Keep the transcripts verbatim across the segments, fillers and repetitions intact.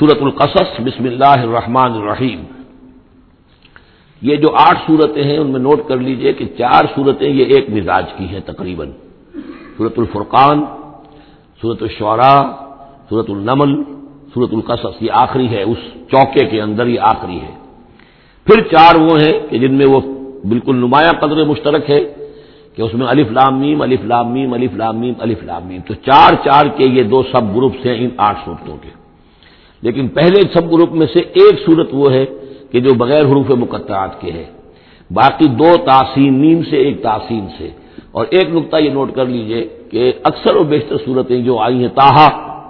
سورۃ القصص بسم اللہ الرحمن الرحیم. یہ جو آٹھ صورتیں ہیں ان میں نوٹ کر لیجئے کہ چار صورتیں یہ ایک مزاج کی ہیں تقریباً. سورۃ الفرقان، سورۃ الشعراء، سورۃ النمل، سورۃ القصص یہ آخری ہے، اس چوکے کے اندر یہ آخری ہے. پھر چار وہ ہیں کہ جن میں وہ بالکل نمایاں قدر مشترک ہے کہ اس میں الف لام میم الف لام میم الف لام میم الف لام میم، تو چار چار کے یہ دو سب گروپس ہیں ان آٹھ صورتوں کے. لیکن پہلے سب گروپ میں سے ایک صورت وہ ہے کہ جو بغیر حروف مقطعات کے ہے، باقی دو تاسین میم سے ایک تاسین سے. اور ایک نقطہ یہ نوٹ کر لیجئے کہ اکثر و بیشتر صورتیں جو آئی ہیں طٰہٰ،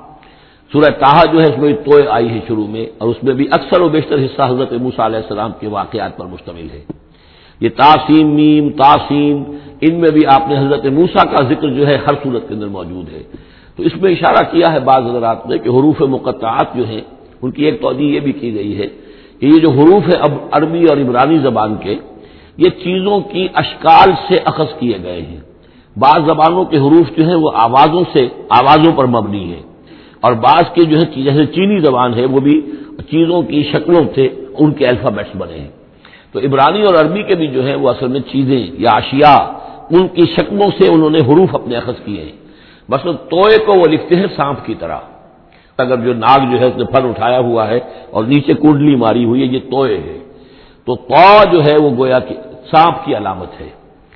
سورہ طٰہٰ جو ہے اس میں توئے آئی ہے شروع میں، اور اس میں بھی اکثر و بیشتر حصہ حضرت موسیٰ علیہ السلام کے واقعات پر مشتمل ہے. یہ تاسین میم تاسین، ان میں بھی آپ نے حضرت موسیٰ کا ذکر جو ہے ہر صورت کے اندر موجود ہے. تو اس میں اشارہ کیا ہے بعض حضرات نے کہ حروف مقطعات جو ہیں ان کی ایک توجیہ یہ بھی کی گئی ہے کہ یہ جو حروف ہیں اب عربی اور عبرانی زبان کے، یہ چیزوں کی اشکال سے اخذ کیے گئے ہیں. بعض زبانوں کے حروف جو ہیں وہ آوازوں سے آوازوں پر مبنی ہیں، اور بعض کے جو ہے جیسے چینی زبان ہے وہ بھی چیزوں کی شکلوں سے ان کے الفابیٹس بنے ہیں. تو عبرانی اور عربی کے بھی جو ہے وہ اصل میں چیزیں یا اشیاء ان کی شکلوں سے انہوں نے حروف اپنے اخذ کیے ہیں. مثلا توئے کو وہ لکھتے ہیں سانپ کی طرح، اگر جو ناگ جو ہے اس نے پھر اٹھایا ہوا ہے اور نیچے کنڈلی ماری ہوئی ہے یہ توئے ہے، تو تو جو ہے وہ گویا کہ سانپ کی علامت ہے.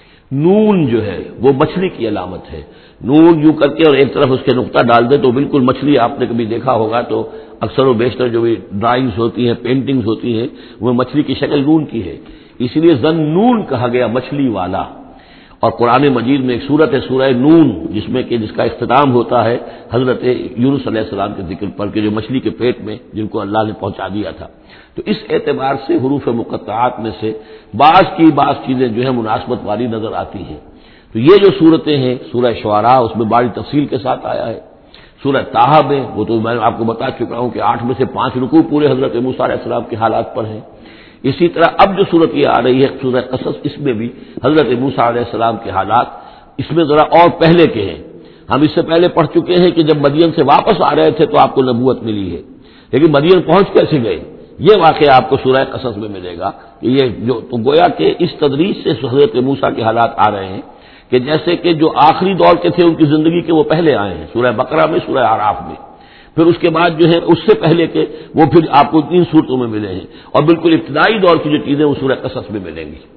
نون جو ہے وہ مچھلی کی علامت ہے. نون یوں کر کے اور ایک طرف اس کے نقطہ ڈال دے تو بالکل مچھلی، آپ نے کبھی دیکھا ہوگا تو اکثر و بیشتر جو بھی ڈرائنگز ہوتی ہیں پینٹنگز ہوتی ہیں وہ مچھلی کی شکل نون کی ہے، اسی لیے ذن نون کہا گیا، مچھلی والا. اور قرآن مجید میں ایک سورت ہے سورہ نون جس میں کہ جس کا اختتام ہوتا ہے حضرت یونس علیہ السلام کے ذکر پر کہ جو مچھلی کے پیٹ میں جن کو اللہ نے پہنچا دیا تھا. تو اس اعتبار سے حروف مقطعات میں سے بعض کی بعض چیزیں جو ہے مناسبت والی نظر آتی ہیں. تو یہ جو صورتیں ہیں سورہ شعراء اس میں بڑی تفصیل کے ساتھ آیا ہے. سورہ طٰہٰ میں وہ تو میں آپ کو بتا چکا ہوں کہ آٹھ میں سے پانچ رکوع پورے حضرت موسیٰ علیہ السلام کے حالات پر ہیں. اسی طرح اب جو صورت یہ آ رہی ہے سورہ قصص، اس میں بھی حضرت موسیٰ علیہ السلام کے حالات اس میں ذرا اور پہلے کے ہیں. ہم اس سے پہلے پڑھ چکے ہیں کہ جب مدین سے واپس آ رہے تھے تو آپ کو نبوت ملی ہے، لیکن مدین پہنچ کیسے گئے یہ واقعہ آپ کو سورہ قصص میں ملے گا. کہ یہ جو تو گویا کہ اس تدریج سے حضرت موسیٰ کے حالات آ رہے ہیں کہ جیسے کہ جو آخری دور کے تھے ان کی زندگی کے وہ پہلے آئے ہیں سورہ بقرہ میں، سورہ اعراف میں. پھر اس کے بعد جو ہے اس سے پہلے کے وہ پھر آپ کو تین صورتوں میں ملے ہیں، اور بالکل ابتدائی دور کی جو چیزیں وہ سورہ قصص میں ملیں گی.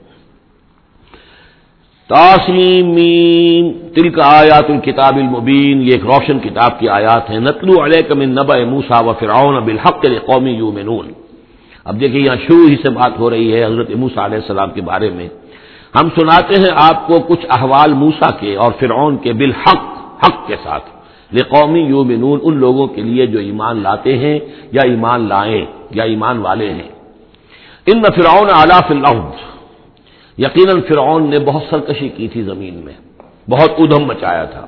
طاسین میم تلک آیات الکتاب المبین، یہ ایک روشن کتاب کی آیات ہیں. نتلو علیک من نبأ موسیٰ وفرعون بالحق لقوم یؤمنون. اب دیکھیں یہاں شروع ہی سے بات ہو رہی ہے حضرت موسیٰ علیہ السلام کے بارے میں. ہم سناتے ہیں آپ کو کچھ احوال موسیٰ کے اور فرعون کے بالحق، حق کے ساتھ، لقوم یؤمنون ان لوگوں کے لیے جو ایمان لاتے ہیں یا ایمان لائیں یا ایمان والے ہیں. ان فرعون علا فی الارض، یقیناً فرعون نے بہت سرکشی کی تھی زمین میں، بہت ادھم مچایا تھا.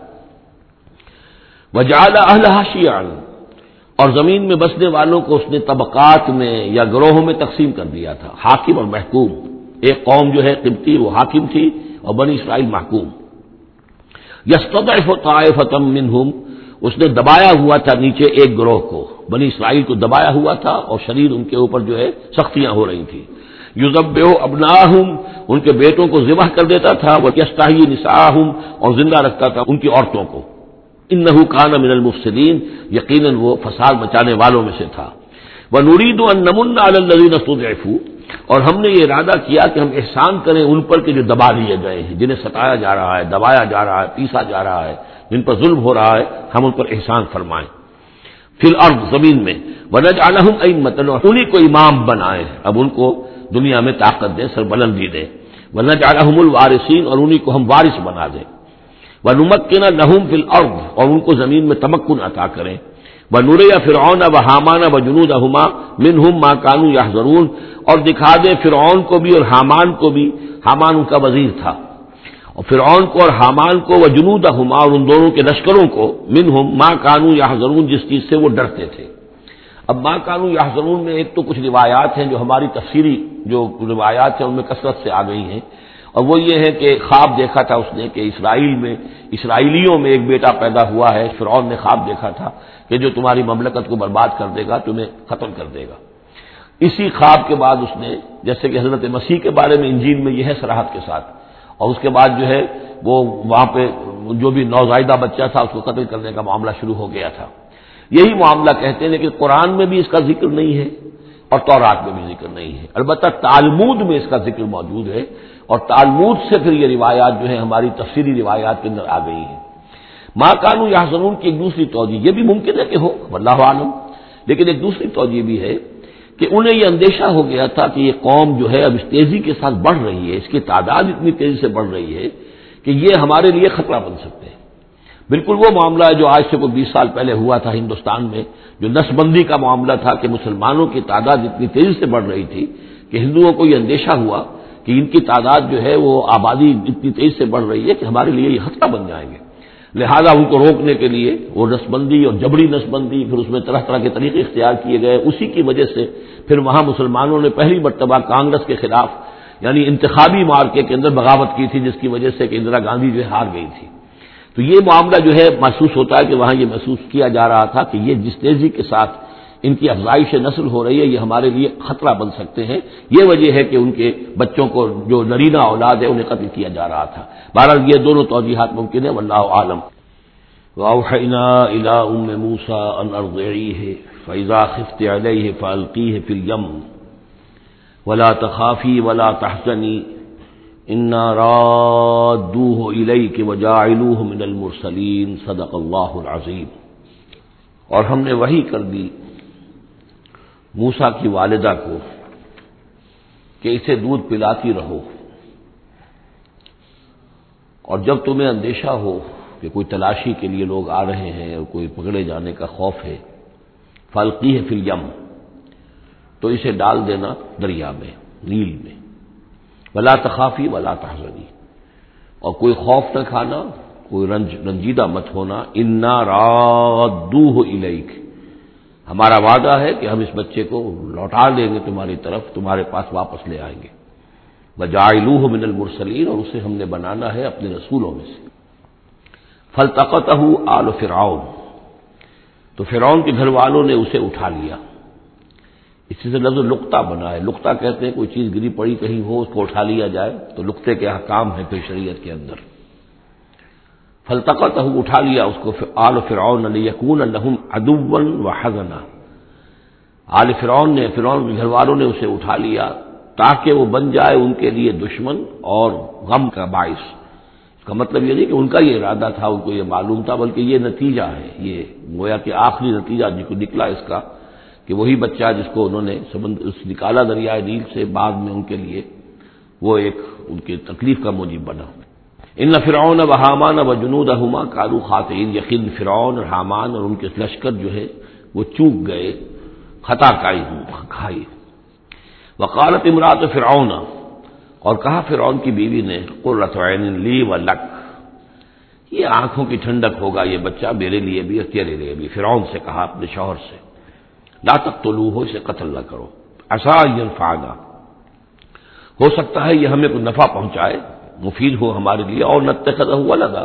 وجعل اہلہا شیعا، اور زمین میں بسنے والوں کو اس نے طبقات میں یا گروہوں میں تقسیم کر دیا تھا، حاکم اور محکوم. ایک قوم جو ہے قبطی وہ حاکم تھی اور بنی اسرائیل محکوم. یستضعف طائفۃ منہم، اس نے دبایا ہوا تھا نیچے ایک گروہ کو، بنی اسرائیل کو دبایا ہوا تھا اور شدید ان کے اوپر جو ہے سختیاں ہو رہی تھیں. یذبح ابناہم، ان کے بیٹوں کو ذبح کر دیتا تھا. ویستحیی نساءہم، اور زندہ رکھتا تھا ان کی عورتوں کو. انہ کان من المفسدین، یقیناً وہ فساد مچانے والوں میں سے تھا. ونرید ان نمن علی الذین استضعفوا، اور ہم نے یہ ارادہ کیا کہ ہم احسان کریں ان پر کہ جو دبا لیے گئے ہیں، جنہیں ستایا جا رہا ہے، دبایا جا رہا ہے، پیسا جا رہا ہے، جن پر ظلم ہو رہا ہے، ہم ان پر احسان فرمائیں. فی الارض، زمین میں. ونجعلہم ائمۃ، انہیں کو امام بنائیں، اب ان کو دنیا میں طاقت دیں، سربلندی دیں. ونجعلہم الوارثین، اور انہیں کو ہم وارث بنا دیں. ونمکن لہم فی الارض، اور ان کو زمین میں تمکن عطا کریں. ونری فرعون وحامان وجنودہما منہم ما کانوا یحذرون، اور دکھا دیں فرعون کو بھی اور حامان کو بھی، حامان ان کا وزیر تھا، اور فرعون کو اور حامان کو، وجنودہما، اور ان دونوں کے لشکروں کو، منہم ما کانوا یحذرون، جس چیز سے وہ ڈرتے تھے. اب ما کانوا یحذرون میں ایک تو کچھ روایات ہیں جو ہماری تفسیری جو روایات ہیں ان میں کثرت سے آ گئی ہیں، اور وہ یہ ہے کہ خواب دیکھا تھا اس نے کہ اسرائیل میں اسرائیلیوں میں ایک بیٹا پیدا ہوا ہے، فرعون نے خواب دیکھا تھا کہ جو تمہاری مملکت کو برباد کر دے گا، تمہیں ختم کر دے گا۔ اسی خواب کے بعد اس نے، جیسے کہ حضرت مسیح کے بارے میں انجیل میں یہ ہے صراحت کے ساتھ، اور اس کے بعد جو ہے وہ وہاں پہ جو بھی نوزائیدہ بچہ تھا اس کو قتل کرنے کا معاملہ شروع ہو گیا تھا۔ یہی معاملہ کہتے ہیں لیکن قرآن میں بھی اس کا ذکر نہیں ہے اور تورات میں بھی ذکر نہیں ہے، البتہ تالمود میں اس کا ذکر موجود ہے، اور تالمود سے پھر یہ روایات جو ہے ہماری تفسیری روایات کے اندر آ گئی ہیں۔ ما کانوا یحزنون کی ایک دوسری توجہ یہ بھی ممکن ہے کہ ہو، واللہ عالم، لیکن ایک دوسری توجہ بھی ہے کہ انہیں یہ اندیشہ ہو گیا تھا کہ یہ قوم جو ہے اب اس تیزی کے ساتھ بڑھ رہی ہے، اس کی تعداد اتنی تیزی سے بڑھ رہی ہے کہ یہ ہمارے لیے خطرہ بن سکتے ہیں۔ بالکل وہ معاملہ ہے جو آج سے کوئی بیس سال پہلے ہوا تھا ہندوستان میں، جو نسل بندی کا معاملہ تھا کہ مسلمانوں کی تعداد اتنی تیزی سے بڑھ رہی تھی کہ ہندوؤں کو یہ اندیشہ ہوا کہ ان کی تعداد جو ہے وہ آبادی اتنی تیزی سے بڑھ رہی ہے کہ ہمارے لیے یہ خطرہ بن جائیں گے، لہذا ان کو روکنے کے لیے وہ نسل بندی اور جبری نسل بندی، پھر اس میں طرح طرح کے طریقے اختیار کیے گئے۔ اسی کی وجہ سے پھر وہاں مسلمانوں نے پہلی مرتبہ کانگریس کے خلاف یعنی انتخابی مارکے کے اندر بغاوت کی تھی، جس کی وجہ سے کہ اندرا گاندھی جو ہے ہار گئی تھی۔ تو یہ معاملہ جو ہے محسوس ہوتا ہے کہ وہاں یہ محسوس کیا جا رہا تھا کہ یہ جس تیزی کے ساتھ ان کی افزائش نسل ہو رہی ہے یہ ہمارے لیے خطرہ بن سکتے ہیں، یہ وجہ ہے کہ ان کے بچوں کو جو نرینہ اولاد ہے انہیں قتل کیا جا رہا تھا۔ بہرحال یہ دونوں توجیحات ممکن ہیں، واللہ عالم۔ وَأَوْحَيْنَا إِلَىٰ أُمِّ مُوسَىٰ أَنْ أَرْضِعِيهِ فَإِذَا خِفْتِ عَلَيْهِ فَأَلْقِيهِ فِي الْيَمِّ وَلَا تَخَافِي وَلَا تَحْزَنِي إِنَّا رَادُّوهُ إِلَيْكِ وَجَاعِلُوهُ مِنَ الْمُرْسَلِينَ صدق اللہ العظیم۔ اور ہم نے وحی کر دی موسیٰ کی والدہ کو کہ اسے دودھ پلاتی رہو، اور جب تمہیں اندیشہ ہو کہ کوئی تلاشی کے لیے لوگ آ رہے ہیں اور کوئی پکڑے جانے کا خوف ہے، فَأَلْقِيهِ فِي الْيَمِّ، تو اسے ڈال دینا دریا میں، نیل میں، وَلَا تَخَافِي وَلَا تَحْزَنِي، اور کوئی خوف نہ کھانا، کوئی رنج رنجیدہ مت ہونا، اِنَّا رَادُّوهُ إِلَيْكَ، ہمارا وعدہ ہے کہ ہم اس بچے کو لوٹا دیں گے تمہاری طرف، تمہارے پاس واپس لے آئیں گے، وَجَاعِلُوهُ مِنَ الْمُرْسَلِينَ، اور اسے ہم نے بنانا ہے اپنے رسولوں میں سے۔ فَالْتَقَطَهُ آلُ فِرْعَوْنَ، تو فرعون کے گھر والوں نے اسے اٹھا لیا۔ اسی سے لفظ لقطہ بنا ہے، لقطہ کہتے ہیں کوئی چیز گری پڑی کہیں ہو اس کو اٹھا لیا جائے، تو لقطے کے احکام ہیں پھر شریعت کے اندر۔ فَالْتَقَطَهُ، اٹھا لیا اس کو آلُ فِرْعَوْنَ لِيَكُونَ لَهُمْ عَدُوًّا وَحَزَنًا، آل فرعون نے، فرعون کے گھر والوں نے اسے اٹھا لیا تاکہ وہ بن جائے ان کے لیے دشمن اور غم کا باعث۔ اس کا مطلب یہ نہیں کہ ان کا یہ ارادہ تھا، ان کو یہ معلوم تھا، بلکہ یہ نتیجہ ہے، یہ گویا کہ آخری نتیجہ جس کو نکلا اس کا کہ وہی بچہ جس کو انہوں نے سمندر نکالا دریائے نیل سے، بعد میں ان کے لیے وہ ایک ان کی تکلیف کا موجب بنا۔ ان فرعون و حامان و جنودہما کانوا خاطئین، یقین فرعون اور حامان اور ان کے لشکر جو ہے وہ چوک گئے، خطا کائی کھائی۔ وقالت امرأۃ فرعون، اور کہا فرعون کی بیوی نے، قرۃ عین لی ولک، یہ آنکھوں کی ٹھنڈک ہوگا یہ بچہ میرے لیے بھی اور تیرے لیے بھی۔ فرعون سے کہا اپنے شوہر سے، لا تقتلوہ، اسے قتل نہ کرو، عسیٰ ان ینفعنا، ہو سکتا ہے یہ ہمیں کوئی نفع پہنچائے، مفید ہو ہمارے لیے، اور نتخذہ ولدا،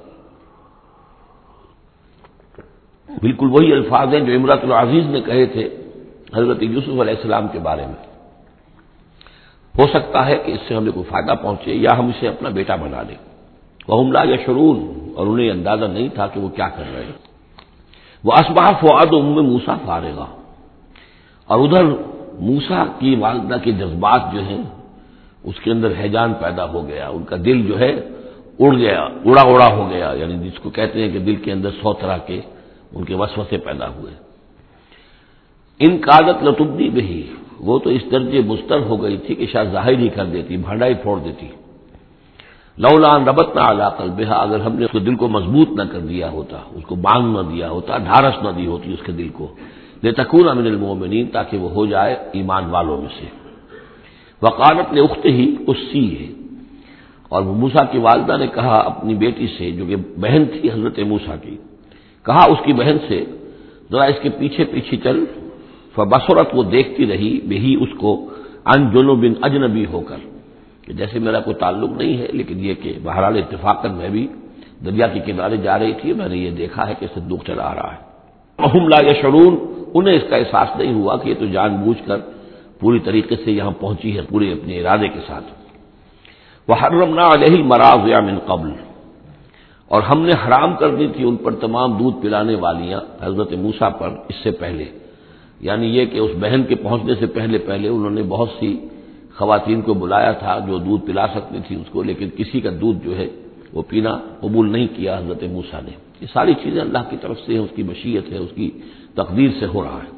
بالکل وہی الفاظ ہیں جو امرأۃ العزیز نے کہے تھے حضرت یوسف علیہ السلام کے بارے میں، ہو سکتا ہے کہ اس سے ہمیں کوئی فائدہ پہنچے یا ہم اسے اپنا بیٹا بنا لیں۔ وہم لا یشعرون، اور انہیں اندازہ نہیں تھا کہ وہ کیا کر رہے ہیں۔ وَأَصْبَحَ فُؤَادُ أُمِّ مُوسَىٰ فَارِغًا، اور ادھر موسیٰ کی والدہ کے جذبات جو ہیں اس کے اندر ہیجان پیدا ہو گیا، ان کا دل جو ہے اڑ گیا، اڑا اڑا ہو گیا، یعنی جس کو کہتے ہیں کہ دل کے اندر سو طرح کے ان کے وسوسے پیدا ہوئے۔ ان کادت لتبدی بہی، وہ تو اس درجے مستر ہو گئی تھی کہ شاید ظاہر ہی کر دیتی، بھانڈا ہی پھوڑ دیتی۔ لولا ان ربطنا علی قلبہا، اگر ہم نے اس کے دل کو مضبوط نہ کر دیا ہوتا، اس کو باندھ نہ دیا ہوتا، ڈھارس نہ دی ہوتی اس کے دل کو، لتکون من المؤمنین، تاکہ وہ ہو جائے ایمان والوں میں سے۔ وقالت لاختہ قصیہ، اور موسیٰ کی والدہ نے کہا اپنی بیٹی سے جو کہ بہن تھی حضرت موسیٰ کی، کہا اس کی بہن سے ذرا اس کے پیچھے پیچھے چل۔ فبصرت، وہ دیکھتی رہی، بہی اس کو، عن جنب، اجنبی ہو کر، کہ جیسے میرا کوئی تعلق نہیں ہے، لیکن یہ کہ بہرحال اتفاقاً میں بھی دریا کے کنارے جا رہی تھی، میں نے یہ دیکھا ہے کہ صندوق چلا آ رہا ہے۔ وَهُمْ لَا يَشْعُرُونَ، انہیں اس کا احساس نہیں ہوا کہ یہ تو جان بوجھ کر پوری طریقے سے یہاں پہنچی ہے، پورے اپنے ارادے کے ساتھ۔ وَحَرَّمْنَا عَلَيْهِ الْمَرَاضِعَ مِنْ قَبْلُ، اور ہم نے حرام کر دی تھی ان پر تمام دودھ پلانے والیاں حضرت موسیٰ پر اس سے پہلے، یعنی یہ کہ اس بہن کے پہنچنے سے پہلے پہلے انہوں نے بہت سی خواتین کو بلایا تھا جو دودھ پلا سکتی تھی اس کو، لیکن کسی کا دودھ جو ہے وہ پینا قبول نہیں کیا حضرت موسیٰ نے۔ یہ ساری چیزیں اللہ کی طرف سے ہیں، اس کی مشیت ہے، اس کی تقدیر سے ہو رہا ہے۔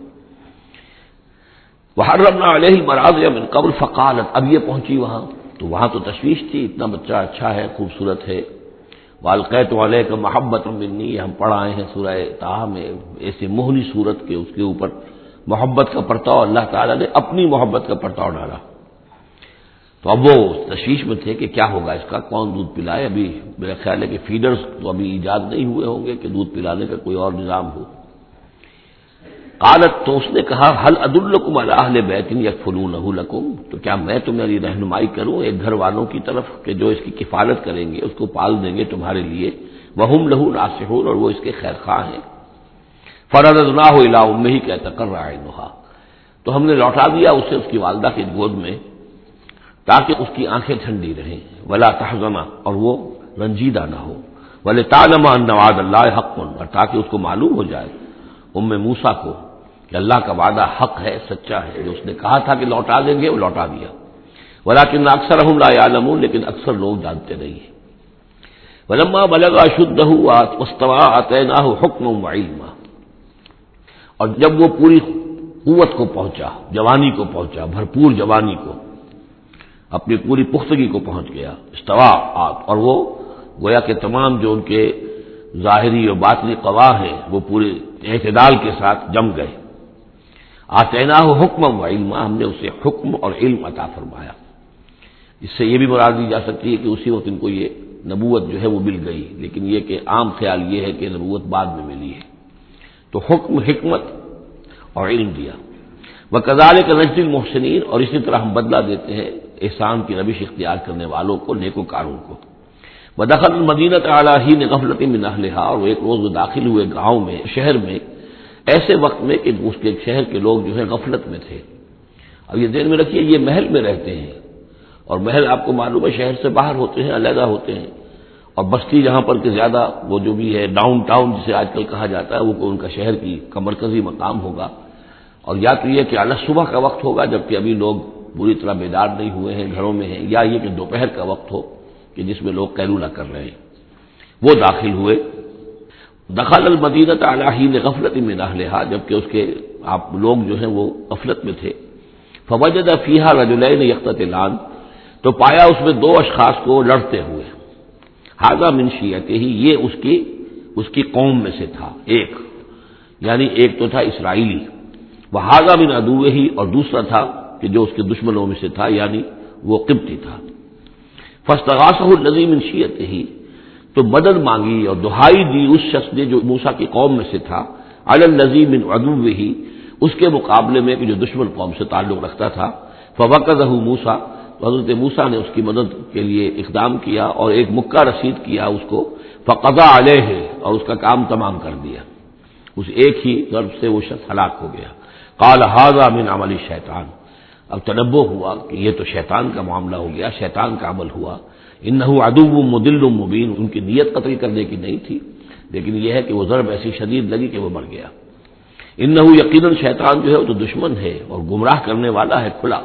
وحرمنا علیہ المراضع من قبل فقالت، اب یہ پہنچی وہاں تو وہاں تو تشویش تھی، اتنا بچہ اچھا ہے، خوبصورت ہے۔ والقیت علیک محبۃ منی، یہ ہم پڑھ آئے ہیں سورہ طٰہٰ میں، ایسے مہلی صورت کے اس کے اوپر محبت کا پرتاؤ اللہ تعالیٰ نے اپنی محبت کا پرتاؤ ڈالا۔ تو اب وہ تشویش میں تھے کہ کیا ہوگا اس کا، کون دودھ پلائے۔ ابھی میرا خیال ہے کہ فیڈرز تو ابھی ایجاد نہیں ہوئے ہوں گے کہ دودھ پلانے کا کوئی اور نظام ہو۔ قالت، تو اس نے کہا، هل ادلکم علی اہل بیت یکفلونہ لکم، تو کیا میں تمہاری رہنمائی کروں ایک گھر والوں کی طرف کہ جو اس کی کفالت کریں گے، اس کو پال دیں گے تمہارے لیے، وہم لہ ناصحون، اور وہ اس کے خیر خواہ ہیں۔ فرددناہ الی امہ کی تقر عینہا، تو ہم نے لوٹا دیا اسے اس کی والدہ کی گود میں تاکہ اس کی آنکھیں ٹھنڈی رہیں، ولا تحزن، اور وہ رنجیدہ نہ ہو، ولتعلم ان وعد اللہ حق، اور تاکہ اس کو معلوم ہو جائے ام موسیٰ کو کہ اللہ کا وعدہ حق ہے، سچا ہے، جو اس نے کہا تھا کہ لوٹا دیں گے وہ لوٹا دیا۔ ولکن اکثرهم لا يعلمون، لیکن اکثر لوگ جانتے نہیں ہیں۔ ولما بلغ اشدہ واستوى آتیناہ حکما وعلما، اور جب وہ پوری قوت کو پہنچا، جوانی کو پہنچا، بھرپور جوانی کو، اپنی پوری پختگی کو پہنچ گیا، استوا، اور وہ گویا کہ تمام جو ان کے ظاہری اور باطنی قوا ہیں وہ پورے اعتدال کے ساتھ جم گئے۔ آتیناہ حکما و علما، ہم نے اسے حکم اور علم عطا فرمایا۔ اس سے یہ بھی مراد دی جا سکتی ہے کہ اسی وقت ان کو یہ نبوت جو ہے وہ مل گئی، لیکن یہ کہ عام خیال یہ ہے کہ نبوت بعد میں ملی ہے۔ تو حکم، حکمت اور علم دیا۔ وَكَذَلِكَ نَجْزِي الْمُحْسِنِينَ، اور اسی طرح ہم بدلہ دیتے ہیں احسان کی روش اختیار کرنے والوں کو، نیکوکاروں کو۔ وَدَخَلَ الْمَدِينَةَ عَلَىٰ حِينِ غَفْلَةٍ مِّنْ أَهْلِهَا، اور وہ ایک روز وہ داخل ہوئے گاؤں میں، شہر میں، ایسے وقت میں کہ اس کے شہر کے لوگ جو ہے غفلت میں تھے۔ اب یہ ذہن میں رکھیے یہ محل میں رہتے ہیں، اور محل آپ کو معلوم ہے شہر سے باہر ہوتے ہیں، علیحدہ ہوتے ہیں، اور بستی جہاں پر کہ زیادہ وہ جو بھی ہے ڈاؤن ٹاؤن جسے آج کل کہا جاتا ہے، وہ ان کا شہر کی کا مرکزی مقام ہوگا، اور یا تو یہ کہ اعلیٰ صبح کا وقت ہوگا جبکہ ابھی لوگ پوری طرح بیدار نہیں ہوئے ہیں، گھروں میں ہیں، یا یہ کہ دوپہر کا وقت ہو کہ جس میں لوگ قیلولہ کر رہے ہیں۔ وہ داخل ہوئے۔ دخل المدینۃ علی حین غفلۃ من اہلہا، جبکہ اس کے آپ لوگ جو ہیں وہ غفلت میں تھے۔ فوجد فیہا رجلین یقتتلان، تو پایا اس میں دو اشخاص کو لڑتے ہوئے۔ ھذا من شیعتہ، یہ اس کی اس کی قوم میں سے تھا ایک، یعنی ایک تو تھا اسرائیلی، وھذا من عدوہ، اور دوسرا تھا کہ جو اس کے دشمنوں میں سے تھا، یعنی وہ قبطی تھا۔ فاستغاثہ الذی من شیعتہ، تو مدد مانگی اور دہائی دی اس شخص نے جو موسیٰ کی قوم میں سے تھا، علی الذی من عدوہ، اس کے مقابلے میں کہ جو دشمن قوم سے تعلق رکھتا تھا۔ فوقظہ موسیٰ، تو حضرت موسیٰ نے اس کی مدد کے لیے اقدام کیا اور ایک مکہ رسید کیا اس کو، فقضى علیہ، اور اس کا کام تمام کر دیا، اس ایک ہی ضرب سے وہ شخص ہلاک ہو گیا۔ قال ھذا من عمل الشیطان، اب تنبہ ہوا کہ یہ تو شیطان کا معاملہ ہو گیا، شیطان کا عمل ہوا۔ انہ عدو مضل مبین، ان کی نیت قتل کرنے کی نہیں تھی، لیکن یہ ہے کہ وہ ضرب ایسی شدید لگی کہ وہ مر گیا۔ انہ یقیناً شیطان جو ہے وہ تو دشمن ہے اور گمراہ کرنے والا ہے کھلا۔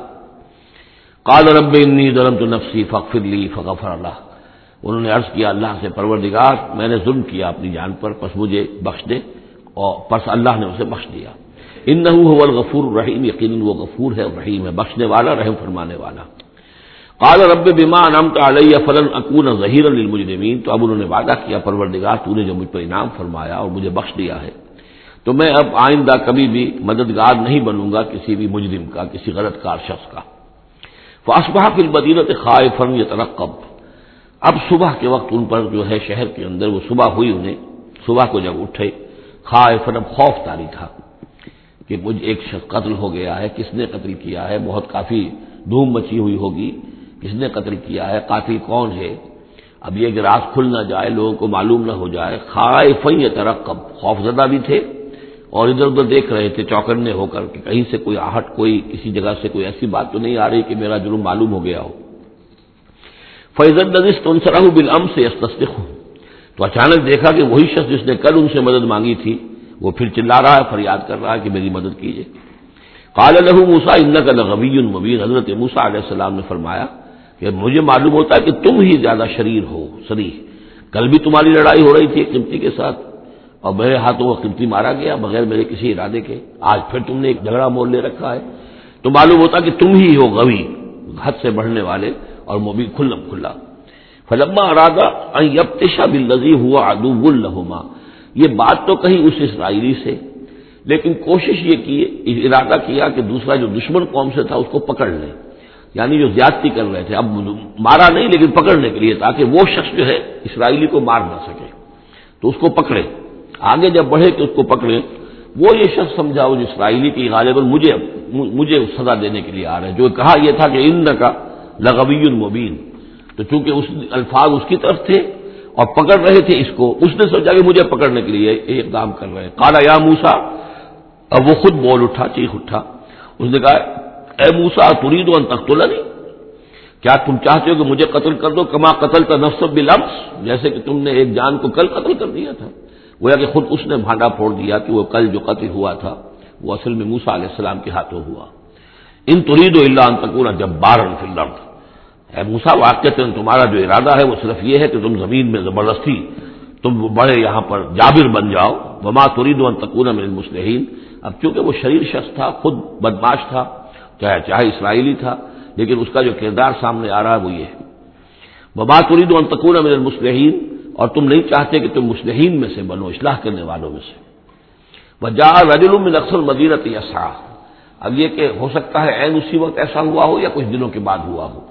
قال رب انی ظلمت نفسی فاغفر لی فغفر له، انہوں نے عرض کیا اللہ سے، پروردگار میں نے ظلم کیا اپنی جان پر، پس مجھے بخش دے، اور پس اللہ نے اسے بخش دیا۔ انہ هو الغفور الرحیم، یقیناً وہ غفور ہے اور رحیم ہے، بخشنے والا، رحم فرمانے والا۔ قال رب بما انعمت علی فلن اکون ظہیرا للمجرمین، تو اب انہوں نے وعدہ کیا پروردگار تو نے جو مجھ پر انعام فرمایا اور مجھے بخش دیا ہے تو میں اب آئندہ کبھی بھی مددگار نہیں بنوں گا کسی بھی مجرم کا، کسی غلط کار شخص کا۔ فاصبح فی المدینۃ خائفا یترقب، اب صبح کے وقت ان پر جو ہے شہر کے اندر، وہ صبح ہوئی انہیں، صبح کو جب اٹھے، خائفا، اب خوف طاری تھا کہ مجھ ایک شخص قتل ہو گیا ہے، کس نے قتل کیا ہے، بہت کافی دھوم مچی ہوئی ہوگی کس نے قتل کیا ہے، قاتل کون ہے۔ اب یہ کہ راز کھل نہ جائے، لوگوں کو معلوم نہ ہو جائے، خائفا یترقب، خوف زدہ بھی تھے اور ادھر ادھر دیکھ رہے تھے چوکنے ہو کر کہ کہیں سے کوئی آہٹ، کوئی کسی جگہ سے کوئی ایسی بات تو نہیں آ رہی کہ میرا جرم معلوم ہو گیا ہو۔ فَإِذَا الَّذِي اسْتَنصَرَهُ بِالْأَمْسِ يَسْتَصْرِخُهُ، تو اچانک دیکھا کہ وہی شخص جس نے کل ان سے مدد مانگی تھی وہ پھر چلا رہا ہے، فریاد کر رہا ہے کہ میری مدد کیجیے۔ قال له موسیٰ انک لغوی مبین، حضرت موسیٰ علیہ السلام نے فرمایا کہ مجھے معلوم ہوتا ہے کہ تم ہی زیادہ شریر ہو، صریح۔ کل بھی تمہاری لڑائی ہو رہی تھی ایک قبطی کے ساتھ اور میرے ہاتھوں وہ قبطی مارا گیا بغیر میرے کسی ارادے کے، آج پھر تم نے ایک جھگڑا مول لے رکھا ہے، تو معلوم ہوتا کہ تم ہی ہو غوی، حد سے بڑھنے والے، اور مبین کھلم کھلا۔ فلما اراد ان یبطش بالذی هو عدو لهما، یہ بات تو کہیں اس اسرائیلی سے، لیکن کوشش یہ کی، ارادہ کیا کہ دوسرا جو دشمن قوم سے تھا اس کو پکڑ لیں، یعنی جو زیادتی کر رہے تھے، اب مارا نہیں لیکن پکڑنے کے لیے، تاکہ وہ شخص جو ہے اسرائیلی کو مار نہ سکے، تو اس کو پکڑے، آگے جب بڑھے کہ اس کو پکڑے۔ وہ یہ شخص سمجھا اس اسرائیلی کی غالباً مجھے مجھے سزا دینے کے لیے آ رہے ہیں، جو کہا یہ تھا کہ انک لغوی مبین، تو چونکہ اس الفاظ اس کی طرف تھے اور پکڑ رہے تھے اس کو، اس نے سوچا کہ مجھے پکڑنے کے لیے یہ اقدام کر رہے ہیں۔ قال یا موسیٰ، اب وہ خود بول اٹھا، چیخ اٹھا، اس نے کہا اے موسیٰ ترید ان تقتلنی، کیا تم چاہتے ہو کہ مجھے قتل کر دو، کما قتلت نفسا بالامس، جیسے کہ تم نے ایک جان کو کل قتل کر دیا تھا۔ گویا کہ خود اس نے بھانڈا پھوڑ دیا کہ وہ کل جو قتل ہوا تھا وہ اصل میں موسیٰ علیہ السلام کے ہاتھوں ہوا۔ ان ترید الا ان تکون جبارا فی الارض، اے موسیٰ واقعتاً تمہارا جو ارادہ ہے وہ صرف یہ ہے کہ تم زمین میں زبردستی تم بڑے یہاں پر جابر بن جاؤ، وما ترید ان تکون من المصلحین، اب چونکہ وہ شریر شخص تھا، خود بدماش تھا، چاہے چاہے اسرائیلی تھا، لیکن اس کا جو کردار سامنے آ رہا ہے وہ یہ ہے، وما ترید ان تکون من المصلحین، اور تم نہیں چاہتے کہ تم مصلحین میں سے بنو، اصلاح کرنے والوں میں سے۔ وجاء رجل من اقصى المدینہ یسعی، اب یہ کہ ہو سکتا ہے عین اسی وقت ایسا ہوا ہو یا کچھ دنوں کے بعد ہوا ہو،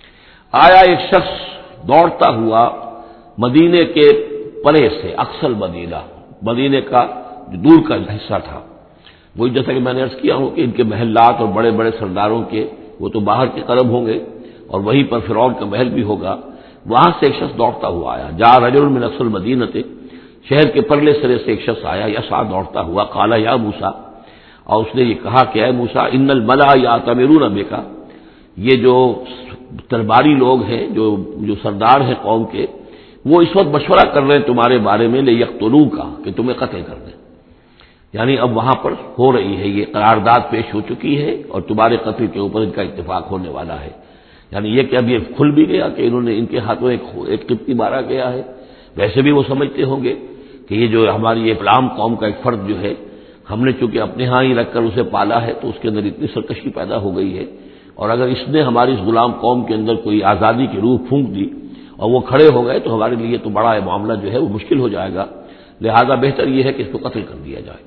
آیا ایک شخص دوڑتا ہوا مدینے کے پرے سے، اقصى المدینہ، مدینے کا جو دور کا حصہ تھا، وہی جیسا کہ میں نے عرض کیا ہوں کہ ان کے محلات اور بڑے بڑے سرداروں کے وہ تو باہر کے قرب ہوں گے اور وہیں پر فرعون کا محل بھی ہوگا، وہاں سے ایک شخص دوڑتا ہوا آیا، جا رجل من اقصى المدینہ، شہر کے پرلے سرے سے ایک شخص آیا، یسعی دوڑتا ہوا، قال یا موسیٰ، اور اس نے یہ کہا کہ اے موسیٰ ان الملأ یأتمرون بک، یہ جو درباری لوگ ہیں، جو جو سردار ہیں قوم کے، وہ اس وقت مشورہ کر رہے ہیں تمہارے بارے میں لیقتلوک، کہ تمہیں قتل کر دیں، یعنی اب وہاں پر ہو رہی ہے، یہ قرارداد پیش ہو چکی ہے اور تمہارے قتل کے اوپر ان کا اتفاق ہونے والا ہے، یعنی یہ کہ اب یہ کھل بھی گیا کہ انہوں نے ان کے ہاتھوں ایک ایک قبطی مارا گیا ہے۔ ویسے بھی وہ سمجھتے ہوں گے کہ یہ جو ہماری یہ غلام قوم کا ایک فرد جو ہے، ہم نے چونکہ اپنے ہاں ہی رکھ کر اسے پالا ہے تو اس کے اندر اتنی سرکشی پیدا ہو گئی ہے، اور اگر اس نے ہماری اس غلام قوم کے اندر کوئی آزادی کی روح پھونک دی اور وہ کھڑے ہو گئے تو ہمارے لیے تو بڑا معاملہ جو ہے وہ مشکل ہو جائے گا، لہذا بہتر یہ ہے کہ اس کو قتل کر دیا جائے۔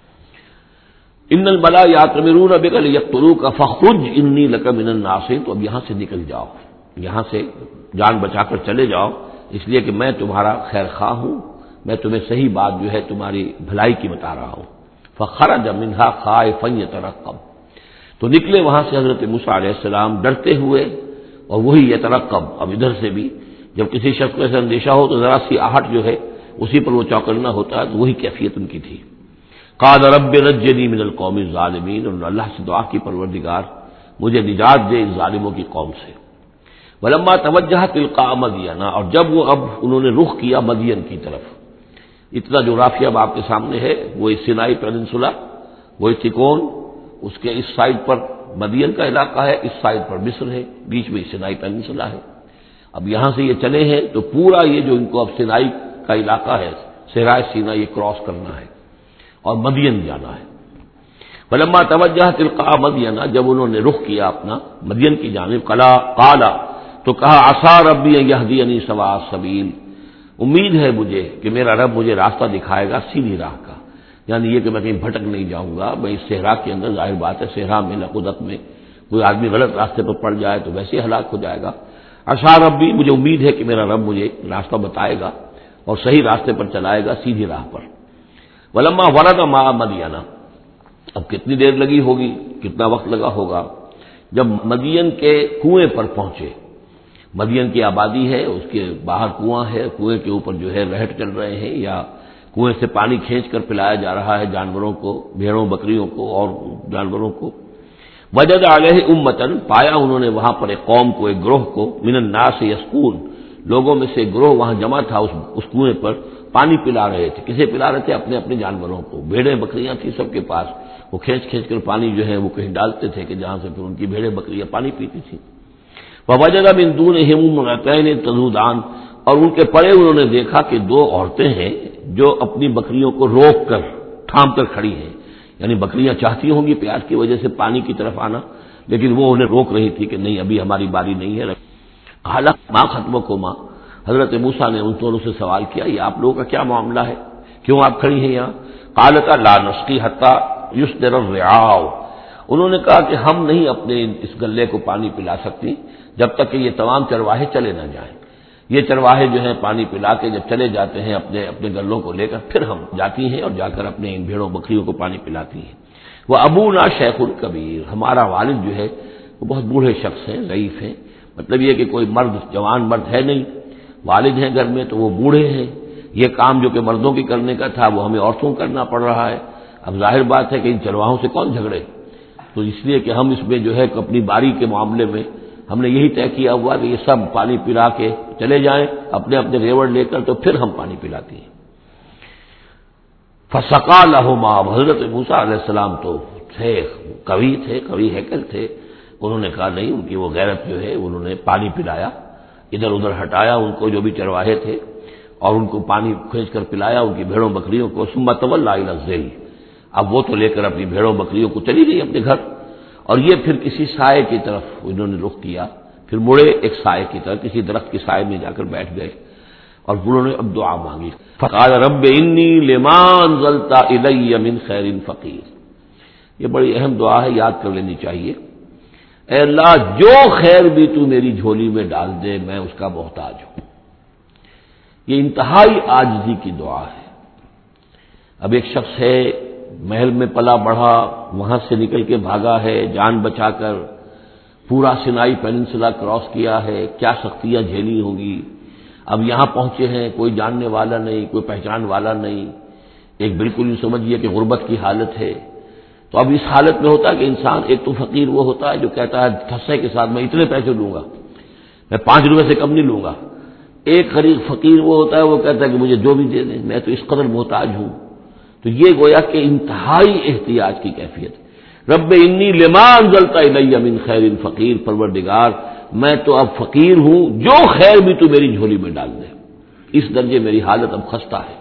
ان الملأ یأتمرون بک لیقتلوک فاخرج انی لک من الناصحین، تو اب یہاں سے نکل جاؤ، یہاں سے جان بچا کر چلے جاؤ، اس لیے کہ میں تمہارا خیر خواہ ہوں، میں تمہیں صحیح بات جو ہے تمہاری بھلائی کی بتا رہا ہوں۔ فخرج منها خائفا یترقب، تو نکلے وہاں سے حضرت موسیٰ علیہ السلام ڈرتے ہوئے، اور وہی یترقب، اب ادھر سے بھی جب کسی شخص کو ایسا اندیشہ ہو تو ذرا سی آہٹ جو ہے اسی پر وہ چوکنا ہوتا ہے، تو وہی کیفیت ان کی تھی۔ قال رب نجنی من القوم الظالمین، اور اللہ سے دعا کی پروردگار مجھے نجات دے ان ظالموں کی قوم سے۔ ولما توجہ تلقاء مدین، اور جب وہ اب انہوں نے رخ کیا مدین کی طرف، اتنا جغرافیہ اب آپ کے سامنے ہے، وہ سینائی پیننسولا، وہ تکون، اس کے اس سائڈ پر مدین کا علاقہ ہے، اس سائڈ پر مصر ہے، بیچ میں سینائی پیننسولا ہے۔ اب یہاں سے یہ چلے ہیں تو پورا یہ جو ان کو اب سینائی کا علاقہ ہے، صحرائے سینا، یہ کراس کرنا ہے اور مدین جانا ہے۔ فلما توجہ تلقاء مدین، جب انہوں نے رخ کیا اپنا مدین کی جانب، قال قال تو کہا عسیٰ ربی ان یہدینی سواء السبیل، امید ہے مجھے کہ میرا رب مجھے راستہ دکھائے گا سیدھی راہ کا، یعنی یہ کہ میں کہیں بھٹک نہیں جاؤں گا، میں اس صحرا کے اندر، ظاہر بات ہے صحرا میں نقودت میں کوئی آدمی غلط راستے پر پڑ جائے تو ویسے ہلاک ہو جائے گا۔ عسیٰ ربی، مجھے امید ہے کہ میرا رب مجھے راستہ بتائے گا اور صحیح راستے پر چلائے گا، سیدھی راہ پر۔ ولما ورد ماء مدین، اب کتنی دیر لگی ہوگی، کتنا وقت لگا ہوگا، جب مدین کے کنویں پر پہنچے، مدین کی آبادی ہے، اس کے باہر کنواں ہے، کنویں کے اوپر جو ہے رہٹ چل رہے ہیں، یا کنویں سے پانی کھینچ کر پلایا جا رہا ہے جانوروں کو، بھیڑوں بکریوں کو اور جانوروں کو۔ وجد علیہ امتن، پایا انہوں نے وہاں پر ایک قوم کو، ایک گروہ کو، من الناس یسقون، لوگوں میں سے ایک گروہ وہاں جمع تھا اس اس کنویں پر، پانی پلا رہے تھے۔ کسے پلا رہے تھے؟ اپنے اپنے جانوروں کو، بھیڑیں بکریاں تھیں سب کے پاس، وہ کھینچ کھینچ کر پانی جو ہے وہ کہیں ڈالتے تھے کہ جہاں سے پھر ان کی بھیڑیں بکریاں پانی پیتی تھیں۔ ووجد من دونہم امرأتین تذودان، اور ان کے پڑے انہوں نے دیکھا کہ دو عورتیں ہیں جو اپنی بکریوں کو روک کر تھام کر کھڑی ہیں، یعنی بکریاں چاہتی ہوں گی پیاس کی وجہ سے پانی کی طرف آنا، لیکن وہ انہیں روک رہی تھی کہ نہیں ابھی ہماری باری نہیں ہے۔ حالانکہ ماں خطبکما، حضرت موسیٰ نے ان دونوں سے سوال کیا یہ آپ لوگوں کا کیا معاملہ ہے، کیوں آپ کھڑی ہیں یہاں؟ قالتا لا نسقی حتی یصدر الرعاء، انہوں نے کہا کہ ہم نہیں اپنے اس گلے کو پانی پلا سکتی جب تک کہ یہ تمام چرواہے چلے نہ جائیں۔ یہ چرواہے جو ہیں پانی پلا کے جب چلے جاتے ہیں اپنے اپنے گلوں کو لے کر، پھر ہم جاتی ہیں اور جا کر اپنے ان بھیڑوں بکریوں کو پانی پلاتی ہیں۔ وہ ابونا شیخ الکبیر، ہمارا والد جو ہے وہ بہت بوڑھے شخص ہیں، ضعیف ہیں، مطلب یہ کہ کوئی مرد جوان مرد ہے نہیں، والد ہیں گھر میں تو وہ بوڑھے ہیں، یہ کام جو کہ مردوں کی کرنے کا تھا وہ ہمیں عورتوں کو کرنا پڑ رہا ہے۔ اب ظاہر بات ہے کہ ان چرواہوں سے کون جھگڑے، تو اس لیے کہ ہم اس میں جو ہے اپنی باری کے معاملے میں ہم نے یہی طے کیا ہوا کہ یہ سب پانی پلا کے چلے جائیں اپنے اپنے ریوڑ لے کر، تو پھر ہم پانی پلاتی ہیں۔ فسقا لہما، حضرت موسیٰ علیہ السلام تو تھے قوی تھے، قوی ہیکل تھے، انہوں نے کہا نہیں، ان کی وہ غیرت جو ہے انہوں نے پانی پلایا، ادھر ادھر ہٹایا ان کو جو بھی چرواہے تھے، اور ان کو پانی کھینچ کر پلایا ان کی بھیڑوں بکریوں کو۔ ثم تولی الی الظل، اب وہ تو لے کر اپنی بھیڑوں بکریوں کو چلی گئی اپنے گھر، اور یہ پھر کسی سائے کی طرف انہوں نے رخ کیا، پھر مڑے ایک سائے کی طرف، کسی درخت کی سائے میں جا کر بیٹھ گئے، اور انہوں نے اب دعا مانگی۔ فقال رب انی لما انزلت الی من خیر فقیر، یہ بڑی اہم دعا ہے، یاد کر لینی چاہیے۔ اے اللہ جو خیر بھی تو میری جھولی میں ڈال دے میں اس کا محتاج ہوں۔ یہ انتہائی عاجزی کی دعا ہے۔ اب ایک شخص ہے محل میں پلا بڑھا، وہاں سے نکل کے بھاگا ہے جان بچا کر، پورا سینائی پیننسلا کراس کیا ہے، کیا سختیاں جھیلی ہوں گی، اب یہاں پہنچے ہیں، کوئی جاننے والا نہیں، کوئی پہچان والا نہیں، ایک بالکل یوں سمجھیے کہ غربت کی حالت ہے۔ تو اب اس حالت میں ہوتا ہے کہ انسان، ایک تو فقیر وہ ہوتا ہے جو کہتا ہے ٹھسے کے ساتھ میں اتنے پیسے لوں گا، میں پانچ روپے سے کم نہیں لوں گا۔ ایک غریب فقیر وہ ہوتا ہے وہ کہتا ہے کہ مجھے جو بھی دے دیں، میں تو اس قدر محتاج ہوں۔ تو یہ گویا کہ انتہائی احتیاج کی کیفیت ہے۔ رب انی لما انزلت الی من خیر فقیر، پروردگار میں تو اب فقیر ہوں، جو خیر بھی تو میری جھولی میں ڈال دے، اس درجے میری حالت اب خستہ ہے۔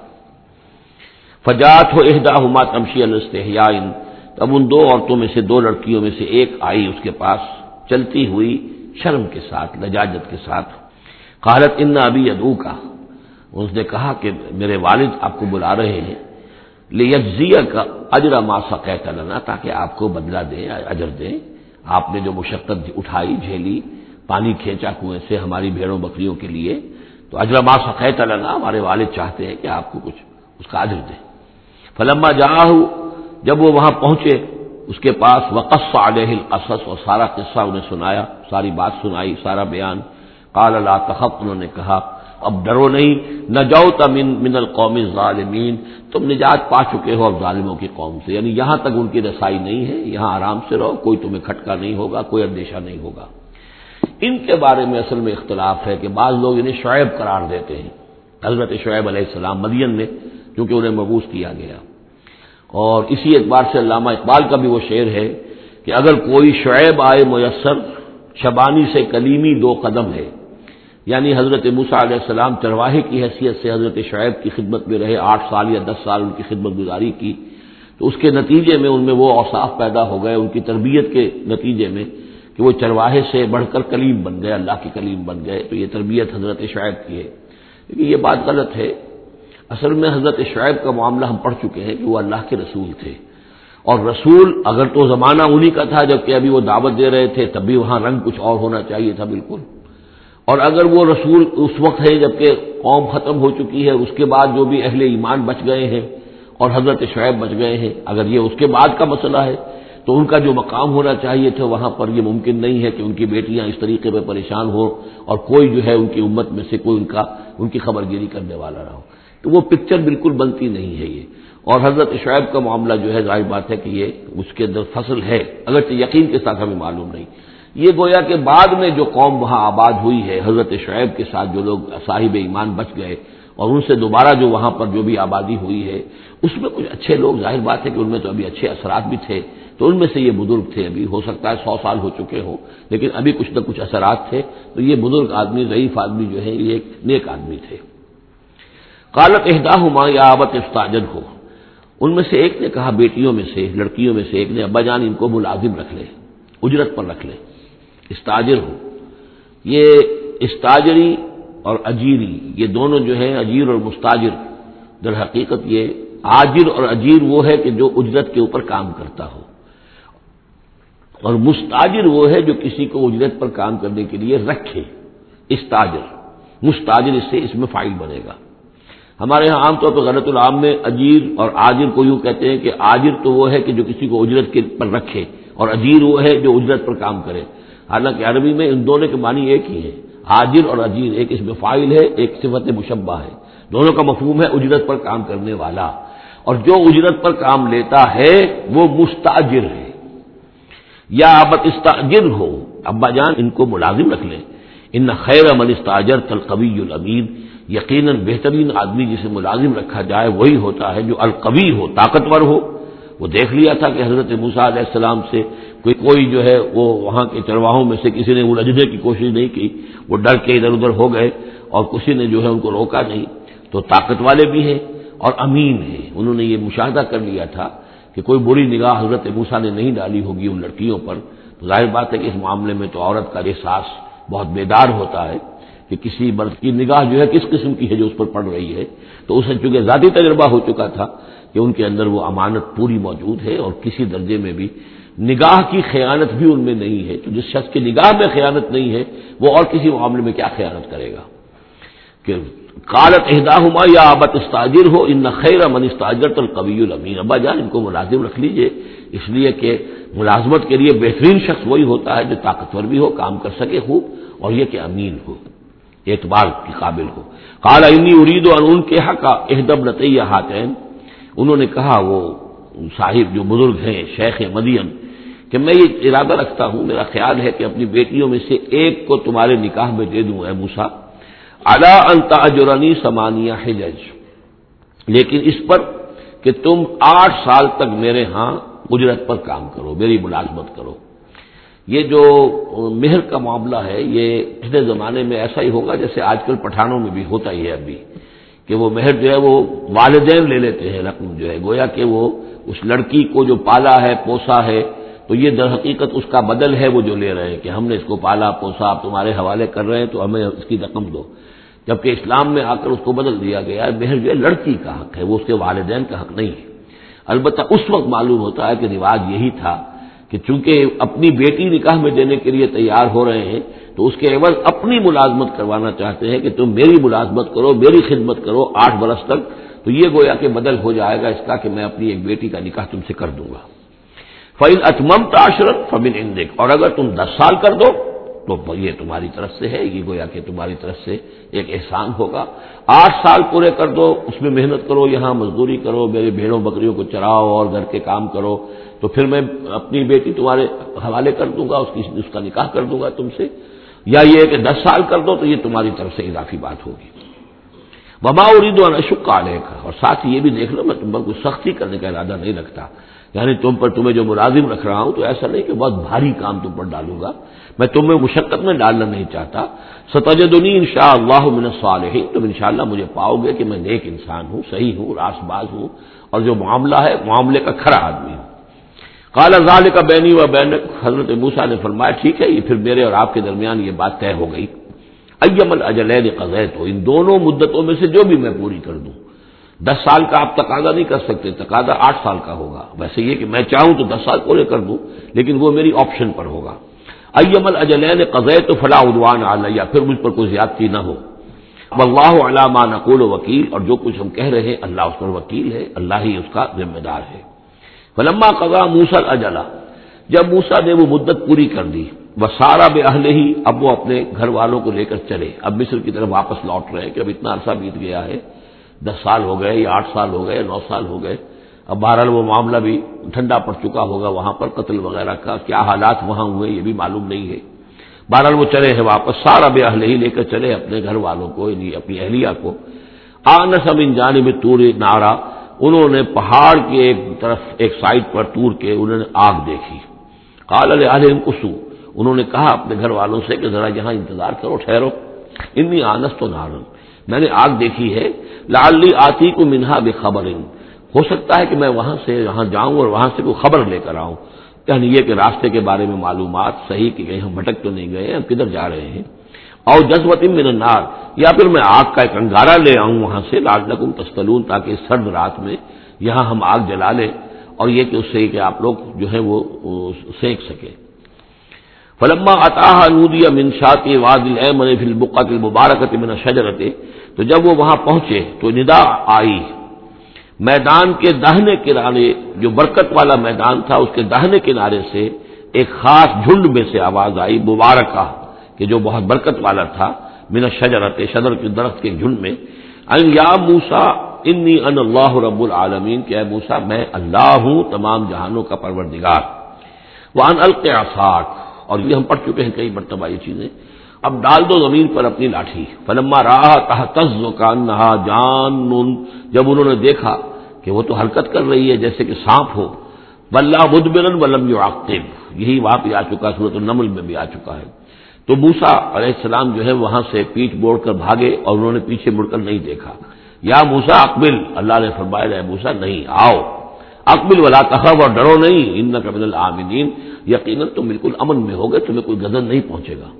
فجاءت احداہما تمشی علی استحیاء، اب ان دو عورتوں میں سے، دو لڑکیوں میں سے ایک آئی اس کے پاس چلتی ہوئی شرم کے ساتھ، لجاجت کے ساتھ۔ قالت ان ابی یدعوک، اس نے کہا کہ میرے والد آپ کو بلا رہے ہیں، لیجزیک اجر ما سقیت لنا، تاکہ آپ کو بدلہ دیں، اجر دیں، آپ نے جو مشقت اٹھائی جھیلی، پانی کھینچا کنویں سے ہماری بھیڑوں بکریوں کے لیے، تو اجر ما سقیت لنا، ہمارے والد چاہتے ہیں کہ آپ کو کچھ اس کا اجر دیں۔ فلما جاءہ، جب وہ وہاں پہنچے اس کے پاس، وقص علیہ القصص، اور سارا قصہ انہیں سنایا، ساری بات سنائی، سارا بیان۔ قال لا تخف، انہوں نے کہا اب ڈرو نہیں، نجوت من من القوم الظالمین، تم نجات پا چکے ہو اب ظالموں کی قوم سے، یعنی یہاں تک ان کی رسائی نہیں ہے، یہاں آرام سے رہو، کوئی تمہیں کھٹکا نہیں ہوگا، کوئی اندیشہ نہیں ہوگا۔ ان کے بارے میں اصل میں اختلاف ہے کہ بعض لوگ انہیں شعیب قرار دیتے ہیں، حضرت شعیب علیہ السلام مدین میں، کیونکہ انہیں مبعوث کیا گیا۔ اور اسی اعتبار سے علامہ اقبال کا بھی وہ شعر ہے کہ اگر کوئی شعیب آئے میسر، شبانی سے کلیمی دو قدم ہے، یعنی حضرت موسیٰ علیہ السلام چرواہے کی حیثیت سے حضرت شعیب کی خدمت میں رہے، آٹھ سال یا دس سال ان کی خدمت گزاری کی، تو اس کے نتیجے میں ان میں وہ اوصاف پیدا ہو گئے، ان کی تربیت کے نتیجے میں، کہ وہ چرواہے سے بڑھ کر کلیم بن گئے، اللہ کے کلیم بن گئے۔ تو یہ تربیت حضرت شعیب کی ہے، لیکن یہ بات غلط ہے۔ اصل میں حضرت شعیب کا معاملہ ہم پڑھ چکے ہیں کہ وہ اللہ کے رسول تھے، اور رسول اگر تو زمانہ انہی کا تھا جبکہ ابھی وہ دعوت دے رہے تھے، تب بھی وہاں رنگ کچھ اور ہونا چاہیے تھا بالکل، اور اگر وہ رسول اس وقت ہے جبکہ قوم ختم ہو چکی ہے، اس کے بعد جو بھی اہل ایمان بچ گئے ہیں اور حضرت شعیب بچ گئے ہیں، اگر یہ اس کے بعد کا مسئلہ ہے تو ان کا جو مقام ہونا چاہیے تھا وہاں پر یہ ممکن نہیں ہے کہ ان کی بیٹیاں اس طریقے پہ پریشان ہو اور کوئی جو ہے ان کی امت میں سے کوئی ان کا ان کی خبر گیری کرنے والا رہا ہو. تو وہ پکچر بالکل بنتی نہیں ہے یہ. اور حضرت شعیب کا معاملہ جو ہے ظاہر بات ہے کہ یہ اس کے اندر فصل ہے، اگرچہ یقین کے ساتھ ہمیں معلوم نہیں. یہ گویا کہ بعد میں جو قوم وہاں آباد ہوئی ہے حضرت شعیب کے ساتھ جو لوگ صاحب ایمان بچ گئے اور ان سے دوبارہ جو وہاں پر جو بھی آبادی ہوئی ہے اس میں کچھ اچھے لوگ، ظاہر بات ہے کہ ان میں تو ابھی اچھے اثرات بھی تھے، تو ان میں سے یہ بزرگ تھے، ابھی ہو سکتا ہے سو سال ہو چکے ہوں لیکن ابھی کچھ نہ کچھ اثرات تھے. تو یہ بزرگ آدمی، ضعیف آدمی جو ہے یہ ایک نیک آدمی تھے. قالت احداہما یا ابت استاجرہ، ان میں سے ایک نے کہا، بیٹیوں میں سے، لڑکیوں میں سے ایک نے، ابا جان ان کو ملازم رکھ لے، اجرت پر رکھ لے. استاجر ہو، یہ استاجری اور اجیری یہ دونوں جو ہے اجیر اور مستاجر، در حقیقت یہ آجر اور اجیر وہ ہے کہ جو اجرت کے اوپر کام کرتا ہو، اور مستاجر وہ ہے جو کسی کو اجرت پر کام کرنے کے لیے رکھے. استاجر، مستاجر اس سے اس میں فاعل بنے گا. ہمارے ہاں عام طور پر غلط العام میں اجیر اور آجر کو یوں کہتے ہیں کہ آجر تو وہ ہے کہ جو کسی کو اجرت کے پر رکھے اور اجیر وہ ہے جو اجرت پر کام کرے. حالانکہ عربی میں ان دونوں کے معنی ایک ہی ہے، آجر اور اجیر، ایک اس میں فاعل ہے، ایک صفت مشبہ ہے، دونوں کا مفہوم ہے اجرت پر کام کرنے والا. اور جو اجرت پر کام لیتا ہے وہ مستاجر ہے. یا ابت استاجر ہو، ابا جان ان کو ملازم رکھ لیں. ان خیر من استاجرت القوی الامین، یقیناً بہترین آدمی جسے ملازم رکھا جائے وہی ہوتا ہے جو القوی ہو، طاقتور ہو. وہ دیکھ لیا تھا کہ حضرت موسیٰ علیہ السلام سے کوئی کوئی جو ہے وہ وہاں کے چرواہوں میں سے کسی نے الجھنے کی کوشش نہیں کی، وہ ڈر کے ادھر ادھر ہو گئے اور کسی نے جو ہے ان کو روکا نہیں. تو طاقت والے بھی ہیں اور امین ہیں. انہوں نے یہ مشاہدہ کر لیا تھا کہ کوئی بری نگاہ حضرت موسیٰ نے نہیں ڈالی ہوگی ان لڑکیوں پر. تو ظاہر بات ہے کہ اس معاملے میں تو عورت کا احساس بہت بیدار ہوتا ہے کہ کسی مرد کی نگاہ جو ہے کس قسم کی ہے جو اس پر پڑ رہی ہے. تو اسے چونکہ ذاتی تجربہ ہو چکا تھا کہ ان کے اندر وہ امانت پوری موجود ہے اور کسی درجے میں بھی نگاہ کی خیانت بھی ان میں نہیں ہے. تو جس شخص کی نگاہ میں خیانت نہیں ہے وہ اور کسی معاملے میں کیا خیانت کرے گا. کہ قالت احداہما یا ابت استاجر ہو ان خیر من استاجرت القوی الامین، ابا جان ان کو ملازم رکھ لیجئے، اس لیے کہ ملازمت کے لیے بہترین شخص وہی ہوتا ہے جو طاقتور بھی ہو، کام کر سکے خوب، اور یہ کہ امین ہو، اعتبار کے قابل ہو. قال انی اريد ان انکحک احدی ابنتی ہاتین، انہوں نے کہا وہ صاحب جو بزرگ ہیں شیخ مدین کہ میں یہ ارادہ رکھتا ہوں، میرا خیال ہے کہ اپنی بیٹیوں میں سے ایک کو تمہارے نکاح میں دے دوں اے موسیٰ، علی ان تأجرنی ثمانیہ حجج، لیکن اس پر کہ تم آٹھ سال تک میرے ہاں اجرت پر کام کرو، میری ملازمت کرو. یہ جو مہر کا معاملہ ہے یہ پچھلے زمانے میں ایسا ہی ہوگا جیسے آج کل پٹھانوں میں بھی ہوتا ہی ہے ابھی، کہ وہ مہر جو ہے وہ والدین لے لیتے ہیں رقم جو ہے، گویا کہ وہ اس لڑکی کو جو پالا ہے پوسا ہے تو یہ در حقیقت اس کا بدل ہے وہ جو لے رہے ہیں کہ ہم نے اس کو پالا پوسا آپ تمہارے حوالے کر رہے ہیں تو ہمیں اس کی رقم دو. جبکہ اسلام میں آ کر اس کو بدل دیا گیا ہے، مہر جو ہے لڑکی کا حق ہے، وہ اس کے والدین کا حق نہیں ہے. البتہ اس وقت معلوم ہوتا ہے کہ رواج یہی تھا کہ چونکہ اپنی بیٹی نکاح میں دینے کے لیے تیار ہو رہے ہیں تو اس کے عوض اپنی ملازمت کروانا چاہتے ہیں کہ تم میری ملازمت کرو، میری خدمت کرو آٹھ برس تک، تو یہ گویا کہ بدل ہو جائے گا اس کا کہ میں اپنی ایک بیٹی کا نکاح تم سے کر دوں گا. فَإِنْ أَتْمَمْتَ عَشْرًا فَمِنْ عِنْدِكَ، اور اگر تم دس سال کر دو تو یہ تمہاری طرف سے ہے، یہ گویا کہ تمہاری طرف سے ایک احسان ہوگا. آٹھ سال پورے کر دو، اس میں محنت کرو، یہاں مزدوری کرو، میرے بھیڑوں بکریوں کو چراؤ اور گھر کے کام کرو، تو پھر میں اپنی بیٹی تمہارے حوالے کر دوں گا، اس کی اس کا نکاح کر دوں گا تم سے. یا یہ کہ دس سال کر دو تو یہ تمہاری طرف سے اضافی بات ہوگی. وما اريد ان اشق عليك، اور ساتھ یہ بھی دیکھ لو میں تم پر کوئی سختی کرنے کا ارادہ نہیں رکھتا، یعنی تم پر تمہیں جو ملازم رکھ رہا ہوں تو ایسا نہیں کہ بہت بھاری کام تم پر ڈالوں گا، میں تمہیں مشقت میں ڈالنا نہیں چاہتا. ستجدنی انشاءاللہ من الصالحین، تم انشاءاللہ مجھے پاؤ گے کہ میں نیک انسان ہوں، صحیح ہوں، راست باز ہوں، اور جو معاملہ ہے معاملے کا کھرا آدمی ہوں. قال ذلك بینی و بینک، حضرت موسیٰ نے فرمایا ٹھیک ہے، یہ پھر میرے اور آپ کے درمیان یہ بات طے ہو گئی. ایم الاجلین قضیت، ان دونوں مدتوں میں سے جو بھی میں پوری کر دوں. دس سال کا آپ تقاضا نہیں کر سکتے، تقاضا آٹھ سال کا ہوگا. ویسے یہ کہ میں چاہوں تو دس سال پورے کر دوں لیکن وہ میری آپشن پر ہوگا. ایم الاجلین قضیت فلا عدوان علی، پھر مجھ پر کوئی زیادتی نہ ہو. واللہ علی ما نقول وکیل، اور جو کچھ ہم کہہ رہے ہیں اللہ اس پر وکیل ہے، اللہ ہی اس کا ذمہ دار ہے. فلما قضا موسیٰ الاجل، جب موسیٰ نے وہ مدت پوری کر دی، وسارا بأہلہ ہی، اب وہ اپنے گھر والوں کو لے کر چلے، اب مصر کی طرف واپس لوٹ رہے ہیں کہ اب اتنا عرصہ بیت گیا ہے، دس سال ہو گئے یا آٹھ سال ہو گئے، نو سال ہو گئے، اب بہرحال وہ معاملہ بھی ٹھنڈا پڑ چکا ہوگا، وہاں پر قتل وغیرہ کا کیا حالات وہاں ہوئے یہ بھی معلوم نہیں ہے۔ بہرحال وہ چلے ہیں واپس، سارا بأہلہ ہی لے کر چلے اپنے گھر والوں کو، یعنی اپنی اہلیہ کو۔ آنس من جانب طور نارا، انہوں نے پہاڑ کے ایک طرف ایک سائڈ پر طور کے انہوں نے آگ دیکھی۔ قال لأہلہم کثوا، انہوں نے کہا اپنے گھر والوں سے کہ ذرا یہاں انتظار کرو، ٹھہرو، انی آنست نارا، میں نے آگ دیکھی ہے، لعلی آتیکم منہا بخبر، ہو سکتا ہے کہ میں وہاں سے یہاں جاؤں اور وہاں سے کوئی خبر لے کر آؤں، یعنی یہ کہ راستے کے بارے میں معلومات صحیح کہ کہیں ہم بھٹک تو نہیں گئے، ہم کدھر جا رہے ہیں، او جذوۃ من النار، یا پھر میں آگ کا ایک انگارہ لے آؤں وہاں سے، لعلکم تصطلون، تاکہ اس سرد رات میں یہاں ہم آگ جلا لیں، اور یہ کہ اس سے کہ آپ لوگ جو ہے وہ سینک سکیں۔ فلما اتاها نودی من شاطئ وادی الایمن فی البقعۃ المبارکۃ من الشجرۃ، تو جب وہ وہاں پہنچے تو ندا آئی، میدان کے داہنے کنارے، جو برکت والا میدان تھا اس کے داہنے کنارے سے ایک خاص جھنڈ میں سے آواز آئی، مبارکہ کہ جو بہت برکت والا تھا، من الشجرۃ، شجر کے درخت کے جھنڈ میں، ان یا موسیٰ انی انا اللہ رب العالمین، کہ اے موسیٰ میں اللہ ہوں تمام جہانوں کا پروردگار، وان الق عصاک، اور یہ ہم پڑھ چکے ہیں کئی مرتبہ یہ چیزیں، اب ڈال دو زمین پر اپنی لاٹھی، فلما رآہا تہتز کانہا جان، جب انہوں نے دیکھا کہ وہ تو حرکت کر رہی ہے جیسے کہ سانپ ہو، ولا مدبرا ولم يعقب، یہی وہاں پہ آ چکا، سورۃ النمل میں بھی آ چکا ہے۔ تو موسیٰ علیہ السلام جو ہے وہاں سے پیٹھ موڑ کر بھاگے اور انہوں نے پیچھے مڑ کر نہیں دیکھا۔ یا موسیٰ اقبل، اللہ نے فرمایا اے موسیٰ نہیں، آؤ، اقبل ولا تخف، اور ڈرو نہیں، انک من الآمنین، یقیناً تم بالکل امن میں ہوگے، تمہیں کوئی غضب نہیں پہنچے گا۔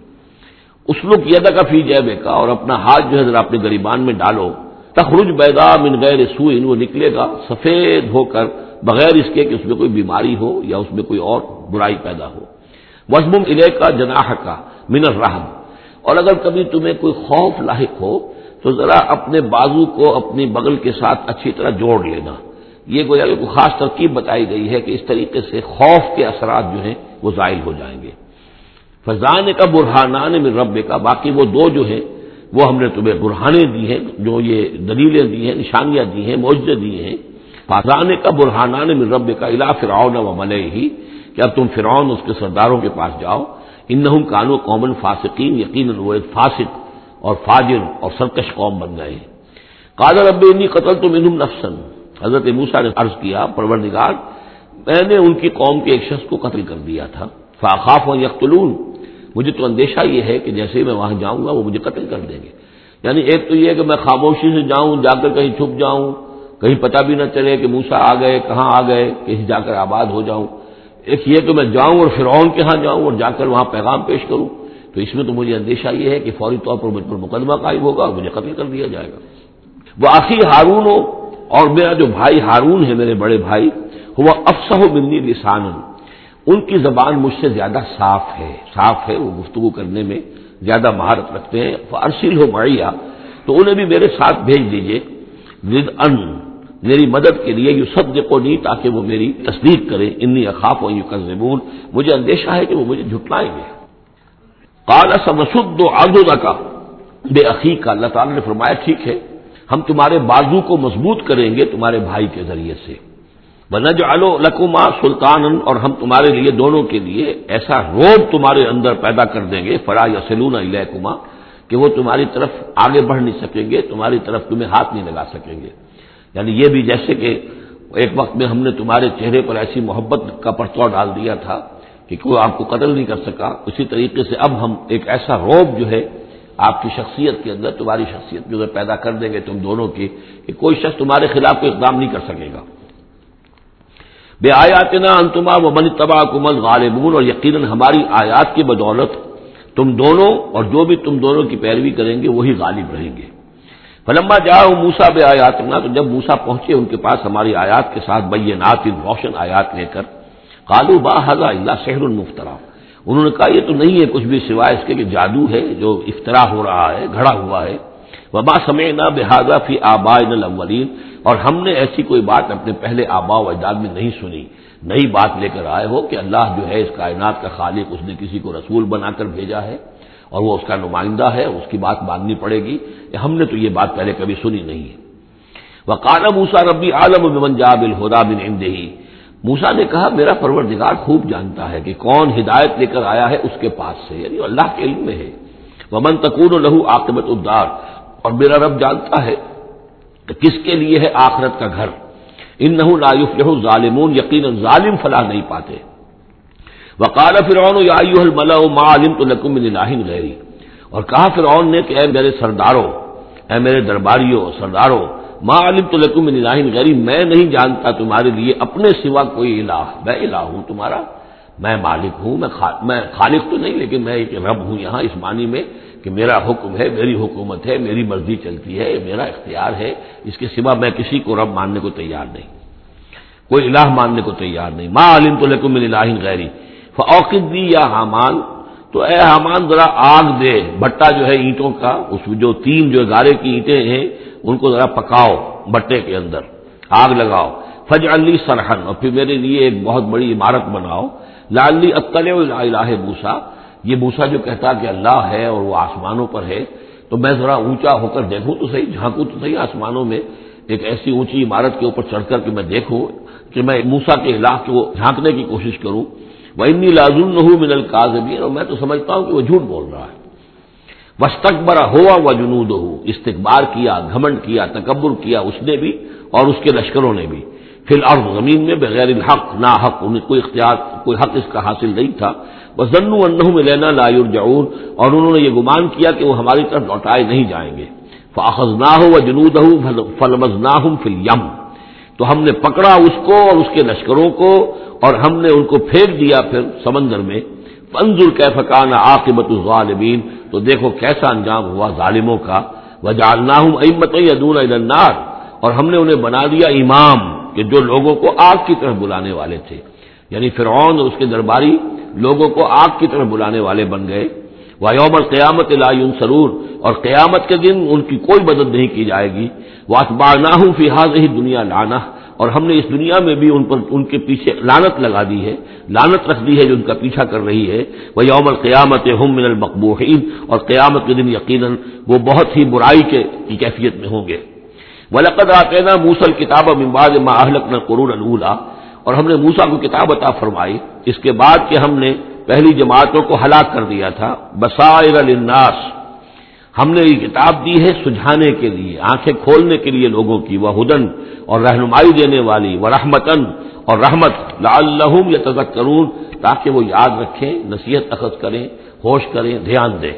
اسلک یدک فی جیبک، اور اپنا ہاتھ جو ہے ذرا اپنے گریبان میں ڈالو، تخرج بیضاء من غیر سوء، وہ نکلے گا سفید ہو کر بغیر اس کے کہ اس میں کوئی بیماری ہو یا اس میں کوئی اور برائی پیدا ہو۔ وَاضْمُمْ إِلَيْكَ جَنَاحَكَ مِنَ الرَّهْبِ، اور اگر کبھی تمہیں کوئی خوف لاحق ہو تو ذرا اپنے بازو کو اپنی بغل کے ساتھ اچھی طرح جوڑ لینا۔ یہ گویا کہ کوئی خاص ترکیب بتائی گئی ہے کہ اس طریقے سے خوف کے اثرات جو ہیں وہ زائل ہو جائیں گے۔ فَذَانِكَ بُرْهَانَانِ مِن رَّبِّكَ، باقی وہ دو جو ہیں وہ ہم نے تمہیں برہانے دی ہیں، جو یہ دلیلیں دی ہیں، نشانیاں دی ہیں، معجزے دیے ہیں۔ فَذَانِكَ بُرْهَانَانِ مِن رَّبِّكَ إِلَىٰ فِرْعَوْنَ وَمَلَئِهِ، کہ اب تم فرعون اس کے سرداروں کے پاس جاؤ، انہم کانوا قوما فاسقین، یقیناً وہ ایک فاسق اور فاجر اور سرکش قوم بن گئے ہیں۔ قال رب انی قتلت منہم نفسا، حضرت موسیٰ نے عرض کیا پروردگار میں نے ان کی قوم کے ایک شخص کو قتل کر دیا تھا، فاخاف ان یقتلون، مجھے تو اندیشہ یہ ہے کہ جیسے ہی میں وہاں جاؤں گا وہ مجھے قتل کر دیں گے۔ یعنی ایک تو یہ کہ میں خاموشی سے جاؤں، جا کر کہیں چھپ جاؤں، کہیں پتہ بھی نہ چلے کہ موسیٰ آ گئے، کہاں آ گئے، کہیں جا کر آباد ہو جاؤں۔ ایک یہ کہ میں جاؤں اور فرعون کے ہاں جاؤں اور جا کر وہاں پیغام پیش کروں، تو اس میں تو مجھے اندیشہ یہ ہے کہ فوری طور پر مجھ پر مقدمہ قائم ہوگا اور مجھے قتل کر دیا جائے گا۔ وہ آخی ہارون ہو، اور میرا جو بھائی ہارون ہے، میرے بڑے بھائی، وہ افصح منی لسانا، ان کی زبان مجھ سے زیادہ صاف ہے، صاف ہے، وہ گفتگو کرنے میں زیادہ مہارت رکھتے ہیں۔ فارسلہ معیا، تو انہیں بھی میرے ساتھ بھیج دیجئے، ردءً، میری مدد کے لیے، یصدقونی، تاکہ وہ میری تصدیق کرے، انی اخاف ان یکذبون، مجھے اندیشہ ہے کہ وہ مجھے جھٹلائیں گے۔ قال سنشد عضدک باخیک، اللہ تعالیٰ نے فرمایا ٹھیک ہے ہم تمہارے بازو کو مضبوط کریں گے تمہارے بھائی کے ذریعے سے، وَنَجْعَلُ لَكُمَا سُلْطَانًا، اور ہم تمہارے لیے دونوں کے لیے ایسا روب تمہارے اندر پیدا کر دیں گے، فَلَا يَصِلُونَ إِلَيْكُمَا، کہ وہ تمہاری طرف آگے بڑھ نہیں سکیں گے، تمہاری طرف تمہیں ہاتھ نہیں لگا سکیں گے۔ یعنی یہ بھی جیسے کہ ایک وقت میں ہم نے تمہارے چہرے پر ایسی محبت کا پرتو ڈال دیا تھا کہ کوئی آپ کو قتل نہیں کر سکا، اسی طریقے سے اب ہم ایک ایسا روب جو ہے آپ کی شخصیت کے اندر، تمہاری شخصیت جو ہے پیدا کر دیں گے تم دونوں کی، کہ کوئی شخص تمہارے خلاف کوئی اقدام نہیں کر سکے گا۔ بے آیاتنا انتما ومن اتبعکم الغالبون، اور یقیناً ہماری آیات کی بدولت تم دونوں اور جو بھی تم دونوں کی پیروی کریں گے وہی غالب رہیں گے۔ فلما جاءوا موسیٰ بآیاتنا، تو جب موسیٰ پہنچے ان کے پاس ہماری آیات کے ساتھ، بینات، روشن آیات لے کر، قالوا ما ھذا الا سحر مفترى، انہوں نے کہا یہ تو نہیں ہے کچھ بھی سوائے اس کے کہ جادو ہے جو افترا ہو رہا ہے، گھڑا ہوا ہے۔ وما سمعنا بہذا فی آبائنا الاولین، اور ہم نے ایسی کوئی بات اپنے پہلے آباء و اجداد میں نہیں سنی۔ نئی بات لے کر آئے ہو کہ اللہ جو ہے اس کائنات کا خالق، اس نے کسی کو رسول بنا کر بھیجا ہے اور وہ اس کا نمائندہ ہے، اس کی بات ماننی پڑے گی، ہم نے تو یہ بات پہلے کبھی سنی نہیں ہے۔ وقال موسیٰ ربی اعلم بمن جاء بالہدی من عنده، موسیٰ نے کہا میرا پروردگار خوب جانتا ہے کہ کون ہدایت لے کر آیا ہے اس کے پاس سے، یعنی اللہ کے علم میں ہے۔ ومن تکون له عاقبۃ الدار، اور میرا رب جانتا ہے کہ کس کے لیے ہے آخرت کا گھر۔ انہ لا یفلح الظالمون، یقیناً ظالم فلاح نہیں پاتے۔ وقال فرعون یا ایھا الملأ ما علمت لکم من الہ غیری، اور کہا فرعون نے کہ اے میرے سرداروں، اے میرے درباریوں سرداروں، ما علمت لکم من الہ غیری، میں نہیں جانتا تمہارے لیے اپنے سوا کوئی الہ، میں الہ ہوں تمہارا، میں مالک ہوں، میں میں خالق تو نہیں لیکن میں ایک رب ہوں یہاں اس معنی میں کہ میرا حکم ہے، میری حکومت ہے، میری مرضی چلتی ہے، میرا اختیار ہے، اس کے سوا میں کسی کو رب ماننے کو تیار نہیں، کوئی الہ ماننے کو تیار نہیں۔ ما علمت لکم من الہ غیری فاوقد لی یا حامان، تو اے حامان ذرا آگ دے، بھٹا جو ہے اینٹوں کا، اس جو تین جو گارے کی اینٹیں ہیں ان کو ذرا پکاؤ بٹے کے اندر، آگ لگاؤ، فاجعل لی صرحا، اور پھر میرے لیے ایک بہت بڑی عمارت بناؤ، لعلی اطلع الی الہ موسیٰ، یہ موسیٰ جو کہتا کہ اللہ ہے اور وہ آسمانوں پر ہے، تو میں ذرا اونچا ہو کر دیکھوں تو صحیح، جھانکوں تو صحیح آسمانوں میں، ایک ایسی اونچی عمارت کے اوپر چڑھ کر کہ میں دیکھوں کہ میں موسیٰ کے الہ کو جھانکنے کی کوشش کروں۔ وَإِنِّي لَأَظُنُّهُ مِنَ الْكَاذِبِينَ، اور میں تو سمجھتا ہوں کہ وہ جھوٹ بول رہا ہے۔ وَاسْتَكْبَرَ هُوَ وَجُنُودُهُ، استکبار کیا، گھمنڈ کیا، تکبر کیا اس نے بھی اور اس کے لشکروں نے بھی، فی الارض، زمین میں، بغیر الحق، نا حق، انہیں کوئی اختیار، کوئی حق اس کا حاصل نہیں تھا۔ وَظَنُّوا أَنَّهُمْ إِلَيْنَا لَا يُرْجَعُونَ، اور انہوں نے یہ گمان کیا کہ وہ ہماری طرف لوٹائے نہیں جائیں گے۔ فَأَخَذْنَاهُ وَجُنُودَهُ فَلَمَزْنَاهُمْ فِي الْيَمِّ، تو ہم نے پکڑا اس کو اور اس کے لشکروں کو اور ہم نے ان کو پھینک دیا پھر سمندر میں۔ فانظر کیف کان عاقبۃ الظالمین، تو دیکھو کیسا انجام ہوا ظالموں کا۔ وجعلناہم ائمۃ یدعون الی النار، اور ہم نے انہیں بنا دیا امام کہ جو لوگوں کو آگ کی طرف بلانے والے تھے، یعنی فرعون اور اس کے درباری لوگوں کو آگ کی طرف بلانے والے بن گئے۔ وَيَوْمَ الْقِيَامَةِ لَا يُنصَرُونَ، اور قیامت کے دن ان کی کوئی مدد نہیں کی جائے گی۔ وَأَتْبَعْنَاهُمْ فِي هَذِهِ الدُّنْيَا لَعْنَةً، اور ہم نے اس دنیا میں بھی ان پر ان کے پیچھے لعنت لگا دی ہے، لعنت رکھ دی ہے جو ان کا پیچھا کر رہی ہے۔ وَيَوْمَ الْقِيَامَةِ هُمْ مِنَ الْمَقْبُوحِينَ، اور قیامت کے دن یقیناً وہ بہت ہی برائی کے کی کیفیت میں ہوں گے۔ وَلَقَدْ آتَيْنَا مُوسَى الْكِتَابَ مِن بَعْدِ مَا أَهْلَكْنَا الْقُرُونَ الْأُولَىٰ، اور ہم نے موسیٰ کو کتاب عطا فرمائی اس کے بعد کہ ہم نے پہلی جماعتوں کو ہلاک کر دیا تھا۔ بصائر للناس، ہم نے یہ کتاب دی ہے سجھانے کے لیے، آنکھیں کھولنے کے لیے لوگوں کی، وہدن، اور رہنمائی دینے والی، ورحمتن، اور رحمت، لعلہم یتذکرون، تاکہ وہ یاد رکھیں، نصیحت اخذ کریں، ہوش کریں، دھیان دیں۔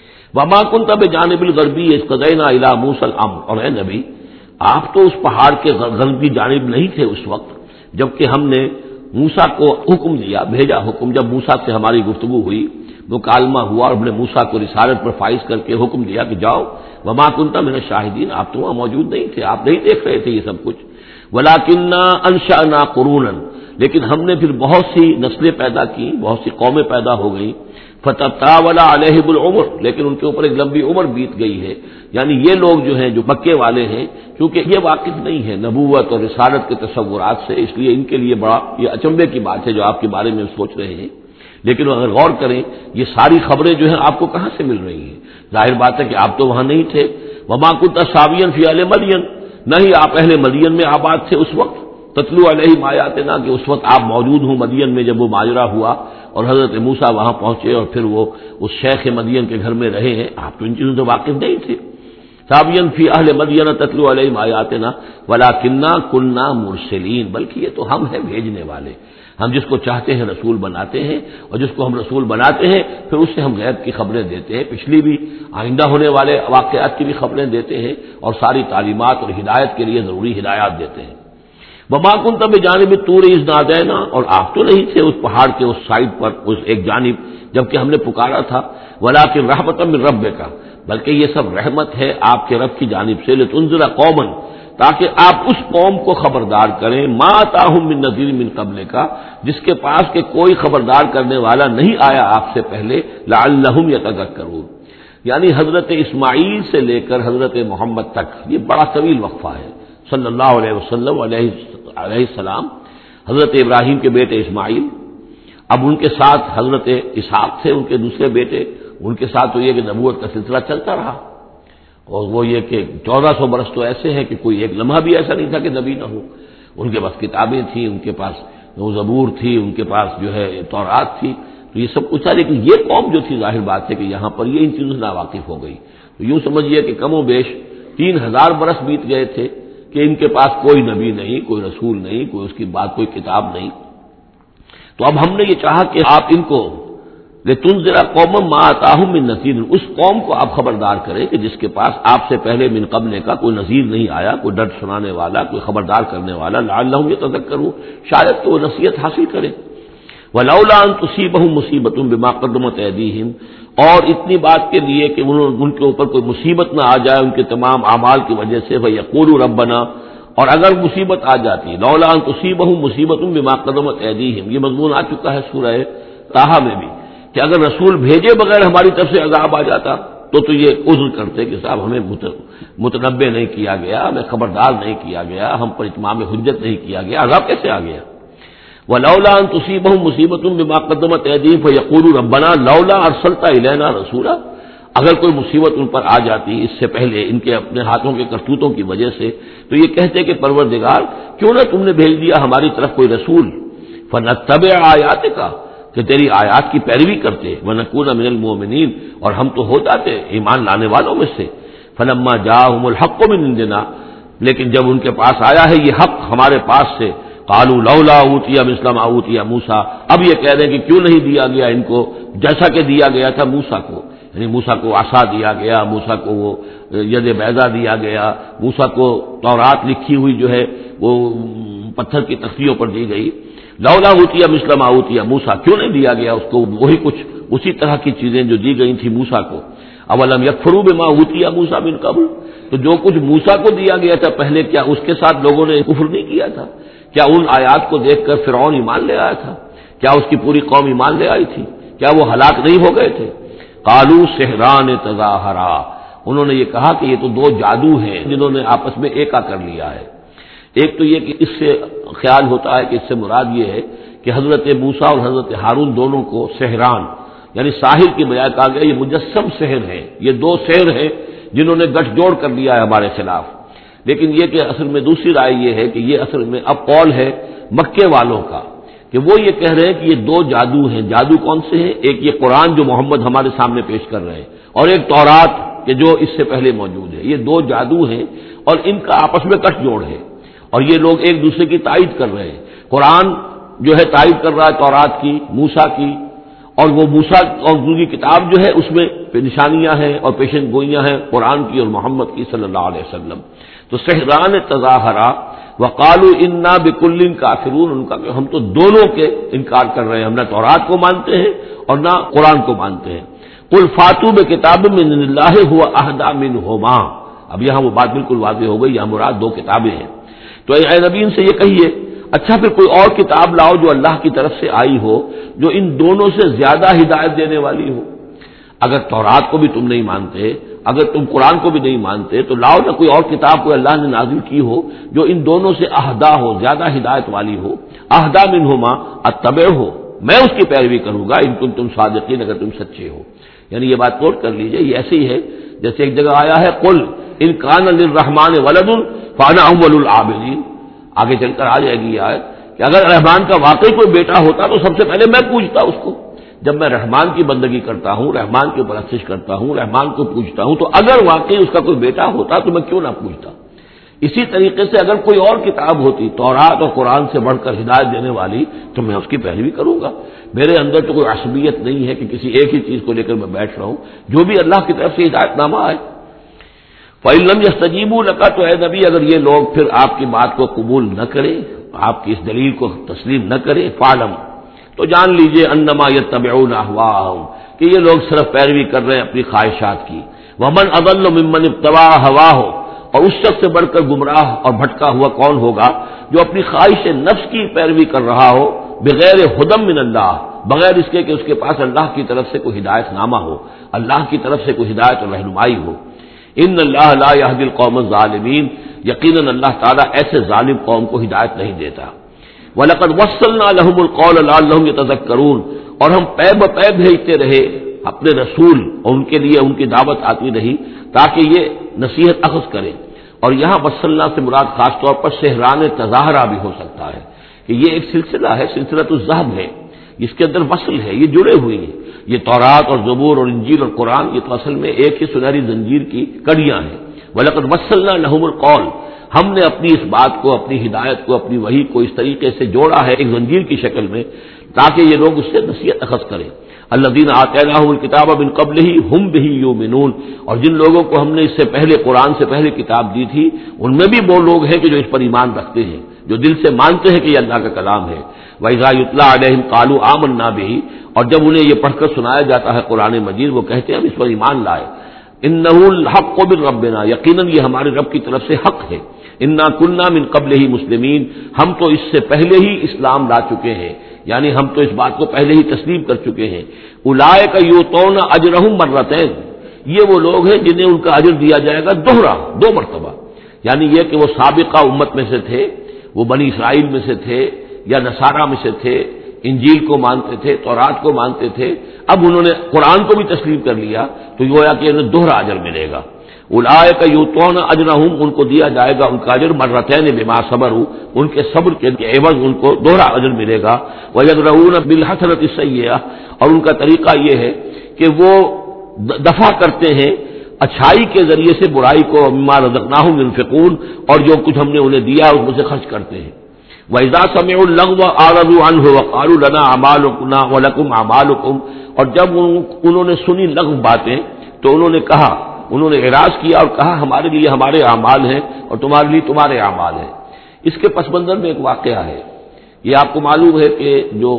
وما کنت بجانب الغربی اذ قضینا الی موسیٰ الامر، اور اے نبی آپ تو اس پہاڑ کے غربی جانب نہیں تھے اس وقت جبکہ ہم نے موسیٰ کو حکم دیا، بھیجا حکم، جب موسیٰ سے ہماری گفتگو ہوئی، مکالمہ ہوا اور ہم نے موسیٰ کو رسالت پر فائز کر کے حکم دیا کہ جاؤ، وما کنت من الشاہدین، آپ تو وہاں موجود نہیں تھے، آپ نہیں دیکھ رہے تھے یہ سب کچھ۔ ولکننا انشأنا قرونا، لیکن ہم نے پھر بہت سی نسلیں پیدا کی، بہت سی قومیں پیدا ہو گئیں۔ فتطاول علیہم العمر، لیکن ان کے اوپر ایک لمبی عمر بیت گئی ہے، یعنی یہ لوگ جو ہیں جو مکے والے ہیں، کیونکہ یہ واقف نہیں ہے نبوت اور رسالت کے تصورات سے، اس لیے ان کے لیے بڑا یہ اچنبے کی بات ہے جو آپ کے بارے میں سوچ رہے ہیں۔ لیکن اگر غور کریں یہ ساری خبریں جو ہیں آپ کو کہاں سے مل رہی ہیں؟ ظاہر بات ہے کہ آپ تو وہاں نہیں تھے۔ وما كنت ساويا في اهل مدين، نہیں آپ اہل مدین میں آباد تھے اس وقت، تتلو علیہم آیاتنا، کہ اس وقت آپ موجود ہوں مدین میں جب وہ ماجرا ہوا اور حضرت موسیٰ وہاں پہنچے اور پھر وہ اس شیخ مدین کے گھر میں رہے ہیں، آپ تو ان چیزوں سے واقف نہیں تھے۔ ساويا في اهل مدين تتلو علیہم آیاتنا ولكننا كنا مرسلین، بلکہ یہ تو ہم ہیں بھیجنے والے، ہم جس کو چاہتے ہیں رسول بناتے ہیں، اور جس کو ہم رسول بناتے ہیں پھر اس سے ہم غیب کی خبریں دیتے ہیں، پچھلی بھی آئندہ ہونے والے واقعات کی بھی خبریں دیتے ہیں، اور ساری تعلیمات اور ہدایت کے لیے ضروری ہدایات دیتے ہیں۔ وما كنت بجانب الطور اذ نادینا، اور آپ تو نہیں تھے اس پہاڑ کے اس سائڈ پر اس ایک جانب جبکہ ہم نے پکارا تھا، ولکن رحمتا من ربک، بلکہ یہ سب رحمت ہے آپ کے رب کی جانب سے، لتنذر قوما، تاکہ آپ اس قوم کو خبردار کریں، ما اتاہم من نذیر من قبلک، جس کے پاس کہ کوئی خبردار کرنے والا نہیں آیا آپ سے پہلے، لعلہم یتذکرون، یعنی حضرت اسماعیل سے لے کر حضرت محمد تک یہ بڑا طویل وقفہ ہے. صلی اللہ علیہ وسلم علیہ علیہ السلام حضرت ابراہیم کے بیٹے اسماعیل، اب ان کے ساتھ حضرت اسحاق تھے ان کے دوسرے بیٹے، ان کے ساتھ تو یہ کہ نبوت کا سلسلہ چلتا رہا، اور وہ یہ کہ چودہ سو برس تو ایسے ہیں کہ کوئی ایک لمحہ بھی ایسا نہیں تھا کہ نبی نہ ہو. ان کے پاس کتابیں تھیں، ان کے پاس زبور تھی، ان کے پاس جو ہے تورات تھی، تو یہ سب کچھ تھا. لیکن یہ قوم جو تھی ظاہر بات ہے کہ یہاں پر یہ ان چیزوں سے ناواقف ہو گئی. تو یوں سمجھیے کہ کم و بیش تین ہزار برس بیت گئے تھے کہ ان کے پاس کوئی نبی نہیں، کوئی رسول نہیں، کوئی اس کی بات کوئی کتاب نہیں. تو اب ہم نے یہ چاہا کہ آپ ان کو لتنذر قوما ما آتاہم من نذیر، اس قوم کو آپ خبردار کریں کہ جس کے پاس آپ سے پہلے من قبل کا کوئی نذیر نہیں آیا، کوئی ڈر سنانے والا، کوئی خبردار کرنے والا، لعلہم یتذکرون، شاید کہ وہ نصیحت حاصل کریں. ولولا ان تصیبہم مصیبۃ بما قدمت ایدیہم، اور اتنی بات کے لیے کہ ان کے اوپر کوئی مصیبت نہ آ جائے ان کے تمام اعمال کی وجہ سے، فیقولوا ربنا، اور اگر مصیبت آ جاتی، لولا ان تصیبہم مصیبۃ بما قدمت ایدیہم، یہ مضمون آ چکا ہے سورہ طٰہٰ میں بھی، کہ اگر رسول بھیجے بغیر ہماری طرف سے عذاب آ جاتا تو تو یہ عذر کرتے کہ صاحب ہمیں متنبع نہیں کیا گیا، ہمیں خبردار نہیں کیا گیا، ہم پر اتمام حجت نہیں کیا گیا، عذاب کیسے آ گیا. وَلَوْلَا أَن تُصِيبَهُم مُّصِيبَةٌ بِمَا قَدَّمَتْ أَيْدِيهِمْ فَيَقُولُوا رَبَّنَا لَوْلَا أَرْسَلْتَ إِلَيْنَا رَسُولًا، اگر کوئی مصیبت ان پر آ جاتی اس سے پہلے ان کے اپنے ہاتھوں کے کرتوتوں کی وجہ سے، تو یہ کہتے کہ پروردگار کیوں نہ تم نے بھیج دیا ہماری طرف کوئی رسول، فَنَتَّبِعَ آيَاتِكَ، کہ تیری آیات کی پیروی کرتے، وَنَكُونَ مِنَ الْمُؤْمِنِينَ، اور ہم تو ہو جاتے ایمان لانے والوں میں سے. فَلَمَّا جَاءَهُمُ الْحَقُّ مِنْ عِندِنَا، لیکن جب ان کے پاس آیا ہے یہ حق ہمارے پاس سے، قالوا لولا اوتی مثل ما اوتی موسیٰ، اب یہ کہہ رہے ہیں کہ کیوں نہیں دیا گیا ان کو جیسا کہ دیا گیا تھا موسیٰ کو، یعنی موسیٰ کو عصا دیا گیا، موسیٰ کو وہ ید بیضا دیا گیا، موسیٰ کو تورات لکھی ہوئی جو ہے وہ پتھر کی تختیوں پر دی گئی. لولا اوتی مثل ما اوتی موسیٰ، کیوں نہیں دیا گیا اس کو وہی کچھ اسی طرح کی چیزیں جو دی گئی تھی موسیٰ کو. اولم یکفروا بما اوتی موسیٰ من قبل، تو جو کچھ موسیٰ کو دیا گیا تھا پہلے کیا اس کے ساتھ لوگوں نے کفر نہیں کیا تھا؟ کیا ان آیات کو دیکھ کر فرعون ایمان لے آیا تھا؟ کیا اس کی پوری قوم ایمان لے آئی تھی؟ کیا وہ ہلاک نہیں ہو گئے تھے؟ قالوا سحران تظاہرا، انہوں نے یہ کہا کہ یہ تو دو جادو ہیں جنہوں نے آپس میں ایکا کر لیا ہے. ایک تو یہ کہ اس سے خیال ہوتا ہے کہ اس سے مراد یہ ہے کہ حضرت موسیٰ اور حضرت ہارون دونوں کو سحران یعنی ساحر کی بجائے کہا گیا یہ مجسم سحر ہیں، یہ دو سحر ہیں جنہوں نے گٹھ جوڑ کر لیا ہے ہمارے خلاف. لیکن یہ کہ اصل میں دوسری رائے یہ ہے کہ یہ اصل میں اب قول ہے مکے والوں کا کہ وہ یہ کہہ رہے ہیں کہ یہ دو جادو ہیں. جادو کون سے ہیں؟ ایک یہ قرآن جو محمد ہمارے سامنے پیش کر رہے ہیں، اور ایک تورات کہ جو اس سے پہلے موجود ہے. یہ دو جادو ہیں اور ان کا آپس میں گٹھ جوڑ ہے، اور یہ لوگ ایک دوسرے کی تائید کر رہے ہیں. قرآن جو ہے تائید کر رہا ہے تورات کی، موسیٰ کی، اور وہ موسیٰ اور دوسری کتاب جو ہے اس میں نشانیاں ہیں اور پیشن گوئیاں ہیں قرآن کی اور محمد کی صلی اللہ علیہ وسلم. تو سحران تظاہرا وقالوا انا بکل کافرون، ان کا کہ ہم تو دونوں کے انکار کر رہے ہیں، ہم نہ تورات کو مانتے ہیں اور نہ قرآن کو مانتے ہیں. قل فاتوا بکتاب من اللہ هو اہدی منہما، اب یہاں وہ بات بالکل واضح ہو گئی، یہاں مراد دو کتابیں ہیں. تو اے نبی ان سے یہ کہیے اچھا پھر کوئی اور کتاب لاؤ جو اللہ کی طرف سے آئی ہو، جو ان دونوں سے زیادہ ہدایت دینے والی ہو. اگر تورات کو بھی تم نہیں مانتے، اگر تم قرآن کو بھی نہیں مانتے، تو لاؤ نہ کوئی اور کتاب کو اللہ نے نازل کی ہو جو ان دونوں سے اہدا ہو، زیادہ ہدایت والی ہو. اہدا منہما اتبع ہو، میں اس کی پیروی کروں گا ان کنتم صادقین، اگر تم سچے ہو. یعنی یہ بات نوٹ کر لیجئے، یہ ایسے ہی ہے جیسے ایک جگہ آیا ہے قل ان کان للرحمن ولد فانا اول العابدین، آگے چل کر آ جائے گی یہ آیت کہ اگر رحمان کا واقعی کوئی بیٹا ہوتا تو سب سے پہلے میں پوچھتا اس کو. جب میں رحمان کی بندگی کرتا ہوں، رحمان کی پرستش کرتا ہوں، رحمان کو پوچھتا ہوں، تو اگر واقعی اس کا کوئی بیٹا ہوتا تو میں کیوں نہ پوچھتا. اسی طریقے سے اگر کوئی اور کتاب ہوتی تورات اور قرآن سے بڑھ کر ہدایت دینے والی تو میں اس کی پیروی کروں گا. میرے اندر تو کوئی عصبیت نہیں ہے کہ کسی ایک ہی چیز کو لے کر میں بیٹھ رہا ہوں، جو بھی اللہ کی طرف سے ہدایت نامہ آئے. فَإِن لَّمْ يَسْتَجِيبُوا لَكَ، تو اے نبی اگر یہ لوگ پھر آپ کی بات کو قبول نہ کریں، آپ کی اس دلیل کو تسلیم نہ کریں، فَاعْلَمْ، تو جان لیجئے انما یتبعون اہواءہم، کہ یہ لوگ صرف پیروی کر رہے ہیں اپنی خواہشات کی. ومن اضل ممن اتبع ہواہ، اور اس شخص سے بڑھ کر گمراہ اور بھٹکا ہوا کون ہوگا جو اپنی خواہش نفس کی پیروی کر رہا ہو بغیر ہدی من اللہ، بغیر اس کے کہ اس کے پاس اللہ کی طرف سے کوئی ہدایت نامہ ہو، اللہ کی طرف سے کوئی ہدایت اور رہنمائی ہو۔ ان اللہ لا یہدی القوم الظالمین، یقیناً اللہ تعالیٰ ایسے ظالم قوم کو ہدایت نہیں دیتا۔ وَلَقَدْ وَصَّلْنَا لَهُمُ الْقَوْلَ لَعَلَّهُمْ يَتَذَكَّرُونَ، اور ہم پے بپے بھیجتے رہے اپنے رسول، اور ان کے لیے ان کی دعوت آتی رہی تاکہ یہ نصیحت اخذ کریں۔ اور یہاں وصلنا سے مراد خاص طور پر سہران تظاہرہ بھی ہو سکتا ہے کہ یہ ایک سلسلہ ہے، سلسلۃ الذہب ہے، اس کے اندر وصل ہے، یہ جڑے ہوئے ہیں۔ یہ تورات اور زبور اور انجیل اور قرآن، یہ تو اصل میں ایک ہی سنہری زنجیر کی کڑیاں ہیں۔ وَلَقَدْ وَصَّلْنَا لَهُمُ الْقَوْلَ، ہم نے اپنی اس بات کو، اپنی ہدایت کو، اپنی وحی کو اس طریقے سے جوڑا ہے ایک زنجیر کی شکل میں تاکہ یہ لوگ اس سے نصیحت اخذ کریں۔ الذین آتیناہم الکتاب من قبلہ ہم بہ یؤمنون، اور جن لوگوں کو ہم نے اس سے پہلے قرآن سے پہلے کتاب دی تھی ان میں بھی وہ لوگ ہیں کہ جو اس پر ایمان رکھتے ہیں، جو دل سے مانتے ہیں کہ یہ اللہ کا کلام ہے۔ وَإِذَا يُتْلَىٰ عَلَيْهِمْ قَالُوا آمَنَّا بِهِ، اور جب انہیں یہ پڑھ کر سنایا جاتا ہے قرآن مجید، وہ کہتے ہیں ہم اس پر ایمان لائے۔ اِنَّهُ الْحَقُّ مِن رَّبِّنَا، یقیناً یہ ہمارے رب کی طرف سے حق ہے۔ اِنَّا كُنَّا مِن قَبْلِهِ مُسْلِمِينَ، ہم تو اس سے پہلے ہی اسلام لا چکے ہیں، یعنی ہم تو اس بات کو پہلے ہی تسلیم کر چکے ہیں۔ اولئک یؤتون اجرہم مرتین، یہ وہ لوگ ہیں جنہیں ان کا اجر دیا جائے گا دوہرا، دو مرتبہ، یعنی یہ کہ وہ سابقہ امت میں سے تھے، وہ بنی اسرائیل میں سے تھے یا نصارہ میں سے تھے، انجیل کو مانتے تھے، تورات کو مانتے تھے، اب انہوں نے قرآن کو بھی تسلیم کر لیا تو گویا کہ انہیں دوہرا اجر ملے گا۔ اولئک یؤتون اجرہم، ان کو دیا جائے گا ان کا اجر مرتین بما صبروا، ان کے صبر کے عوض ان کو دوہرا اجر ملے گا۔ ویدرؤون بالحسنۃ السیئۃ، اور ان کا طریقہ یہ ہے کہ وہ دفع کرتے ہیں اچھائی کے ذریعے سے برائی کو، مما رزقناہم ينفقون، اور جو کچھ ہم نے انہیں دیا اس میں سے خرچ کرتے ہیں۔ وَإِذَا سَمِعُوا اللَّغْوَ أَعْرَضُوا عَنْهُ وَقَالُوا لَنَا أَعْمَالُنَا وَلَكُمْ أَعْمَالُكُمْ، اور جب انہوں نے سنی لغو باتیں تو انہوں نے کہا، انہوں نے اعراض کیا اور کہا ہمارے لیے ہمارے اعمال ہیں اور تمہارے لیے تمہارے اعمال ہیں۔ اس کے پس منظر میں ایک واقعہ ہے، یہ آپ کو معلوم ہے کہ جو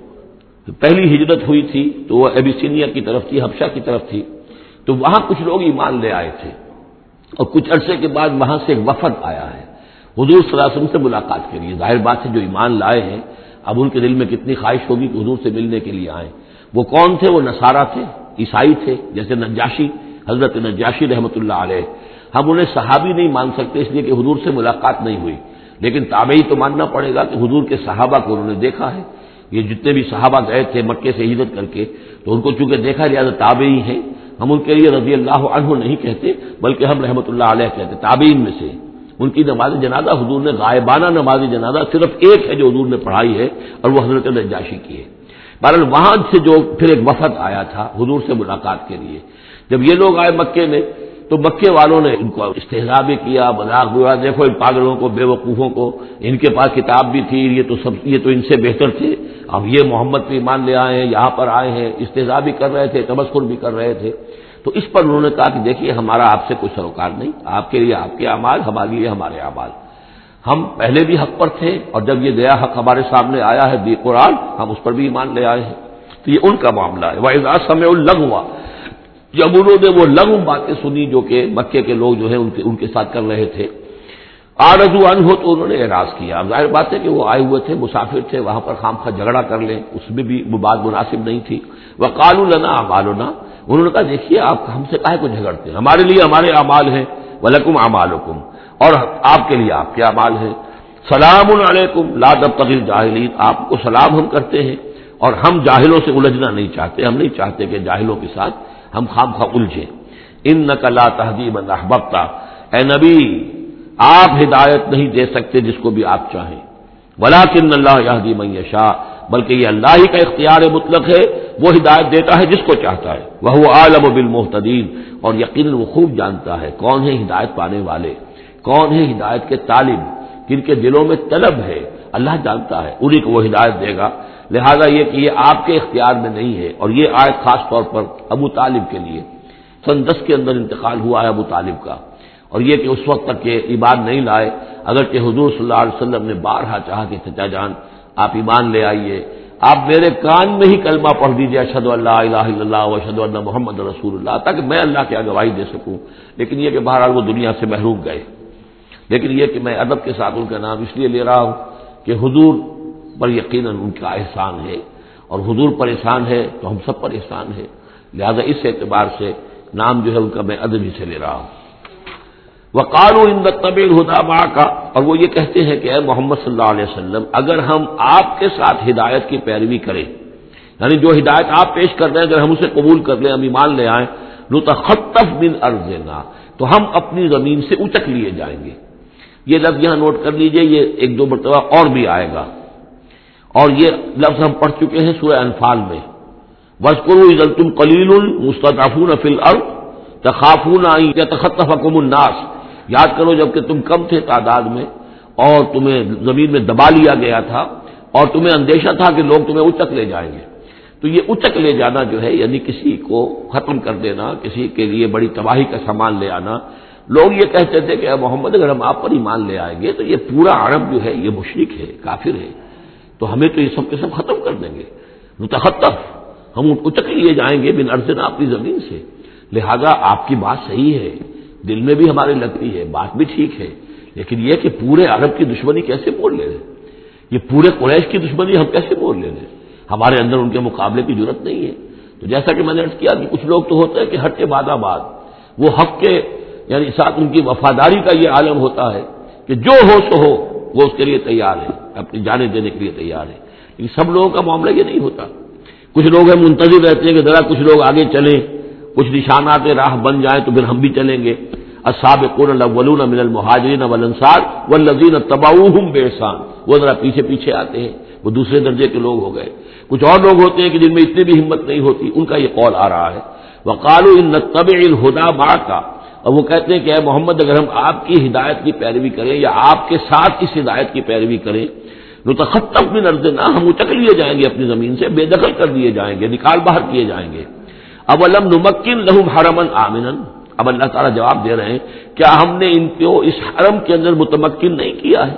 پہلی ہجرت ہوئی تھی تو وہ ابیسینیا کی طرف تھی، حبشہ کی طرف تھی، تو وہاں کچھ لوگ ایمان لے آئے تھے اور کچھ عرصے کے بعد وہاں سے ایک وفد آیا ہے حضور صلی اللہ علیہ وسلم سے ملاقات کے لیے۔ ظاہر بات ہے جو ایمان لائے ہیں اب ان کے دل میں کتنی خواہش ہوگی کہ حضور سے ملنے کے لیے آئیں۔ وہ کون تھے؟ وہ نصارہ تھے، عیسائی تھے، جیسے نجاشی، حضرت نجاشی رحمۃ اللہ علیہ۔ ہم انہیں صحابی نہیں مان سکتے اس لیے کہ حضور سے ملاقات نہیں ہوئی، لیکن تابعی تو ماننا پڑے گا کہ حضور کے صحابہ کو انہوں نے دیکھا ہے۔ یہ جتنے بھی صحابہ گئے تھے مکے سے ہجرت کر کے تو ان کو چونکہ دیکھا لہٰذا تابعی ہیں، ہم ان کے لیے رضی اللہ عنہ نہیں کہتے بلکہ ہم رحمۃ اللہ علیہ کہتے، تابعین میں سے۔ ان کی نماز جنازہ حضور نے غائبانہ نماز جنازہ صرف ایک ہے جو حضور نے پڑھائی ہے اور وہ حضرت نجاشی کی ہے۔ بہرحال وہاں سے جو پھر ایک وفد آیا تھا حضور سے ملاقات کے لیے، جب یہ لوگ آئے مکے میں تو مکے والوں نے ان کو استہزاء بھی کیا، مذاق بھی ہوا، دیکھو ان پاگلوں کو، بے وقوفوں کو، ان کے پاس کتاب بھی تھی، یہ تو سب یہ تو ان سے بہتر تھے، اب یہ محمد پہ ایمان لے آئے ہیں، یہاں پر آئے ہیں، استہزاء بھی کر رہے تھے، تمسخر بھی کر رہے تھے۔ تو اس پر انہوں نے کہا کہ دیکھیے ہمارا آپ سے کوئی سروکار نہیں، آپ کے لیے آپ کے اعمال، ہمارے لیے ہمارے اعمال، ہم پہلے بھی حق پر تھے اور جب یہ نیا حق ہمارے سامنے آیا ہے دی قرآن، ہم اس پر بھی ایمان لے آئے ہیں۔ تو یہ ان کا معاملہ ہے۔ وَإِذَا سَمِعُوا اللَّغْوَ، جب انہوں نے وہ لغو باتیں سنی جو کہ مکے کے لوگ جو ہے ان کے ان کے ساتھ کر رہے تھے، اعرضوا عنہ، تو انہوں نے اعراض کیا۔ اب ظاہر بات ہے کہ وہ آئے ہوئے تھے، مسافر تھے، وہاں پر خام خواہ جھگڑا کر لیں اس میں بھی وہ بات مناسب نہیں تھی۔ وقالوا لنا اعمالنا، انہوں نے کہا دیکھیے آپ ہم سے کاہے کو جھگڑتے ہیں، ہمارے لیے ہمارے اعمال ہیں، ولکم اعمالکم، اور آپ کے لیے آپ کے اعمال ہیں۔ سلام علیکم لا تبتغوا الجاہلین، آپ کو سلام ہم کرتے ہیں اور ہم جاہلوں سے الجھنا نہیں چاہتے، ہم نہیں چاہتے کہ جاہلوں کے ساتھ ہم خام خواہ الجھیں۔ انک لا تہدی من احببت، اے نبی آپ ہدایت نہیں دے سکتے جس کو بھی آپ چاہیں، ولکن اللہ یہدی من یشاء، بلکہ یہ اللہ ہی کا اختیار مطلق ہے، وہ ہدایت دیتا ہے جس کو چاہتا ہے۔ وہو اعلم بالمہتدین، اور یقیناً وہ خوب جانتا ہے کون ہے ہدایت پانے والے، کون ہے ہدایت کے طالب، جن کے دلوں میں طلب ہے، اللہ جانتا ہے، انہی کو وہ ہدایت دے گا۔ لہذا یہ کہ یہ آپ کے اختیار میں نہیں ہے، اور یہ آیت خاص طور پر ابو طالب کے لیے، سن دس کے اندر انتقال ہوا ہے ابو طالب کا، اور یہ کہ اس وقت تک یہ ایمان نہیں لائے، اگرچہ حضور صلی اللہ علیہ وسلم نے بارہا چاہا کہ چچا جان آپ ایمان لے آئیے، آپ میرے کان میں ہی کلمہ پڑھ دیجیے اشہد ان لا الہ الا اللہ و اشہد ان محمد رسول اللہ، تاکہ میں اللہ کی گواہی دے سکوں، لیکن یہ کہ بہرحال وہ دنیا سے محروم گئے۔ لیکن یہ کہ میں ادب کے ساتھ ان کا نام اس لیے لے رہا ہوں کہ حضور پر یقیناً ان کا احسان ہے، اور حضور پر احسان ہے تو ہم سب پر احسان ہے، لہذا اس اعتبار سے نام جو ہے ان کا میں ادب ہی سے لے رہا ہوں۔ وقالوا ان نتبع الهدى معك، اور وہ یہ کہتے ہیں کہ اے محمد صلی اللہ علیہ وسلم اگر ہم آپ کے ساتھ ہدایت کی پیروی کریں، یعنی جو ہدایت آپ پیش کر رہے ہیں اگر ہم اسے قبول کر لیں، ہم ایمان لے آئیں، نتخطف من ارضنا، تو ہم اپنی زمین سے اچک لیے جائیں گے۔ یہ لفظ یہاں نوٹ کر لیجئے، یہ ایک دو مرتبہ اور بھی آئے گا، اور یہ لفظ ہم پڑھ چکے ہیں سورہ انفال میں، وَاذْكُرُوا إِذْ أَنْتُمْ قَلِيلٌ مُسْتَضْعَفُونَ فِي الْأَرْضِ تَخَافُونَ أَنْ يَتَخَطَّفَكُمُ النَّاسُ، یاد کرو جب کہ تم کم تھے تعداد میں اور تمہیں زمین میں دبا لیا گیا تھا اور تمہیں اندیشہ تھا کہ لوگ تمہیں اچک لے جائیں گے۔ تو یہ اچک لے جانا جو ہے یعنی کسی کو ختم کر دینا، کسی کے لیے بڑی تباہی کا سامان لے آنا، لوگ یہ کہتے تھے کہ اے محمد اگر ہم آپ پر ایمان لے آئیں گے تو یہ پورا عرب جو ہے یہ مشرک ہے، کافر ہے، تو ہمیں تو یہ سب کے سب ختم کر دیں گے، متخطف، ہم اچک لیے جائیں گے بن ارضنا، اپنی زمین سے۔ لہذا آپ کی بات صحیح ہے، دل میں بھی ہمارے لگتی ہے، بات بھی ٹھیک ہے، لیکن یہ کہ پورے عرب کی دشمنی کیسے مول لے رہے، یہ پورے قریش کی دشمنی ہم کیسے مول لے رہے، ہمارے اندر ان کے مقابلے کی ضرورت نہیں ہے۔ تو جیسا کہ میں نے عرض کیا کہ کچھ لوگ تو ہوتے ہیں کہ حق کے بعد آباد، وہ حق کے یعنی ساتھ ان کی وفاداری کا یہ عالم ہوتا ہے کہ جو ہو سو ہو وہ اس کے لیے تیار ہے، اپنی جانیں دینے کے لیے تیار ہے، لیکن سب لوگوں کا معاملہ یہ نہیں ہوتا۔ کچھ لوگ ہیں منتظر رہتے ہیں کہ ذرا کچھ لوگ آگے چلیں، کچھ نشانات راہ بن جائیں تو پھر ہم بھی چلیں گے۔ السابقون الاولون من المہاجرین والانصار والذین اتبعوہم باحسان، وہ ذرا پیچھے پیچھے آتے ہیں، وہ دوسرے درجے کے لوگ ہو گئے۔ کچھ اور لوگ ہوتے ہیں کہ جن میں اتنی بھی ہمت نہیں ہوتی، ان کا یہ قول آ رہا ہے، وقالوا ان نتبع الهدى معك، اور وہ کہتے ہیں کہ اے محمد اگر ہم آپ کی ہدایت کی پیروی کریں یا آپ کے ساتھ اس ہدایت کی پیروی کریں، نتخطف من ارضنا، ہم اچک لیے جائیں گے اپنی زمین سے، بے دخل کر دیے جائیں گے، نکال باہر کیے جائیں گے۔ اولم نمکن لهم حرما آمنا، اب اللہ تعالیٰ جواب دے رہے ہیں کیا ہم نے ان کو اس حرم کے اندر متمکن نہیں کیا ہے؟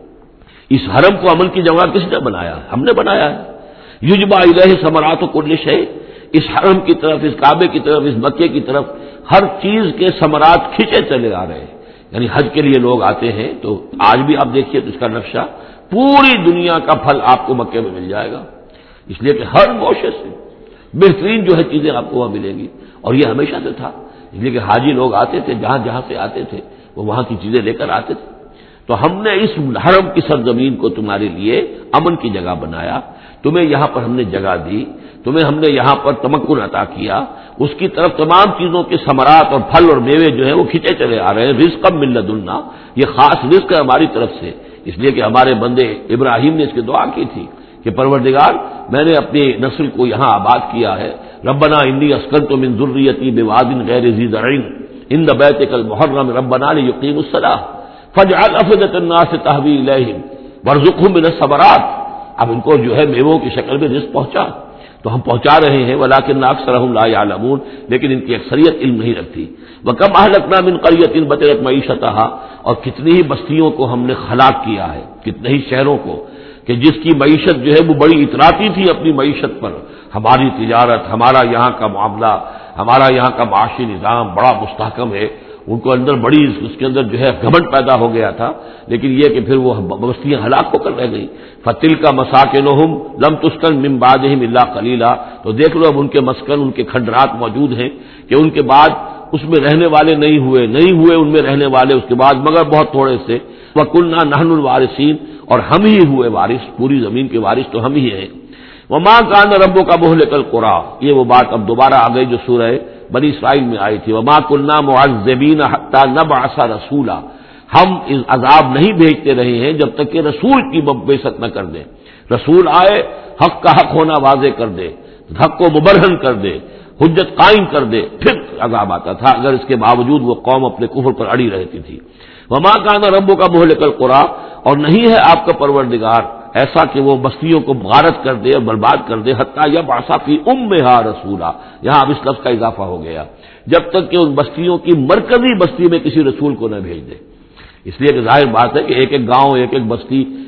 اس حرم کو عمل کی جگہ کس نے بنایا؟ ہم نے بنایا ہے۔ یجبا الیہ ثمرات کل شیء، اس حرم کی طرف، اس کعبے کی طرف، اس مکے کی طرف ہر چیز کے ثمرات کھینچے چلے آ رہے ہیں۔ یعنی حج کے لیے لوگ آتے ہیں تو آج بھی آپ دیکھیے تو اس کا نقشہ، پوری دنیا کا پھل آپ کو مکے میں مل جائے گا، اس لیے کہ ہر گوشے سے بہترین جو ہے چیزیں آپ کو وہاں ملیں گی، اور یہ ہمیشہ سے تھا، اس لیے کہ حاجی لوگ آتے تھے، جہاں جہاں سے آتے تھے وہ وہاں کی چیزیں لے کر آتے تھے۔ تو ہم نے اس حرم کی سرزمین کو تمہارے لیے امن کی جگہ بنایا، تمہیں یہاں پر ہم نے جگہ دی، تمہیں ہم نے یہاں پر تمکن عطا کیا، اس کی طرف تمام چیزوں کے ثمرات اور پھل اور میوے جو ہیں وہ کھینچے چلے آ رہے ہیں۔ رزقا من لدنا، یہ خاص رزق ہے ہماری طرف سے، اس لیے کہ ہمارے بندے ابراہیم نے اس کی دعا کی تھی کہ پروردگار میں نے اپنی نسل کو یہاں آباد کیا ہے، ربنا انی اسکنت من ذریتی بواد غیر ذی زرع عند بیتک المحرم ربنا لیقیموا الصلاۃ فاجعل افئدة الناس تهوی الیہم وارزقهم من الثمرات، اب ان کو جو ہے میووں کی شکل میں رزق پہنچا تو ہم پہنچا رہے ہیں، ولکن اکثرهم لا یعلمون، لیکن ان کی اکثریت علم نہیں رکھتی۔ وکم اہلکنا من قریۃ بطرت معیشتها، اور کتنی ہی بستیوں کو ہم نے ہلاک کیا ہے، کتنے ہی شہروں کو کہ جس کی معیشت جو ہے وہ بڑی اتراتی تھی اپنی معیشت پر، ہماری تجارت، ہمارا یہاں کا معاملہ، ہمارا یہاں کا معاشی نظام بڑا مستحکم ہے، ان کو اندر بڑی اس کے اندر جو ہے گھمنڈ پیدا ہو گیا تھا، لیکن یہ کہ پھر وہ بستیاں ہلاک ہو کر رہ گئی۔ فَتِلْكَ مَسَاكِنُهُمْ لَمْ تُسْكَنْ مِنْ بَعْدِهِمْ إِلَّا قَلِيلًا، تو دیکھ لو اب ان کے مسکن، ان کے کھنڈرات موجود ہیں کہ ان کے بعد اس میں رہنے والے نہیں ہوئے نہیں ہوئے ان میں رہنے والے اس کے بعد مگر بہت تھوڑے سے۔ وَكُنَّا نَحْنُ الْوَارِثِينَ، اور ہم ہی ہوئے وارث، پوری زمین کے وارث تو ہم ہی ہیں۔ وَمَا كَانَ رَبُّكَ مُهْلِكَ الْقُرَىٰ، یہ وہ بات اب دوبارہ آ گئی جو سورہ بنی اسرائیل میں آئی تھی، وَمَا كُنَّا مُعَذِّبِينَ حَتَّىٰ نَبْعَثَ رَسُولًا، ہم اس عذاب نہیں بھیجتے رہے ہیں جب تک کہ رسول کی بعثت نہ کر دیں، رسول آئے حق کا حق ہونا واضح کر دے، حق کو مبرہن کر دے، حجت قائم کر دے، پھر عذاب آتا تھا، اگر اس کے باوجود وہ قوم اپنے کفر پر اڑی رہتی تھی۔ وَمَا كَانَ رَبُّكَ مُهْلِكَ الْقُرَىٰ، اور نہیں ہے آپ کا پروردگار ایسا کہ وہ بستیوں کو غارت کر دے اور برباد کر دے، حتیٰ یبعث فی امہا رسولا، یہاں اب اس لفظ کا اضافہ ہو گیا، جب تک کہ ان بستیوں کی مرکزی بستی میں کسی رسول کو نہ بھیج دے۔ اس لیے کہ ظاہر بات ہے کہ ایک ایک گاؤں، ایک ایک بستی،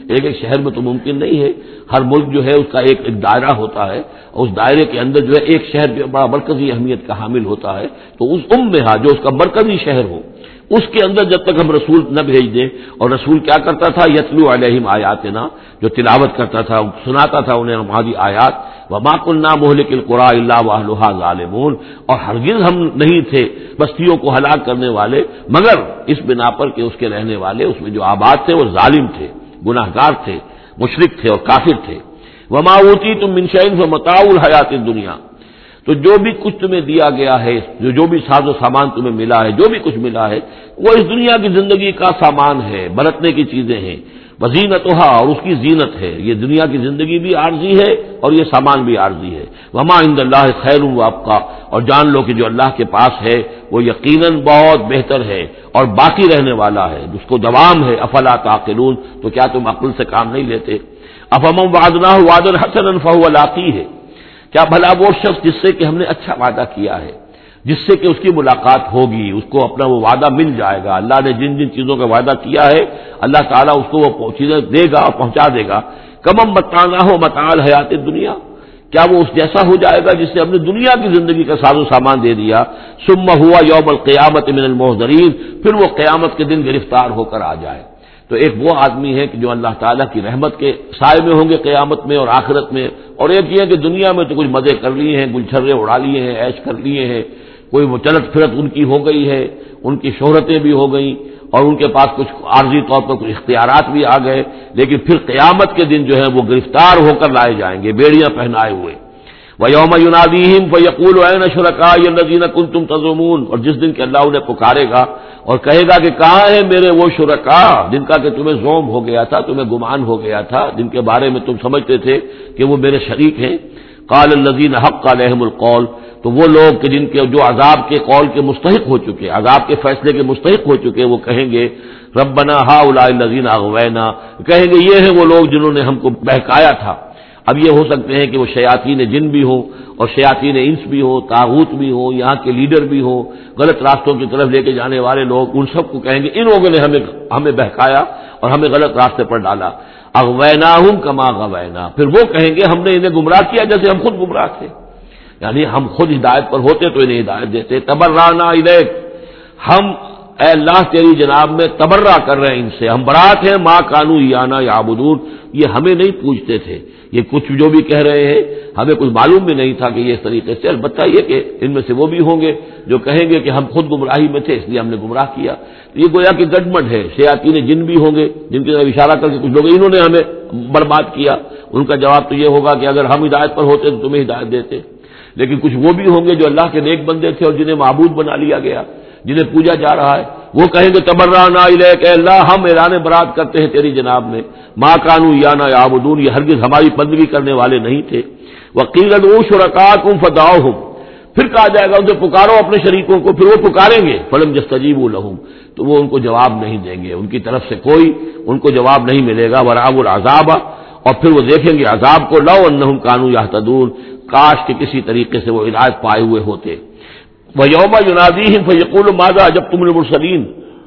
ایک ایک شہر میں تو ممکن نہیں ہے، ہر ملک جو ہے اس کا ایک ایک دائرہ ہوتا ہے، اور اس دائرے کے اندر جو ہے ایک شہر جو بڑا مرکزی اہمیت کا حامل ہوتا ہے، تو اس ام میں جو اس کا مرکزی شہر ہو اس کے اندر جب تک ہم رسول نہ بھیج دیں، اور رسول کیا کرتا تھا، یتلو علیہم آیاتنا، جو تلاوت کرتا تھا، سناتا تھا انہیں ہماری آیات، وما كنا مهلك القرى الا واهلها ظالمون، اور ہرگز ہم نہیں تھے بستیوں کو ہلاک کرنے والے مگر اس بنا پر کہ اس کے رہنے والے اس میں جو آباد تھے وہ ظالم تھے، گناہگار تھے، مشرک تھے اور کافر تھے۔ وما اوتیتم من شیء فمتاع الحیات الدنیا، تو جو بھی کچھ تمہیں دیا گیا ہے، جو جو بھی ساز و سامان تمہیں ملا ہے، جو بھی کچھ ملا ہے، وہ اس دنیا کی زندگی کا سامان ہے، برتنے کی چیزیں ہیں، وزینتها، اور اس کی زینت ہے، یہ دنیا کی زندگی بھی عارضی ہے اور یہ سامان بھی عارضی ہے۔ وما عند اللہ خیر وابقا، اور جان لو کہ جو اللہ کے پاس ہے وہ یقیناً بہت بہتر ہے اور باقی رہنے والا ہے، جس کو دوام ہے۔ افلا تعقلون، تو کیا تم عقل سے کام نہیں لیتے؟ افمن وعدناہ وعدا حسنا فهو لاقیہ، کیا بھلا وہ شخص جس سے کہ ہم نے اچھا وعدہ کیا ہے، جس سے کہ اس کی ملاقات ہوگی، اس کو اپنا وہ وعدہ مل جائے گا، اللہ نے جن جن چیزوں کا وعدہ کیا ہے اللہ تعالیٰ اس کو وہ چیزیں دے گا اور پہنچا دے گا۔ کمم متعناہ متاع الحیات الدنیا، کیا وہ اس جیسا ہو جائے گا جس سے ہم نے دنیا کی زندگی کا ساز و سامان دے دیا؟ ثم ہوا یوم القیامت من المحضرین، پھر وہ قیامت کے دن گرفتار ہو کر آ جائے۔ تو ایک وہ آدمی ہے کہ جو اللہ تعالیٰ کی رحمت کے سائے میں ہوں گے قیامت میں اور آخرت میں، اور ایک یہ کہ دنیا میں تو کچھ مزے کر لیے ہیں، گلچھرے اڑا لیے ہیں، عیش کر لیے ہیں، کوئی وہ چلت پھرت ان کی ہو گئی ہے، ان کی شہرتیں بھی ہو گئیں اور ان کے پاس کچھ عارضی طور پر کچھ اختیارات بھی آ گئے، لیکن پھر قیامت کے دن جو ہے وہ گرفتار ہو کر لائے جائیں گے بیڑیاں پہنائے ہوئے۔ وَيَوْمَ يُنَادِيهِمْ فَيَقُولُ أَيْنَ شُرَكَائِيَ الَّذِينَ كُنتُمْ تَزْعُمُونَ، اور جس دن کہ اللہ انہیں پکارے گا اور کہے گا کہ کہاں ہیں میرے وہ شرکاء جن کا کہ تمہیں زوم ہو گیا تھا، تمہیں گمان ہو گیا تھا، جن کے بارے میں تم سمجھتے تھے کہ وہ میرے شریک ہیں۔ قال الذين حق عليهم القول، تو وہ لوگ کہ جن کے جو عذاب کے قول کے مستحق ہو چکے، عذاب کے فیصلے کے مستحق ہو چکے، وہ کہیں گے ربنا هؤلاء الذين اغوينا، کہیں گے یہ ہیں وہ لوگ جنہوں نے ہم کو بہکایا تھا۔ اب یہ ہو سکتے ہیں کہ وہ شیاطین جن بھی ہوں اور شیاطین انس بھی ہوں، طاغوت بھی ہوں، یہاں کے لیڈر بھی ہوں، غلط راستوں کی طرف لے کے جانے والے لوگ، ان سب کو کہیں گے ان لوگوں نے ہمیں ہمیں بہکایا اور ہمیں غلط راستے پر ڈالا۔ اغویناہم کما غوینا، پھر وہ کہیں گے ہم نے انہیں گمراہ کیا جیسے ہم خود گمراہ تھے، یعنی ہم خود ہدایت پر ہوتے تو انہیں ہدایت دیتے۔ تبرأنا الیک، ہم اے اللہ تیری جناب میں تبرہ کر رہے ہیں ان سے، ہم برات ہیں، ما کانوا ایانا یعبدون، یہ ہمیں نہیں پوجتے تھے، یہ کچھ جو بھی کہہ رہے ہیں ہمیں کچھ معلوم بھی نہیں تھا کہ یہ اس طریقے سے، البتہ یہ کہ ان میں سے وہ بھی ہوں گے جو کہیں گے کہ ہم خود گمراہی میں تھے اس لیے ہم نے گمراہ کیا۔ یہ گویا کہ گڈمڈ ہے، شیاطین جن بھی ہوں گے جن کی طرف اشارہ کر کے کچھ لوگ انہوں نے ہمیں برباد کیا، ان کا جواب تو یہ ہوگا کہ اگر ہم ہدایت پر ہوتے تو تمہیں ہدایت دیتے۔ لیکن کچھ وہ بھی ہوں گے جو اللہ کے نیک بندے تھے اور جنہیں معبود بنا لیا گیا، جنہیں پوجا جا رہا ہے، وہ کہیں گے تبرأنا الیک، اے اللہ ہم اعلان برات کرتے ہیں تیری جناب میں، ما کانوا ایانا یعبدون، یہ ہرگز ہماری بندگی کرنے والے نہیں تھے۔ وقیل ادعوا شرکاءکم فدعوہم، پھر کہا جائے گا ان سے پکارو اپنے شریکوں کو، پھر وہ پکاریں گے، فلم یستجیبوا لہم، تو وہ ان کو جواب نہیں دیں گے، ان کی طرف سے کوئی ان کو جواب نہیں ملے گا۔ ورأوا العذاب، اور پھر وہ دیکھیں گے عذاب کو، لو انہم کانوا یہتدون، کاش کہ کسی طریقے سے وہ ہدایت پائے ہوئے ہوتے۔ وَيَوْمَ يُنَادِيهِمْ فَيَقُولُ مَاذَا أَجَبْتُمُ الْمُرْسَلِينَ،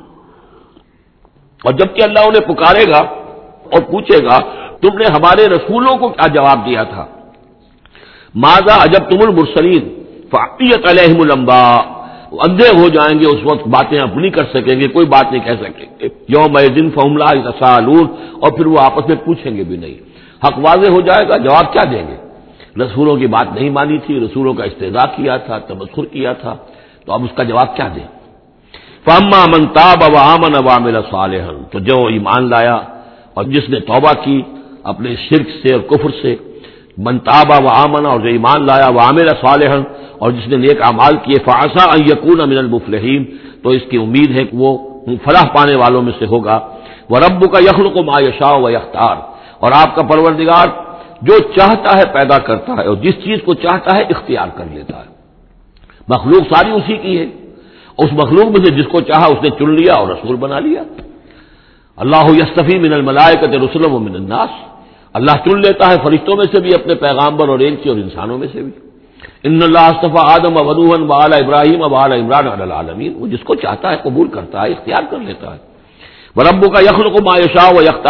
اور جب کہ اللہ انہیں پکارے گا اور پوچھے گا تم نے ہمارے رسولوں کو کیا جواب دیا تھا، ماذا اجبتم المرسلین فعطیت علیہم الانباء، اندھے ہو جائیں گے اس وقت، باتیں اب نہیں کر سکیں گے، کوئی بات نہیں کہہ سکیں گے، یومئذ فہم لا یتساءلون، اور پھر وہ آپس میں پوچھیں گے بھی نہیں، حق واضح ہو جائے گا، جواب کیا دیں گے؟ رسولوں کی بات نہیں مانی تھی، رسولوں کا استہزاء کیا تھا، تمسخر کیا تھا، تو اب اس کا جواب کیا دیں؟ فَأَمَّا مَن تَابَ وَآمَنَ وَعَمِلَ صَالِحًا، تو جو ایمان لایا اور جس نے توبہ کی اپنے شرک سے اور کفر سے، من تاب وآمن، اور جو ایمان لایا، وعمل صالحا، اور جس نے نیک اعمال کیے، فعسى ان يكون من المفلحین، تو اس کی امید ہے کہ وہ فلاح پانے والوں میں سے ہوگا۔ وربک یخلق ما یشاء ویختار، اور آپ کا پروردگار جو چاہتا ہے پیدا کرتا ہے اور جس چیز کو چاہتا ہے اختیار کر لیتا ہے، مخلوق ساری اسی کی ہے، اس مخلوق میں سے جس کو چاہا اس نے چن لیا اور رسول بنا لیا۔ اللہ یصطفی من الملائکۃ رسلا ومن الناس، اللہ چن لیتا ہے فرشتوں میں سے بھی اپنے پیغامبر اور ایلچی، اور انسانوں میں سے بھی۔ ان اللہ اصطفى آدم ونوحا وآل ابراہیم وآل عمران علی العالمین، وہ جس کو چاہتا ہے قبول کرتا ہے، اختیار کر لیتا ہے۔ وربک یخلق ما یشاء ویختار،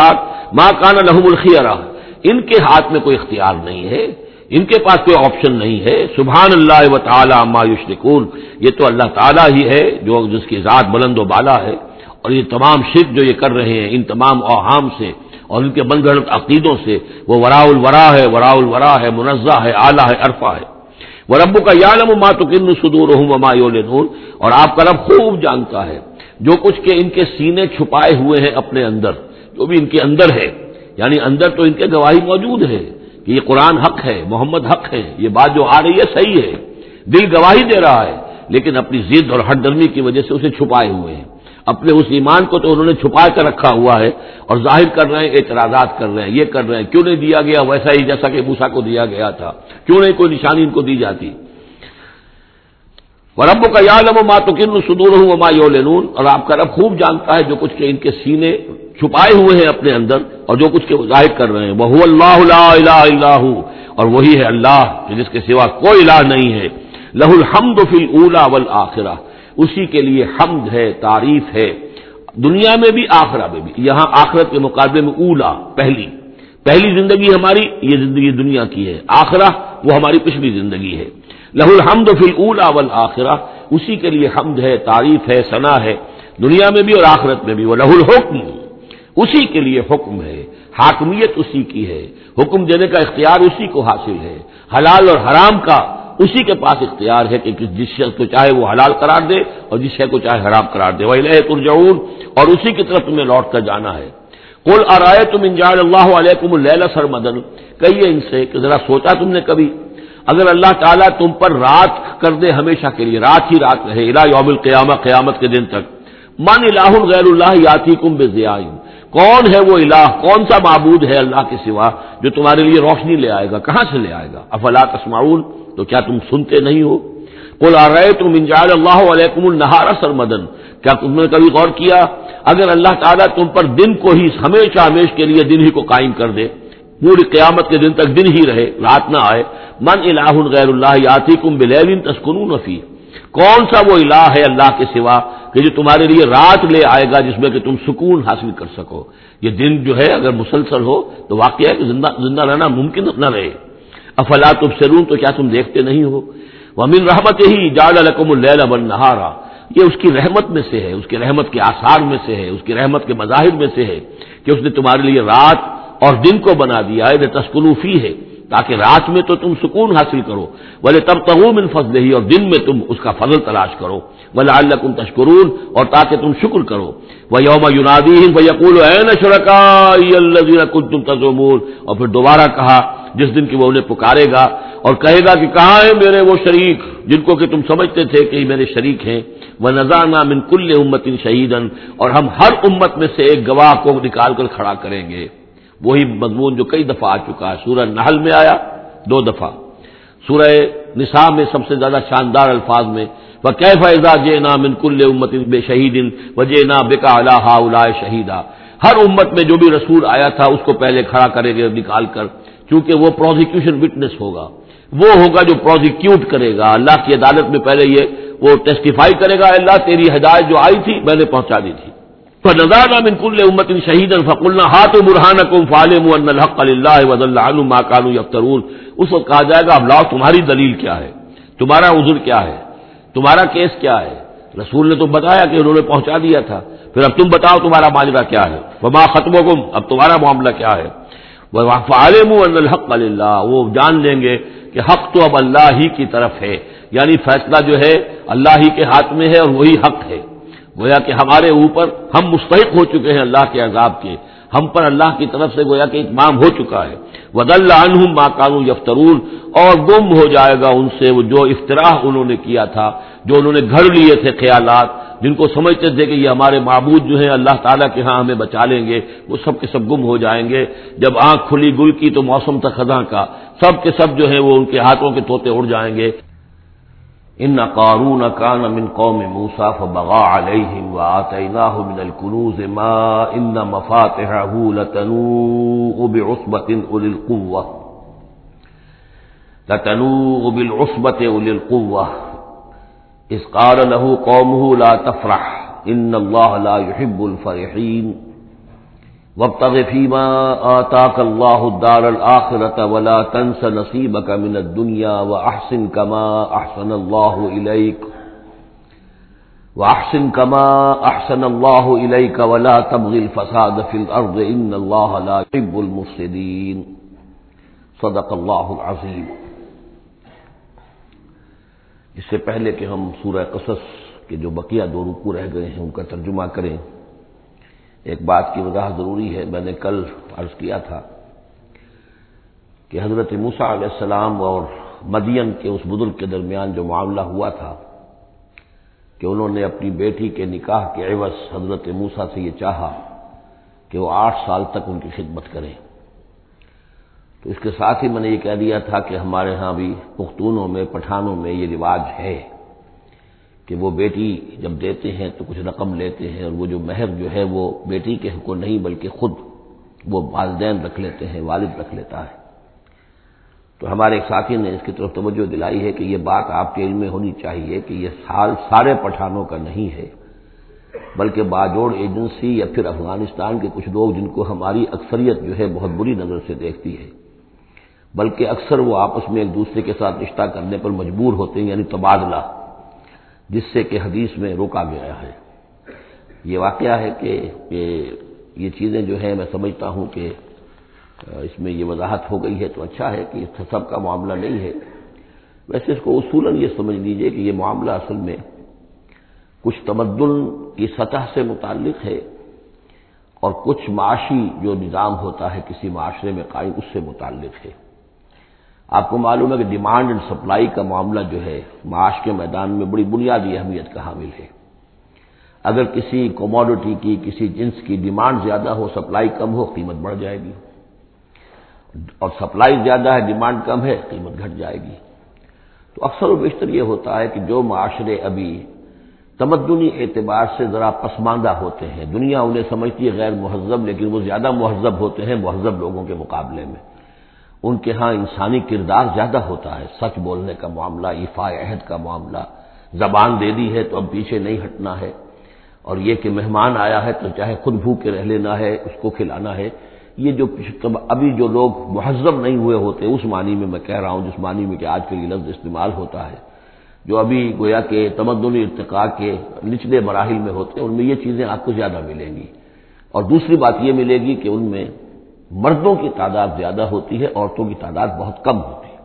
ما کان لہم الخیرہ، ان کے ہاتھ میں کوئی اختیار نہیں ہے، ان کے پاس کوئی آپشن نہیں ہے. سبحان اللہ و تعالی عما یشرکون، یہ تو اللہ تعالیٰ ہی ہے جو جس کی ذات بلند و بالا ہے، اور یہ تمام شرک جو یہ کر رہے ہیں ان تمام اوہام سے اور ان کے بن گھڑت عقیدوں سے، وہ وراء الورا ہے، وراء الورا ہے، منزہ ہے، اعلیٰ ہے، عرفہ ہے. وَرَبُّكَ يَعْلَمُ مَا تُكِنُّ صُدُورُهُمْ وَمَا يُعْلِنُونَ، اور آپ کا رب خوب جانتا ہے جو کچھ کہ ان کے سینے چھپائے ہوئے ہیں اپنے اندر، جو بھی ان کے اندر ہے، یعنی اندر تو ان کے گواہی موجود ہے کہ یہ قرآن حق ہے، محمد حق ہے، یہ بات جو آ رہی ہے صحیح ہے، دل گواہی دے رہا ہے، لیکن اپنی ضد اور ہٹ درمی کی وجہ سے اسے چھپائے ہوئے ہیں. اپنے اس ایمان کو تو انہوں نے چھپا کر رکھا ہوا ہے اور ظاہر کر رہے ہیں، اعتراضات کر رہے ہیں، یہ کر رہے ہیں کیوں نہیں دیا گیا ویسا ہی جیسا کہ موسیٰ کو دیا گیا تھا، کیوں نہیں کوئی نشانی ان کو دی جاتی. وَرَبُّكَ يَعْلَمُ مَا تُكِنُّ صُدُورُهُمْ وَمَا يُعْلِنُونَ، اور آپ کا رب خوب جانتا ہے جو کچھ کہ ان کے سینے چھپائے ہوئے ہیں اپنے اندر اور جو کچھ کہ ظاہر کر رہے ہیں. وَهُوَ اللَّهُ لَا إِلَٰهَ إِلَّا هُوَ، اور وہی ہے اللہ جس کے سوا کوئی الہ نہیں ہے. لَهُ الْحَمْدُ فِي الْأُولَىٰ وَالْآخِرَةِ، اسی کے لیے حمد ہے، تعریف ہے، دنیا میں بھی آخرہ میں بھی. یہاں آخرت کے مقابلے میں اولا، پہلی پہلی زندگی ہماری یہ زندگی دنیا کی ہے، آخرہ وہ ہماری پچھلی زندگی ہے. لہ الحمد فی الاولی والآخرہ، اسی کے لیے حمد ہے، تعریف ہے، ثنا ہے، دنیا میں بھی اور آخرت میں بھی. ولہ الحکم، اسی کے لیے حکم ہے، حاکمیت اسی کی ہے، حکم دینے کا اختیار اسی کو حاصل ہے، حلال اور حرام کا اسی کے پاس اختیار ہے کہ جس شے کو چاہے وہ حلال قرار دے اور جس شے کو چاہے حرام قرار دے. وَإِلَيْهِ تُرْجَعُونَ، اور اسی کی طرف تمہیں لوٹ کر جانا ہے. قُلْ أَرَأَيْتُمْ إِنْ جَعَلَ اللَّهُ عَلَيْكُمُ اللَّيْلَ سَرْمَدًا، کہیے ان سے کہ ذرا سوچا تم نے کبھی اگر اللہ تعالیٰ تم پر رات کر دے ہمیشہ کے لیے، رات ہی رات رہے، الی یوم القیامہ، قیامت کے دن تک. من الہ غیر اللہ یاتیکم بضیاء، کون ہے وہ الہ، کون سا معبود ہے اللہ کے سوا جو تمہارے لیے روشنی لے آئے گا، کہاں سے لے آئے گا؟ افلا تسمعون، تو کیا تم سنتے نہیں ہو؟ قل ارأیتم ان جعل اللہ علیکم النہار سرمدا، کیا تم نے کبھی غور کیا اگر اللہ تعالیٰ تم پر دن کو ہی ہمیشہ ہمیشہ کے لیے دن ہی کو قائم کر دے، پوری قیامت کے دن تک دن ہی رہے، رات نہ آئے. من الہ غیر اللہ یاتیکم بلیل تسکنون فیہ، کون سا وہ الہ ہے اللہ کے سوا کہ جو تمہارے لیے رات لے آئے گا جس میں کہ تم سکون حاصل کر سکو. یہ دن جو ہے اگر مسلسل ہو تو واقعہ ہے کہ زندہ زندہ رہنا ممکن نہ رہے. افلا تبصرون، تو کیا تم دیکھتے نہیں ہو؟ ومن رحمتہ جعل لکم اللیل والنہار، یہ اس کی رحمت میں سے ہے، اس کی رحمت کے آثار میں سے ہے، اس کی رحمت کے مظاہر میں سے ہے کہ اس نے تمہارے لیے رات اور دن کو بنا دیا ہے. لتسکنوا فیہ، تاکہ رات میں تو تم سکون حاصل کرو، ولتبتغوا من فضلہ، اور دن میں تم اس کا فضل تلاش کرو، ولعلکم تشکرون، اور تاکہ تم شکر کرو. ویوم ینادیہم فیقول این شرکائی الذین کنتم تزعمون، اور پھر دوبارہ کہا جس دن کہ وہ انہیں پکارے گا اور کہے گا کہ کہاں ہیں میرے وہ شریک جن کو کہ تم سمجھتے تھے کہ یہ میرے شریک ہیں. وَنَزَعْنَا مِن كُلِّ أُمَّةٍ شَهِيدًا، اور ہم ہر امت میں سے ایک گواہ کو نکال کر کھڑا کریں گے. وہی مضمون جو کئی دفعہ آ چکا ہے، سورہ نحل میں آیا دو دفعہ، سورہ نساء میں سب سے زیادہ شاندار الفاظ میں وَكَيْفَ إِذَا جِئْنَا مِن كُلِّ أُمَّةٍ بِشَهِيدٍ وَجِئْنَا بِكَ عَلَىٰ هَٰؤُلَاءِ شَهِيدًا. ہر امت میں جو بھی رسول آیا تھا اس کو پہلے کھڑا کریں گے نکال کر، کیونکہ وہ پروزیکیوشن وٹنس ہوگا، وہ ہوگا جو پروزیکیوٹ کرے گا اللہ کی عدالت میں. پہلے یہ وہ ٹیسٹیفائی کرے گا اللہ تیری ہدایت جو آئی تھی میں نے پہنچا دی تھی. فَنَزَعْنَا مِن كُلِّ أُمَّةٍ شَهِيدًا فَقُلْنَا هَاتُوا بُرْهَانَكُمْ فَعَلِمُوا أَنَّ الْحَقَّ لِلَّهِ وَضَلَّ عَنْهُم مَّا كَانُوا يَفْتَرُونَ. اس وقت کہا جائے گا اب لاؤ تمہاری دلیل کیا ہے، تمہارا عذر کیا ہے، تمہارا کیس کیا ہے. رسول نے تو بتایا کہ انہوں نے پہنچا دیا تھا، پھر اب تم بتاؤ تمہارا ماجرا کیا ہے. وَمَا خَطْبُكُمْ، اب تمہارا معاملہ کیا ہے. فَعَلِمُوا أَنَّ الْحَقَّ لِلَّهِ، وہ جان لیں گے کہ حق تو اب اللہ ہی کی طرف ہے، یعنی فیصلہ جو ہے اللہ ہی کے ہاتھ میں ہے اور وہی حق ہے. گویا کہ ہمارے اوپر ہم مستحق ہو چکے ہیں اللہ کے عذاب کے، ہم پر اللہ کی طرف سے گویا کہ اتمام ہو چکا ہے. وَضَلَّ عَنْهُمْ مَا كَانُوا يَفْتَرُونَ، اور گم ہو جائے گا ان سے وہ جو افتراء انہوں نے کیا تھا، جو انہوں نے گھڑ لیے تھے خیالات، جن کو سمجھتے تھے کہ یہ ہمارے معبود جو ہیں اللہ تعالیٰ کے ہاں ہمیں بچا لیں گے، وہ سب کے سب گم ہو جائیں گے. جب آنکھ کھلی گل کی تو موسم تھا خزاں کا، سب کے سب جو ہیں وہ ان کے ہاتھوں کے طوطے اڑ جائیں گے. ان قارون کان من قوم موسیٰ فبغى علیہم وآتیناہ من الکنوز ما ان مفاتحہ لتنوء بعصبۃ اولی القوہ لتنوء بالعصبۃ اولی القوہ اذ قال له قومه لا تفرح ان اللہ لا يحب الفرحین. وابتغ فیما آتاک اللہ الدار الآخرۃ ولا تنس نصیبک من الدنیا واحسن کما احسن اللہ الیک واحسن کما احسن اللہ الیک ولا تبغ الفساد فی الارض ان اللہ لا يحب المفسدین۔ صدق اللہ العظیم۔ اس سے پہلے کہ ہم سورہ قصص کے جو بقیہ دو رکوع رہ گئے ہیں ان کا ترجمہ کریں، ایک بات کی وضاحت ضروری ہے۔ میں نے کل عرض کیا تھا کہ حضرت موسیٰ علیہ السلام اور مدین کے اس بزرگ کے درمیان جو معاملہ ہوا تھا کہ انہوں نے اپنی بیٹی کے نکاح کے عوض حضرت موسیٰ سے یہ چاہا کہ وہ آٹھ سال تک ان کی خدمت کریں، تو اس کے ساتھ ہی میں نے یہ کہہ دیا تھا کہ ہمارے ہاں بھی پختونوں میں، پٹھانوں میں یہ رواج ہے کہ وہ بیٹی جب دیتے ہیں تو کچھ رقم لیتے ہیں، اور وہ جو مہر جو ہے وہ بیٹی کے حق کو نہیں بلکہ خود وہ والدین رکھ لیتے ہیں، والد رکھ لیتا ہے۔ تو ہمارے ایک ساتھی نے اس کی طرف توجہ دلائی ہے کہ یہ بات آپ کے علم میں ہونی چاہیے کہ یہ سال سارے پٹھانوں کا نہیں ہے، بلکہ باجوڑ ایجنسی یا پھر افغانستان کے کچھ لوگ جن کو ہماری اکثریت جو ہے بہت بری نظر سے دیکھتی ہے، بلکہ اکثر وہ آپس میں ایک دوسرے کے ساتھ رشتہ کرنے پر مجبور ہوتے ہیں، یعنی تبادلہ، جس سے کہ حدیث میں روکا گیا ہے۔ یہ واقعہ ہے کہ یہ چیزیں جو ہے میں سمجھتا ہوں کہ اس میں یہ وضاحت ہو گئی ہے تو اچھا ہے کہ اس سب کا معاملہ نہیں ہے۔ ویسے اس کو اصولاً یہ سمجھ لیجئے کہ یہ معاملہ اصل میں کچھ تمدن کی سطح سے متعلق ہے اور کچھ معاشی جو نظام ہوتا ہے کسی معاشرے میں قائم اس سے متعلق ہے۔ آپ کو معلوم ہے کہ ڈیمانڈ اینڈ سپلائی کا معاملہ جو ہے معاش کے میدان میں بڑی بنیادی اہمیت کا حامل ہے۔ اگر کسی کوموڈٹی کی، کسی جنس کی ڈیمانڈ زیادہ ہو، سپلائی کم ہو، قیمت بڑھ جائے گی، اور سپلائی زیادہ ہے، ڈیمانڈ کم ہے، قیمت گھٹ جائے گی۔ تو اکثر و بیشتر یہ ہوتا ہے کہ جو معاشرے ابھی تمدنی اعتبار سے ذرا پسماندہ ہوتے ہیں، دنیا انہیں سمجھتی ہے غیر مہذب، لیکن وہ زیادہ مہذب ہوتے ہیں مہذب لوگوں کے مقابلے میں۔ ان کے ہاں انسانی کردار زیادہ ہوتا ہے، سچ بولنے کا معاملہ، ایفاء عہد کا معاملہ، زبان دے دی ہے تو اب پیچھے نہیں ہٹنا ہے، اور یہ کہ مہمان آیا ہے تو چاہے خود بھوکے رہ لینا ہے، اس کو کھلانا ہے۔ یہ جو ابھی جو لوگ مہذب نہیں ہوئے ہوتے، اس معنی میں میں کہہ رہا ہوں جس معنی میں کہ آج کے لیے لفظ استعمال ہوتا ہے، جو ابھی گویا کہ تمدنی ارتقاء کے نچلے مراحل میں ہوتے ہیں، ان میں یہ چیزیں آپ کو زیادہ ملیں گی۔ اور دوسری بات یہ ملے گی کہ ان میں مردوں کی تعداد زیادہ ہوتی ہے، عورتوں کی تعداد بہت کم ہوتی ہے۔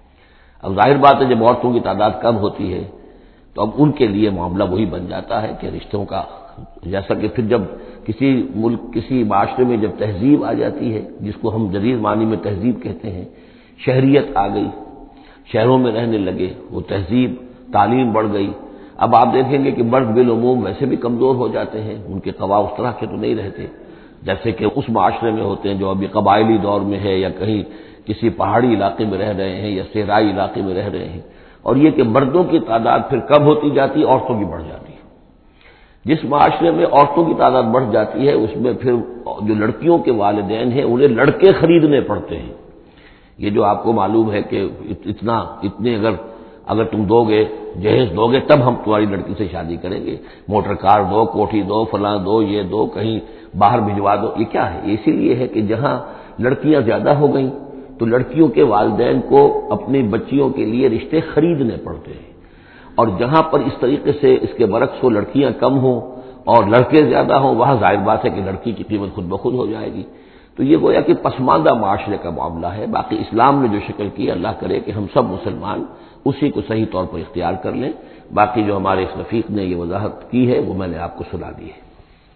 اب ظاہر بات ہے جب عورتوں کی تعداد کم ہوتی ہے تو اب ان کے لیے معاملہ وہی بن جاتا ہے کہ رشتوں کا، جیسا کہ پھر جب کسی ملک، کسی معاشرے میں جب تہذیب آ جاتی ہے، جس کو ہم جدید معنی میں تہذیب کہتے ہیں، شہریت آ گئی، شہروں میں رہنے لگے، وہ تہذیب، تعلیم بڑھ گئی، اب آپ دیکھیں گے کہ مرد بالعموم ویسے بھی کمزور ہو جاتے ہیں، ان کے قوا اس طرح کے تو نہیں رہتے جیسے کہ اس معاشرے میں ہوتے ہیں جو ابھی قبائلی دور میں ہے، یا کہیں کسی پہاڑی علاقے میں رہ رہے ہیں یا صحرائی علاقے میں رہ رہے ہیں۔ اور یہ کہ مردوں کی تعداد پھر کم ہوتی جاتی ہے، عورتوں کی بڑھ جاتی ہے۔ جس معاشرے میں عورتوں کی تعداد بڑھ جاتی ہے اس میں پھر جو لڑکیوں کے والدین ہیں انہیں لڑکے خریدنے پڑتے ہیں۔ یہ جو آپ کو معلوم ہے کہ اتنا اتنے اگر اگر تم دو گے، جہیز دو گے تب ہم تمہاری لڑکی سے شادی کریں گے، موٹر کار دو، کوٹھی دو، فلاں دو، یہ دو، کہیں باہر بھجوا دو۔ یہ کیا ہے؟ اسی لیے ہے کہ جہاں لڑکیاں زیادہ ہو گئیں تو لڑکیوں کے والدین کو اپنی بچیوں کے لیے رشتے خریدنے پڑتے ہیں، اور جہاں پر اس طریقے سے اس کے برعکس ہو، لڑکیاں کم ہوں اور لڑکے زیادہ ہوں، وہاں ظاہر بات ہے کہ لڑکی کی قیمت خود بخود ہو جائے گی۔ تو یہ گویا کہ پسماندہ معاشرے کا معاملہ ہے۔ باقی اسلام نے جو شکل کی، اللہ کرے کہ ہم سب مسلمان اسی کو صحیح طور پر اختیار کر لیں۔ باقی جو ہمارے اس رفیق نے یہ وضاحت کی ہے وہ میں نے آپ کو سنا دی ہے۔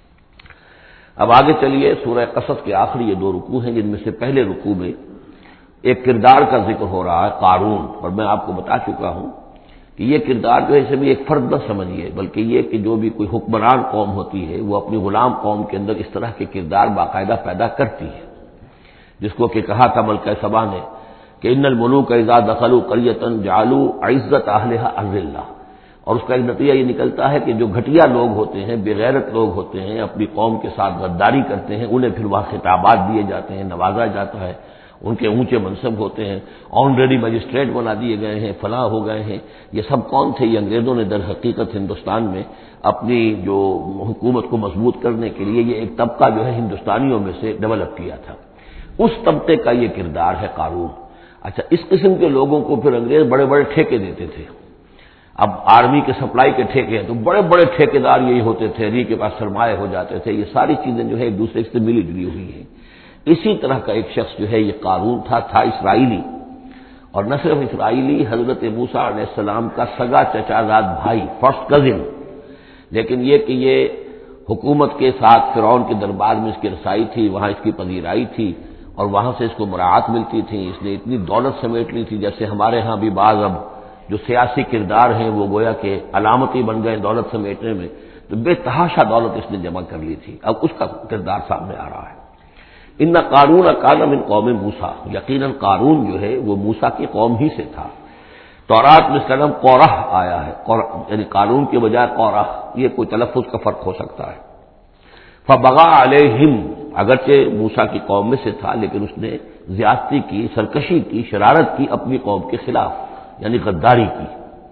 اب آگے چلیے، سورہ قصص کے آخری یہ دو رکوع ہیں جن میں سے پہلے رکوع میں ایک کردار کا ذکر ہو رہا ہے، قارون، اور میں آپ کو بتا چکا ہوں کہ یہ کردار جو ہے اسے بھی ایک فرد نہ سمجھیے، بلکہ یہ کہ جو بھی کوئی حکمران قوم ہوتی ہے وہ اپنی غلام قوم کے اندر اس طرح کے کردار باقاعدہ پیدا کرتی ہے، جس کو کہ کہا تھا ملکہ سبا نے کہ ان الملوک اذا دخلوا قریۃ جعلوا عزت اہلھا اذلہ، اور اس کا ایک نتیجہ یہ نکلتا ہے کہ جو گھٹیا لوگ ہوتے ہیں، بے غیرت لوگ ہوتے ہیں، اپنی قوم کے ساتھ غداری کرتے ہیں، انہیں پھر وہاں خطابات دیے جاتے ہیں، نوازا جاتا ہے، ان کے اونچے منصب ہوتے ہیں، آنریڈی مجسٹریٹ بنا دیے گئے ہیں، فلاں ہو گئے ہیں۔ یہ سب کون تھے؟ یہ انگریزوں نے در حقیقت ہندوستان میں اپنی جو حکومت کو مضبوط کرنے کے لیے یہ ایک طبقہ جو ہے ہندوستانیوں میں سے ڈیولپ کیا تھا، اس طبقے کا یہ کردار ہے قارون۔ اچھا، اس قسم کے لوگوں کو پھر انگریز بڑے بڑے ٹھیکے دیتے تھے۔ اب آرمی کے سپلائی کے ٹھیکے ہیں تو بڑے بڑے ٹھیکیدار یہی ہوتے تھے، ری کے پاس سرمایہ ہو جاتے تھے۔ یہ ساری چیزیں جو ہے ایک دوسرے سے ملی جلی ہوئی ہیں۔ اسی طرح کا ایک شخص جو ہے یہ قارون تھا، تھا اسرائیلی، اور نہ صرف اسرائیلی، حضرت موسیٰ علیہ السلام کا سگا چچا زاد بھائی، فرسٹ کزن، لیکن یہ کہ یہ حکومت کے ساتھ فرعون کے دربار میں اس کی رسائی تھی، وہاں اس کی پذیرائی تھی اور وہاں سے اس کو مراعات ملتی تھی۔ اس نے اتنی دولت سمیٹ لی تھی، جیسے ہمارے ہاں بھی بعض اب جو سیاسی کردار ہیں وہ گویا کہ علامتی بن گئے دولت سمیٹنے میں، تو بے تحاشا دولت اس نے جمع کر لی تھی۔ اب اس کا کردار سامنے آ رہا ہے۔ ان قارون کان من قوم موسیٰ، یقیناً قارون جو ہے وہ موسیٰ کی قوم ہی سے تھا۔ تورات میں اس کا نام قورہ آیا ہے، یعنی قارون کے بجائے قورہ، یہ کوئی تلفظ کا فرق ہو سکتا ہے۔ فبغى علیہم، اگرچہ موسیٰ کی قوم میں سے تھا لیکن اس نے زیادتی کی، سرکشی کی، شرارت کی اپنی قوم کے خلاف، یعنی غداری کی۔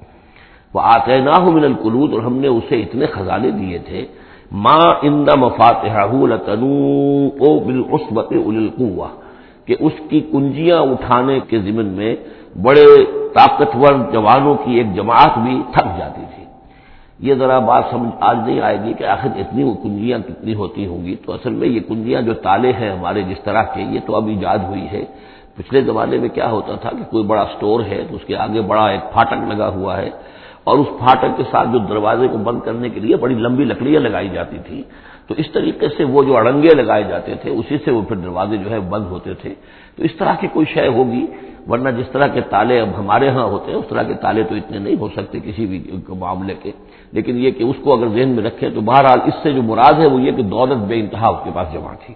وآتیناہ من الکنوز، اور ہم نے اسے اتنے خزانے دیے تھے، ما ان مفاتحہ لتنوء بالعصبۃ اولي القوہ، کہ اس کی کنجیاں اٹھانے کے ضمن میں بڑے طاقتور جوانوں کی ایک جماعت بھی تھک جاتی تھی۔ یہ ذرا بات سمجھ آج نہیں آئے گی کہ آخر اتنی وہ کنجیاں کتنی ہوتی ہوں گی، تو اصل میں یہ کنجیاں جو تالے ہیں ہمارے جس طرح کے، یہ تو اب ایجاد ہوئی ہے۔ پچھلے زمانے میں کیا ہوتا تھا کہ کوئی بڑا سٹور ہے تو اس کے آگے بڑا ایک پھاٹک لگا ہوا ہے، اور اس پھاٹک کے ساتھ جو دروازے کو بند کرنے کے لیے بڑی لمبی لکڑیاں لگائی جاتی تھی، تو اس طریقے سے وہ جو اڑنگے لگائے جاتے تھے اسی سے وہ پھر دروازے جو ہے بند ہوتے تھے۔ تو اس طرح کی کوئی شے ہوگی، ورنہ جس طرح کے تالے اب ہمارے ہاں ہوتے ہیں اس طرح کے تالے تو اتنے نہیں ہو سکتے کسی بھی معاملے کے، لیکن یہ کہ اس کو اگر ذہن میں رکھیں تو بہرحال اس سے جو مراد ہے وہ یہ کہ دولت بے انتہا اس کے پاس جمع تھی۔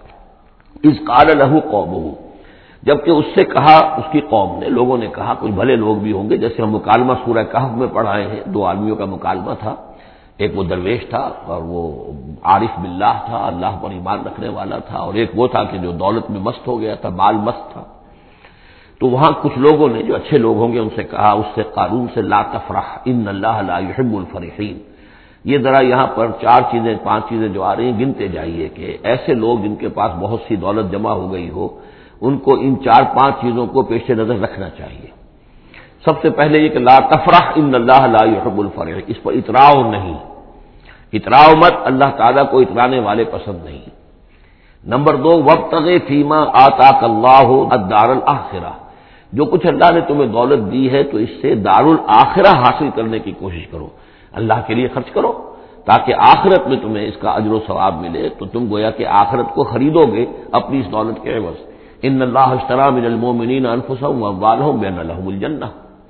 اذ قال له قومه، جبکہ اس سے کہا اس کی قوم نے، لوگوں نے کہا، کچھ بھلے لوگ بھی ہوں گے، جیسے ہم مکالمہ سورہ کہف میں پڑھائے ہیں، دو آدمیوں کا مکالمہ تھا، ایک وہ درویش تھا اور وہ عارف باللہ تھا، اللہ پر ایمان رکھنے والا تھا، اور ایک وہ تھا کہ جو دولت میں مست ہو گیا تھا، مال مست تھا۔ تو وہاں کچھ لوگوں نے جو اچھے لوگ ہوں گے ان سے کہا، اس سے قارون سے، لا تفرح ان اللہ لا يحب الفرحین۔ یہ ذرا یہاں پر چار چیزیں پانچ چیزیں جو آ رہی ہیں گنتے جائیے کہ ایسے لوگ جن کے پاس بہت سی دولت جمع ہو گئی ہو ان کو ان چار پانچ چیزوں کو پیش نظر رکھنا چاہیے۔ سب سے پہلے یہ کہ لا تفرح ان اللہ لا يحب الفرح، اس پر اتراؤ نہیں، اتراؤ مت، اللہ تعالیٰ کو اترانے والے پسند نہیں۔ نمبر دو، وابتغ فیما آتاک اللہ الدار الآخرہ، جو کچھ اللہ نے تمہیں دولت دی ہے تو اس سے دار الآخرہ حاصل کرنے کی کوشش کرو، اللہ کے لیے خرچ کرو تاکہ آخرت میں تمہیں اس کا اجر و ثواب ملے، تو تم گویا کہ آخرت کو خریدو گے اپنی اس دولت کے عوض۔ ان اللہ اشتری من المؤمنین انفسهم واموالهم بان لهم الجنہ۔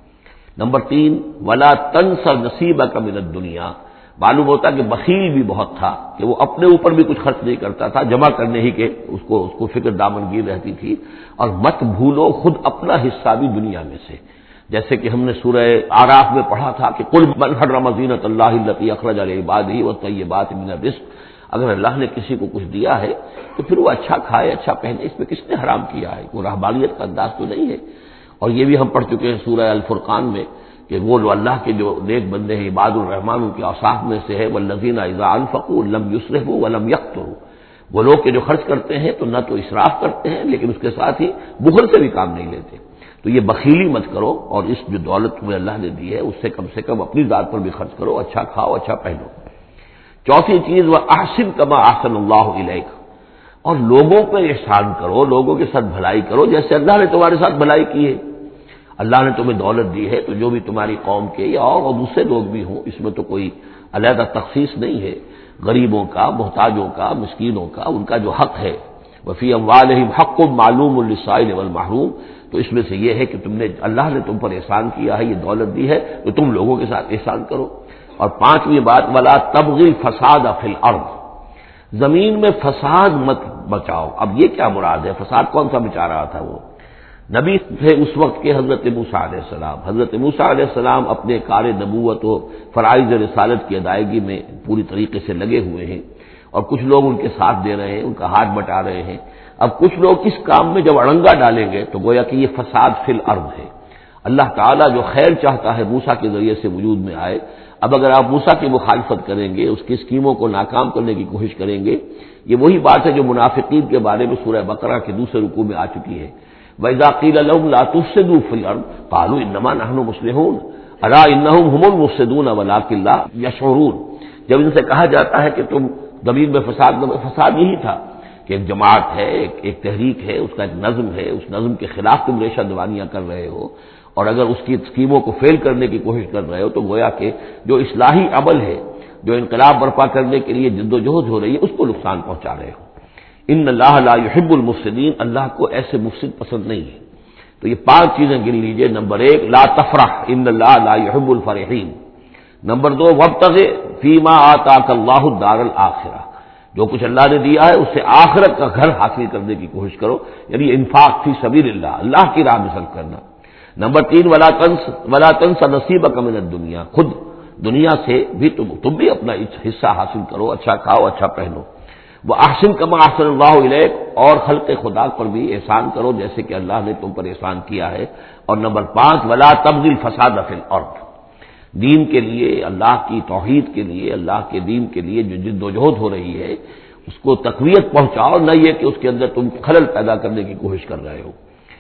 نمبر تین، ولا تنس نصیبک من الدنیا، معلوم ہوتا کہ بخیل بھی بہت تھا کہ وہ اپنے اوپر بھی کچھ خرچ نہیں کرتا تھا، جمع کرنے ہی کے اس کو اس کو فکر دامنگیر رہتی تھی، اور مت بھولو خود اپنا حصہ بھی دنیا میں سے، جیسے کہ ہم نے سورہ اعراف میں پڑھا تھا کہ قل من حرم زینۃ اللہ التی اخرج لعبادہ والطیبات من الرزق، اگر اللہ نے کسی کو کچھ دیا ہے تو پھر وہ اچھا کھائے اچھا پہنے، اس میں کس نے حرام کیا ہے؟ وہ رہبانیت کا انداز تو نہیں ہے۔ اور یہ بھی ہم پڑھ چکے ہیں سورہ الفرقان میں کہ وہ جو اللہ کے جو نیک بندے ہیں عباد الرحمن ان کے اوصاف میں سے ہے والذین اذا انفقوا لم یسرفوا ولم یقتروا، وہ لوگ کہ جو خرچ کرتے ہیں تو نہ تو اسراف کرتے ہیں لیکن اس کے ساتھ ہی بخل سے بھی کام نہیں لیتے۔ تو یہ بخیلی مت کرو، اور اس جو دولت تمہیں اللہ نے دی ہے اس سے کم سے کم اپنی ذات پر بھی خرچ کرو، اچھا کھاؤ اچھا پہنو۔ چوتھی چیز، وَأَحْسِنْ كَمَا أَحْسَنَ اللَّهُ إِلَيْكَ، اور لوگوں پہ احسان کرو، لوگوں کے ساتھ بھلائی کرو جیسے اللہ نے تمہارے ساتھ بھلائی کی ہے۔ اللہ نے تمہیں دولت دی ہے تو جو بھی تمہاری قوم کے یا اور دوسرے لوگ بھی ہوں، اس میں تو کوئی علیحدہ تخصیص نہیں ہے، غریبوں کا، محتاجوں کا، مسکینوں کا، ان کا جو حق ہے، وفی اموالہم حق معلوم للسائل والمحروم، تو اس میں سے یہ ہے کہ تم نے، اللہ نے تم پر احسان کیا ہے، یہ دولت دی ہے تو تم لوگوں کے ساتھ احسان کرو۔ اور پانچویں بات، ولا تبغی الفساد فی الارض، زمین میں فساد مت بچاؤ۔ اب یہ کیا مراد ہے؟ فساد کون سا بچا رہا تھا؟ وہ نبی تھے اس وقت کے حضرت موسیٰ علیہ السلام۔ حضرت موسیٰ علیہ السلام اپنے کار نبوت و فرائض رسالت کی ادائیگی میں پوری طریقے سے لگے ہوئے ہیں، اور کچھ لوگ ان کے ساتھ دے رہے ہیں، ان کا ہاتھ بٹا رہے ہیں۔ اب کچھ لوگ اس کام میں جب اڑنگا ڈالیں گے تو گویا کہ یہ فساد فی الارض ہے۔ اللہ تعالیٰ جو خیر چاہتا ہے موسیٰ کے ذریعے سے وجود میں آئے، اب اگر آپ موسیٰ کی مخالفت کریں گے، اس کی اسکیموں کو ناکام کرنے کی کوشش کریں گے، یہ وہی بات ہے جو منافقین کے بارے میں سورہ بقرہ کے دوسرے رکوع میں آ چکی ہے۔ وَإِذَا قِيلَ لَهُمْ لَا تُفْسِدُوا فِي الْأَرْضِ قَالُوا إِنَّمَا نَحْنُ مُصْلِحُونَ أَلَا إِنَّهُمْ هُمُ الْمُفْسِدُونَ وَلَٰكِن لَّا يَشْعُرُونَ۔ جب ان سے کہا جاتا ہے کہ تم زمین میں فساد میں فساد یہی تھا کہ ایک جماعت ہے، ایک, ایک تحریک ہے، اس کا ایک نظم ہے، اس نظم کے خلاف تم ریشہ دوانیاں کر رہے ہو، اور اگر اس کی اسکیموں کو فیل کرنے کی کوشش کر رہے ہو تو گویا کہ جو اصلاحی عمل ہے، جو انقلاب برپا کرنے کے لیے جد و جہد ہو رہی ہے، اس کو نقصان پہنچا رہے ہو۔ ان اللہ لا يحب المفسدین، اللہ کو ایسے مفسد پسند نہیں ہے۔ تو یہ پانچ چیزیں گن لیجئے۔ نمبر ایک، لا تفرح ان اللہ لا يحب الفرحین۔ نمبر دو، وابتغ فیما آتاک اللہ الدار الآخرہ، جو کچھ اللہ نے دیا ہے اس سے آخرت کا گھر حاصل کرنے کی کوشش کرو، یعنی انفاق فی سبیل اللہ، اللہ کی راہ میں صرف کرنا۔ نمبر تین، ولا تنس ولا تنس نصیبک من الدنیا، خود دنیا سے بھی تم تم بھی اپنا حصہ حاصل کرو، اچھا کھاؤ، اچھا پہنو۔ وہ احسن کما احسن اللہ الیک، اور خلق خدا پر بھی احسان کرو جیسے کہ اللہ نے تم پر احسان کیا ہے۔ اور نمبر پانچ، ولا تبغ الفساد فی الارض، دین کے لیے، اللہ کی توحید کے لیے، اللہ کے دین کے لیے جو جد و جہد ہو رہی ہے اس کو تقویت پہنچاؤ، نہ یہ کہ اس کے اندر تم خلل پیدا کرنے کی کوشش کر رہے ہو۔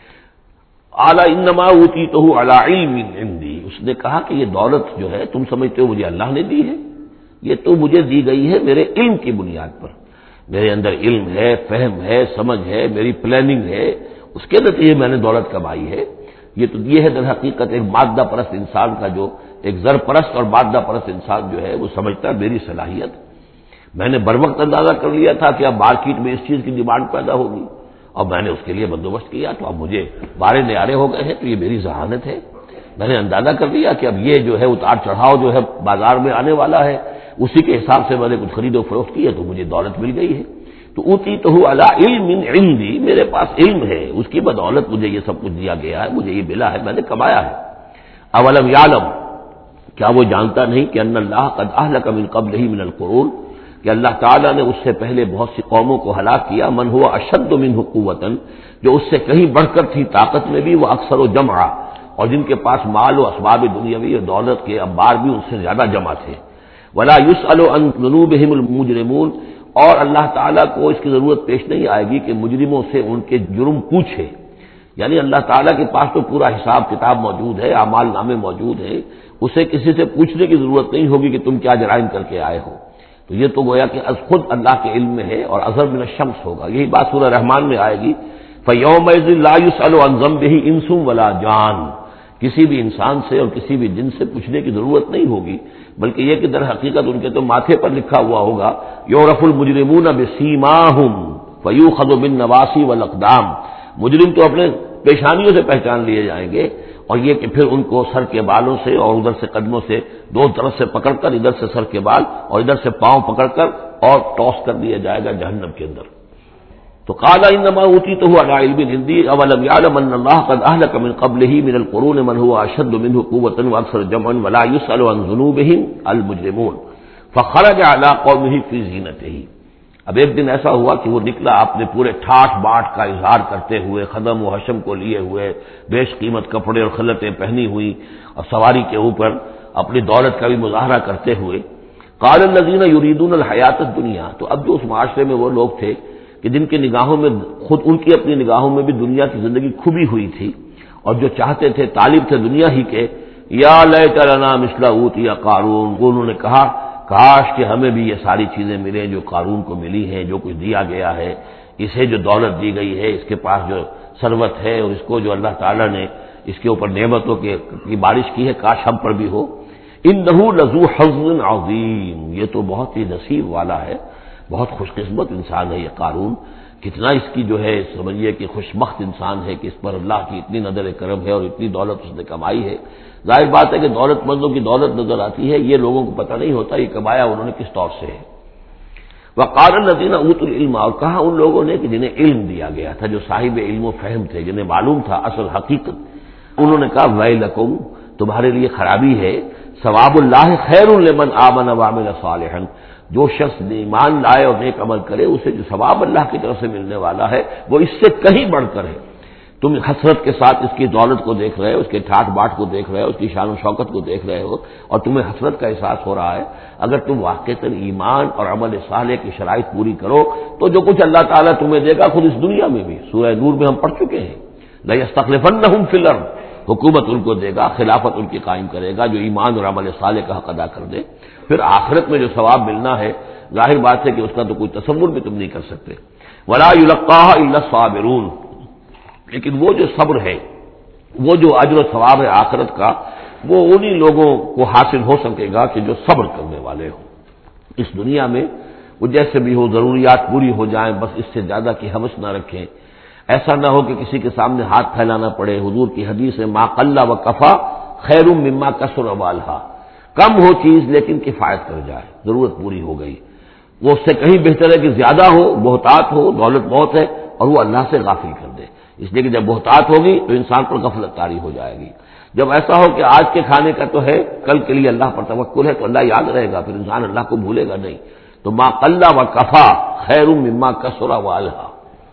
اعلی انما اوتیتہ علی علم عندی، اس نے کہا کہ یہ دولت جو ہے تم سمجھتے ہو مجھے اللہ نے دی ہے، یہ تو مجھے دی گئی ہے میرے علم کی بنیاد پر، میرے اندر علم ہے، فہم ہے، سمجھ ہے، میری پلاننگ ہے، اس کے نتیجے میں نے دولت کمائی ہے۔ یہ تو یہ ہے در حقیقت ایک مادہ پرست انسان کا، جو ایک زر پرست اور مادہ پرست انسان جو ہے وہ سمجھتا ہے میری صلاحیت، میں نے بر وقت اندازہ کر لیا تھا کہ اب مارکیٹ میں اس چیز کی ڈیمانڈ پیدا ہوگی اور میں نے اس کے لیے بندوبست کیا، تو اب مجھے بارے نیارے ہو گئے ہیں، تو یہ میری ذہانت ہے، میں نے اندازہ کر لیا کہ اب یہ جو ہے اتار چڑھاؤ جو ہے بازار میں آنے والا ہے، اسی کے حساب سے میں نے کچھ خرید و فروخت کی ہے تو مجھے دولت مل گئی ہے۔ تو اوتیتہ علی علم عندی، میرے پاس علم ہے، اس کی بدولت مجھے یہ سب کچھ دیا گیا ہے، مجھے یہ ملا ہے، میں نے کمایا ہے۔ اولم یعلم، کیا وہ جانتا نہیں کہ ان اللہ قد اہلک من قبلہ من القرون، کہ اللہ تعالیٰ نے اس سے پہلے بہت سی قوموں کو ہلاک کیا، من ہوا اشد منہ قوۃ، جو اس سے کہیں بڑھ کر تھی طاقت میں بھی، وہ اکثر و جمعا، اور جن کے پاس مال و اسباب دنیاوی اور دولت کے انبار بھی ان سے زیادہ جمع تھے۔ ولا یسأل عن ذنوبہم المجرمون، اور اللہ تعالیٰ کو اس کی ضرورت پیش نہیں آئے گی کہ مجرموں سے ان کے جرم پوچھے، یعنی اللہ تعالیٰ کے پاس تو پورا حساب کتاب موجود ہے، اعمال نامے موجود ہیں، اسے کسی سے پوچھنے کی ضرورت نہیں ہوگی کہ تم کیا جرائم کر کے آئے ہو۔ تو یہ تو گویا کہ از خود اللہ کے علم میں ہے، اور اظہر من الشمس ہوگا، یہی بات سورہ رحمان میں آئے گی، فَيَوْمَئِذٍ لَا يُسْأَلُ عَنْ ذَنبِهِ إِنسٌ وَلَا جَانٌ، کسی بھی انسان سے اور کسی بھی جن سے پوچھنے کی ضرورت نہیں ہوگی، بلکہ یہ کہ در حقیقت ان کے تو ماتھے پر لکھا ہوا ہوگا، یعرف المجرمون بسیماہم فیؤخذ بالنواصی والاقدام، مجرم تو اپنے پیشانیوں سے پہچان لیے جائیں گے، اور یہ کہ پھر ان کو سر کے بالوں سے اور ادھر سے قدموں سے دو طرف سے پکڑ کر، ادھر سے سر کے بال اور ادھر سے پاؤں پکڑ کر اور ٹاس کر دیا جائے گا جہنم کے اندر۔ تو قال انما اوتیتہ علی علم عندی اولم یعلم ان اللہ قد اہلک من قبلہ من القرون من هو اشد منہ قوۃ واکثر جمعا ولا یسأل عن ذنوبہم المجرمون فخرج علی قومہ فی زینتہ۔ اب ایک دن ایسا ہوا کہ وہ نکلا اپنے پورے ٹھاٹ باٹ کا اظہار کرتے ہوئے، خدم و حشم کو لیے ہوئے، بیش قیمت کپڑے اور خلعتیں پہنی ہوئی، اور سواری کے اوپر اپنی دولت کا بھی مظاہرہ کرتے ہوئے۔ قال الذین یریدون الحیاۃ الدنیا، تو اب جو اس معاشرے میں وہ لوگ تھے کہ جن کی نگاہوں میں، خود ان کی اپنی نگاہوں میں بھی دنیا کی زندگی کھبی ہوئی تھی، اور جو چاہتے تھے، طالب تھے دنیا ہی کے، یا لیت لنا مثل اوتی قارون، انہوں نے کہا کاش کہ ہمیں بھی یہ ساری چیزیں ملیں جو قارون کو ملی ہیں، جو کچھ دیا گیا ہے، اسے جو دولت دی گئی ہے، اس کے پاس جو ثروت ہے، اور اس کو جو اللہ تعالیٰ نے اس کے اوپر نعمتوں کی بارش کی ہے، کاش ہم پر بھی ہو۔ انہ لذو حظ عظیم، یہ تو بہت ہی نصیب والا ہے، بہت خوش قسمت انسان ہے یہ قارون، کتنا اس کی جو ہے سمجھیے کہ خوش بخت انسان ہے کہ اس پر اللہ کی اتنی نظر کرم ہے اور اتنی دولت اس نے کمائی ہے۔ ظاہر بات ہے کہ دولت مندوں کی دولت نظر آتی ہے، یہ لوگوں کو پتہ نہیں ہوتا یہ کمایا انہوں نے کس طور سے ہے۔ وقال الذین اوتوا العلم، اور کہا ان لوگوں نے کہ جنہیں علم دیا گیا تھا، جو صاحب علم و فہم تھے، جنہیں معلوم تھا اصل حقیقت، انہوں نے کہا ویلکم، تمہارے لیے خرابی ہے، ثواب اللہ خیر لمن آمن وعمل صالحا، جو شخص ایمان لائے اور نیک عمل کرے اسے جو ثواب اللہ کی طرف سے ملنے والا ہے وہ اس سے کہیں بڑھ کر ہے۔ تم حسرت کے ساتھ اس کی دولت کو دیکھ رہے ہو، اس کے ٹھاٹ باٹ کو دیکھ رہے ہو، اس کی شان و شوکت کو دیکھ رہے ہو اور تمہیں حسرت کا احساس ہو رہا ہے، اگر تم واقعتاً ایمان اور عمل صالح کی شرائط پوری کرو تو جو کچھ اللہ تعالیٰ تمہیں دے گا خود اس دنیا میں بھی، سورہ نور میں ہم پڑھ چکے ہیں، لَيَسْتَخْلِفَنَّهُمْ فِي الْأَرْضِ، حکومت ان کو دے گا، خلافت ان کی قائم کرے گا جو ایمان اور عمل صالح کا حق ادا کر دے۔ پھر آخرت میں جو ثواب ملنا ہے ظاہر بات ہے کہ اس کا تو کوئی تصور بھی تم نہیں کر سکتے۔ وَلَا يُلَقَّاهَا إِلَّا الصَّابِرُونَ، لیکن وہ جو صبر ہے، وہ جو اجر و ثواب ہے آخرت کا، وہ انہی لوگوں کو حاصل ہو سکے گا کہ جو صبر کرنے والے ہوں۔ اس دنیا میں وہ جیسے بھی ہو ضروریات پوری ہو جائیں، بس اس سے زیادہ کی ہوس نہ رکھیں، ایسا نہ ہو کہ کسی کے سامنے ہاتھ پھیلانا پڑے۔ حضور کی حدیث ہے ما قل و کفا خیر مما کثر والھا، کم ہو چیز لیکن کفایت کر جائے، ضرورت پوری ہو گئی، وہ اس سے کہیں بہتر ہے کہ زیادہ ہو، بہتات ہو، دولت بہت ہے اور وہ اللہ سے غافل کر دے، اس لیے کہ جب بہتات ہوگی تو انسان پر غفلت طاری ہو جائے گی۔ جب ایسا ہو کہ آج کے کھانے کا تو ہے، کل کے لیے اللہ پر توکل ہے تو اللہ یاد رہے گا، پھر انسان اللہ کو بھولے گا نہیں۔ تو ما قل و کفا خیر مما کثر والھا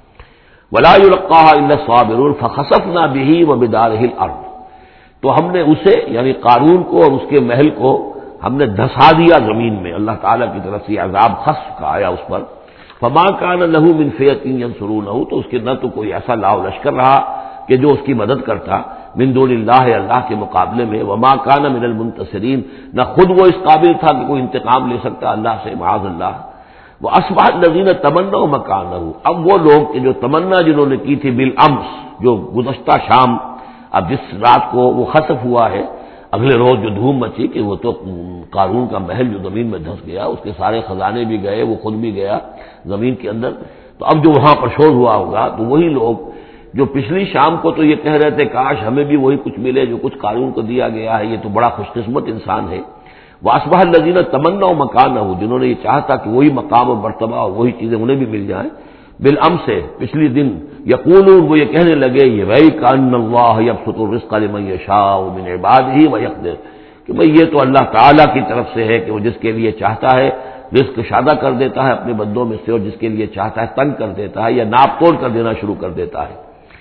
ولا يلقاها الا الصابرون فخسفنا به وبداره الارض، تو ہم نے اسے یعنی قارون کو اور اس کے محل کو ہم نے دھسا دیا زمین میں، اللہ تعالیٰ کی طرف سے عذاب خسف کا آیا اس پر۔ فما كان له من فئة ينصرونه، تو اس کے نہ تو کوئی ایسا لاؤ لشکر رہا کہ جو اس کی مدد کرتا من دون اللہ، اللہ کے مقابلے میں، وما كان من المنتصرین، نہ خود وہ اس قابل تھا کہ کوئی انتقام لے سکتا اللہ سے، معاذ اللہ۔ وَأَصْبَحَ الَّذِينَ تَمَنَّوْا مَكَانَهُ، اب وہ لوگ کہ جو تمنا جنہوں نے کی تھی بالامس، جو گزشتہ شام، اب جس رات کو وہ خسف ہوا ہے، اگلے روز جو دھوم مچی کہ وہ تو قارون کا محل جو زمین میں دھس گیا، اس کے سارے خزانے بھی گئے، وہ خود بھی گیا زمین کے اندر، تو اب جو وہاں پر شور ہوا ہوگا تو وہی لوگ جو پچھلی شام کو تو یہ کہہ رہے تھے کاش ہمیں بھی وہی کچھ ملے جو کچھ قارون کو دیا گیا ہے، یہ تو بڑا خوش قسمت انسان ہے۔ وَأَصْبَحَ الَّذِينَ تَمَنَّوْا مَكَانَهُ، جنہوں نے یہ چاہتا کہ وہی مقام و مرتبہ اور وہی چیزیں انہیں بھی مل جائیں، بالامس سے پچھلی دن، یقولون وہ یہ کہنے لگے یہ بھائی کأن اللہ یبسط الرزق لمن یشاء من عبادہ ویقدر، کہ بھئی یہ تو اللہ تعالیٰ کی طرف سے ہے کہ وہ جس کے لیے چاہتا ہے رزق شادہ کر دیتا ہے اپنے بندوں میں سے، اور جس کے لیے چاہتا ہے تنگ کر دیتا ہے یا ناپ توڑ کر دینا شروع کر دیتا ہے۔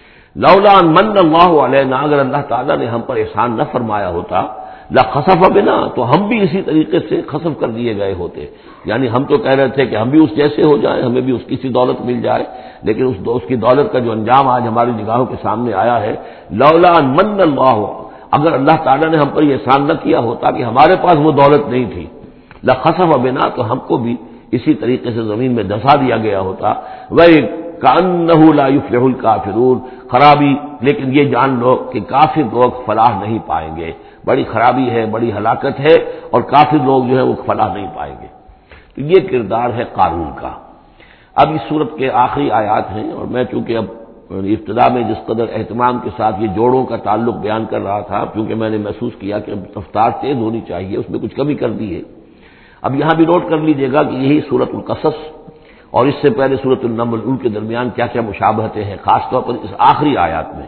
لولا ان من اللہ علینا، اگر اللہ تعالیٰ نے ہم پر احسان نہ فرمایا ہوتا، لخسف بنا، تو ہم بھی اسی طریقے سے خسف کر دیے گئے ہوتے، یعنی ہم تو کہہ رہے تھے کہ ہم بھی اس جیسے ہو جائیں، ہمیں بھی اس کی سی دولت مل جائے، لیکن اس اس کی دولت کا جو انجام آج ہماری نگاہوں کے سامنے آیا ہے، لولا ان من اللہ، اگر اللہ تعالیٰ نے ہم پر یہ احسان نہ کیا ہوتا کہ ہمارے پاس وہ دولت نہیں تھی، لخسف بنا، تو ہم کو بھی اسی طریقے سے زمین میں دھسا دیا گیا ہوتا۔ وہی کأنہ لا یفلح الکافرون، خرابی، لیکن یہ جان لو کہ کافر لوگ فلاح نہیں پائیں گے، بڑی خرابی ہے، بڑی ہلاکت ہے، اور کافر لوگ جو ہے وہ فلاح نہیں پائیں گے۔ تو یہ کردار ہے قارون کا۔ اب اس صورت کے آخری آیات ہیں، اور میں چونکہ اب ابتدا میں جس قدر اہتمام کے ساتھ یہ جوڑوں کا تعلق بیان کر رہا تھا، کیونکہ میں نے محسوس کیا کہ اب رفتار تیز ہونی چاہیے، اس میں کچھ کمی کر دی ہے۔ اب یہاں بھی نوٹ کر لیجئے گا کہ یہی سورۃ القصص اور اس سے پہلے سورۃ النمل، ان کے درمیان کیا کیا مشابہتیں ہیں، خاص طور پر اس آخری آیات میں۔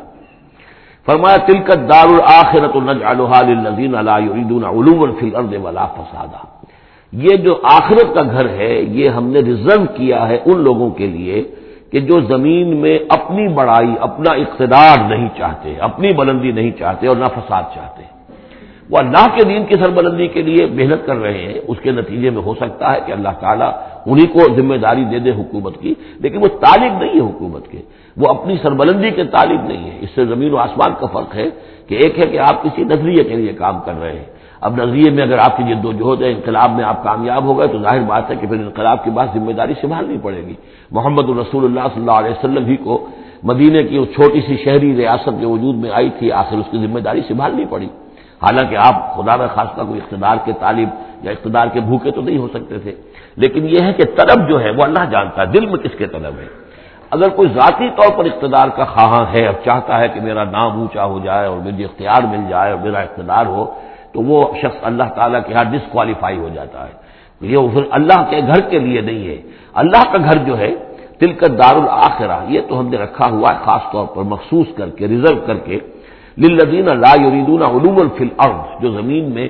فرمایا تلک الدار الآخرۃ نجعلها للذین لا یریدون علوا فی الارض ولا فسادا، یہ جو آخرت کا گھر ہے یہ ہم نے ریزرو کیا ہے ان لوگوں کے لیے کہ جو زمین میں اپنی بڑائی، اپنا اقتدار نہیں چاہتے، اپنی بلندی نہیں چاہتے اور نہ فساد چاہتے، وہ اللہ کے دین کی سربلندی کے لیے محنت کر رہے ہیں۔ اس کے نتیجے میں ہو سکتا ہے کہ اللہ تعالیٰ انہی کو ذمہ داری دے دے حکومت کی، لیکن وہ طالب نہیں ہے حکومت کے، وہ اپنی سربلندی کے طالب نہیں ہے۔ اس سے زمین و آسمان کا فرق ہے کہ ایک ہے کہ آپ کسی نظریے کے لیے کام کر رہے ہیں، اب نظریے میں اگر آپ کی جد و جہد ہے، انقلاب میں آپ کامیاب ہو گئے تو ظاہر بات ہے کہ پھر انقلاب کے بعد ذمہ داری سنبھالنی پڑے گی۔ محمد رسول اللہ صلی اللہ علیہ وسلم ہی کو مدینے کی اس چھوٹی سی شہری ریاست جو وجود میں آئی تھی، آخر اس کی ذمہ داری سنبھالنی پڑی، حالانکہ آپ خدا نہ خواستہ کوئی اقتدار کے طالب یا اقتدار کے بھوکے تو نہیں ہو سکتے تھے، لیکن یہ ہے کہ طلب جو ہے وہ اللہ جانتا ہے دل میں کس کے طلب ہے۔ اگر کوئی ذاتی طور پر اقتدار کا خواہاں ہے، اب چاہتا ہے کہ میرا نام اونچا ہو جائے اور مجھے اختیار مل جائے اور میرا اقتدار ہو، تو وہ شخص اللہ تعالیٰ کے ہاں ڈسکوالیفائی ہو جاتا ہے، یہ پھر اللہ کے گھر کے لیے نہیں ہے۔ اللہ کا گھر جو ہے تلک الدار الآخرہ، یہ تو ہم نے رکھا ہوا ہے خاص طور پر مخصوص کر کے، ریزرو کر کے، للذین لا یریدون علوا فی الارض، جو زمین میں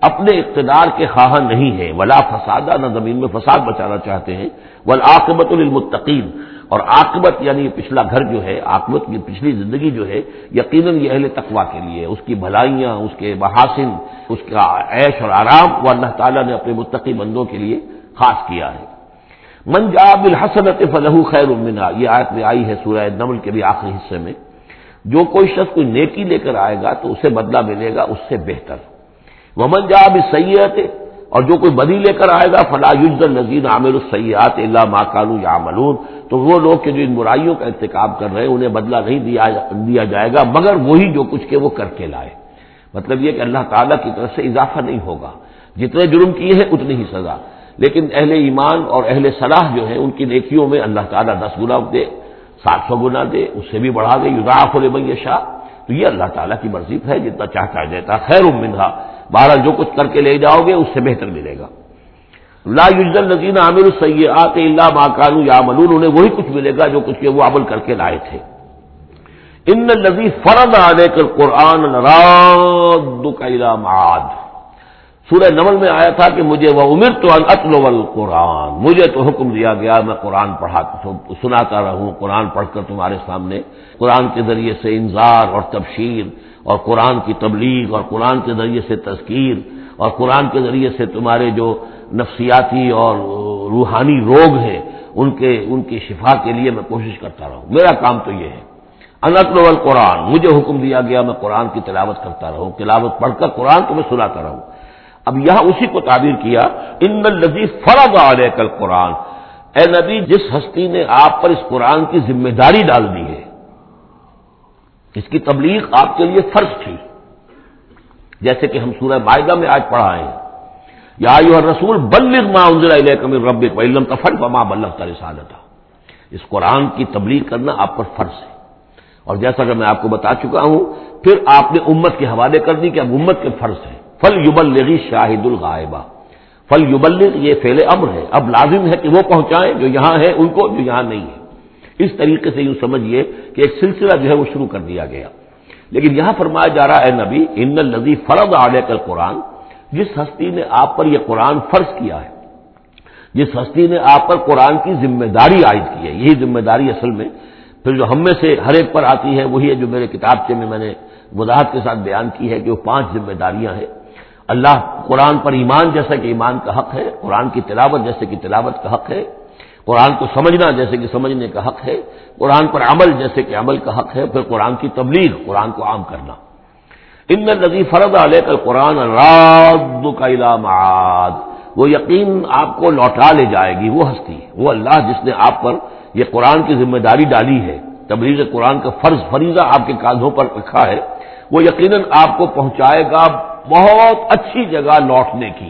اپنے اقتدار کے خواہاں نہیں ہیں، ولا فسادہ، نہ زمین میں فساد بچانا چاہتے ہیں، والعاقبۃ للمتقین، اور عاقبت یعنی پچھلا گھر جو ہے، عاقبت کی پچھلی زندگی جو ہے یقیناً یہ اہل تقویٰ کے لیے، اس کی بھلائیاں، اس کے محاسن، اس کا عیش اور آرام وہ اللہ تعالیٰ نے اپنے متقی بندوں کے لیے خاص کیا ہے۔ من جاء بالحسنۃ فلہ خیر منہا، یہ آیت میں آئی ہے سورہ نمل کے بھی آخری حصے میں، جو کوئی شخص کوئی نیکی لے کر آئے گا تو اسے بدلہ ملے گا اس سے بہتر۔ ومن جاء بالسیئۃ، اور جو کوئی بدی لے کر آئے گا فلا یجزی الذین عملوا السیئات الا ما كانوا یعملون، تو وہ لوگ کہ جو ان برائیوں کا ارتکاب کر رہے ہیں انہیں بدلہ نہیں دیا دیا جائے گا مگر وہی جو کچھ کہ وہ کر کے لائے۔ مطلب یہ کہ اللہ تعالیٰ کی طرف سے اضافہ نہیں ہوگا، جتنے جرم کیے ہیں اتنی ہی سزا، لیکن اہل ایمان اور اہل صلاح جو ہیں ان کی نیکیوں میں اللہ تعالیٰ دس گنا دے، سات سو گنا دے، اس سے بھی بڑھا دے، یضاعف لمن یشاء، تو یہ اللہ تعالیٰ کی مرضی ہے، جتنا چاہتا ہے دیتا، خیر منہا، بہرحال جو کچھ کر کے لے جاؤ گے اس سے بہتر ملے گا۔ لا یجزی الذین عملوا السیئات الا ما كانوا یعملون، انہیں وہی کچھ ملے گا جو کچھ کہ وہ عمل کر کے لائے تھے۔ ان الذی فرض علیک القرآن لرادک الی معاد، سورہ نمل میں آیا تھا کہ مجھے وَأُمِرْتُ أَنْ أَتْلُوَ الْقُرْآنَ، مجھے تو حکم دیا گیا میں قرآن پڑھا سناتا رہوں، قرآن پڑھ کر تمہارے سامنے قرآن کے ذریعے سے انذار اور تبشیر اور قرآن کی تبلیغ اور قرآن کے ذریعے سے تذکیر اور قرآن کے ذریعے سے تمہارے جو نفسیاتی اور روحانی روگ ہیں ان کے ان کی شفا کے لیے میں کوشش کرتا رہوں، میرا کام تو یہ ہے۔ ان اتلو القرآن، مجھے حکم دیا گیا میں قرآن کی تلاوت کرتا رہوں، تلاوت پڑھ کر قرآن کو میں سناتا رہوں۔ اب یہاں اسی کو تعبیر کیا، ان الذی فرض علیک القرآن، اے نبی جس ہستی نے آپ پر اس قرآن کی ذمہ داری ڈال دی ہے، اس کی تبلیغ آپ کے لیے فرض تھی، جیسے کہ ہم سورہ مائدہ میں آج پڑھا ہے، یا ایھا الرسول بلغ ما انزل الیک من ربک وان لم تفعل فما بلغت رسالتہ، اس قرآن کی تبلیغ کرنا آپ پر فرض ہے۔ اور جیسا کہ میں آپ کو بتا چکا ہوں، پھر آپ نے امت کے حوالے کر دی کہ اب امت کے فرض ہے، فَلْيُبَلِّغِ الشَّاهِدُ الْغَائِبَ، فَلْيُبَلِّغ یہ فعل امر ہے، اب لازم ہے کہ وہ پہنچائیں جو یہاں ہے ان کو، جو یہاں نہیں ہے۔ اس طریقے سے یوں سمجھیے کہ ایک سلسلہ جو ہے وہ شروع کر دیا گیا، لیکن یہاں فرمایا جا رہا ہے نبی ان الذی فرض علیک القرآن، جس ہستی نے آپ پر یہ قرآن فرض کیا ہے، جس ہستی نے آپ پر قرآن کی ذمہ داری عائد کی ہے، یہی ذمہ داری اصل میں پھر جو ہم میں سے ہر ایک پر آتی ہے وہی ہے جو میرے کتابچے میں میں نے وضاحت کے ساتھ بیان کی ہے کہ وہ پانچ ذمہ داریاں ہیں۔ اللہ قرآن پر ایمان جیسا کہ ایمان کا حق ہے، قرآن کی تلاوت جیسے کہ تلاوت کا حق ہے، قرآن کو سمجھنا جیسے کہ سمجھنے کا حق ہے، قرآن پر عمل جیسے کہ عمل کا حق ہے، پھر قرآن کی تبلیغ، قرآن کو عام کرنا۔ ان الذی فرض علیک القرآن رادک الی معاد، وہ یقین آپ کو لوٹا لے جائے گی، وہ ہستی، وہ اللہ جس نے آپ پر یہ قرآن کی ذمہ داری ڈالی ہے، تبلیغ قرآن کا فرض فریضہ آپ کے کاندھوں پر رکھا ہے، وہ یقیناً آپ کو پہنچائے گا بہت اچھی جگہ لوٹنے کی۔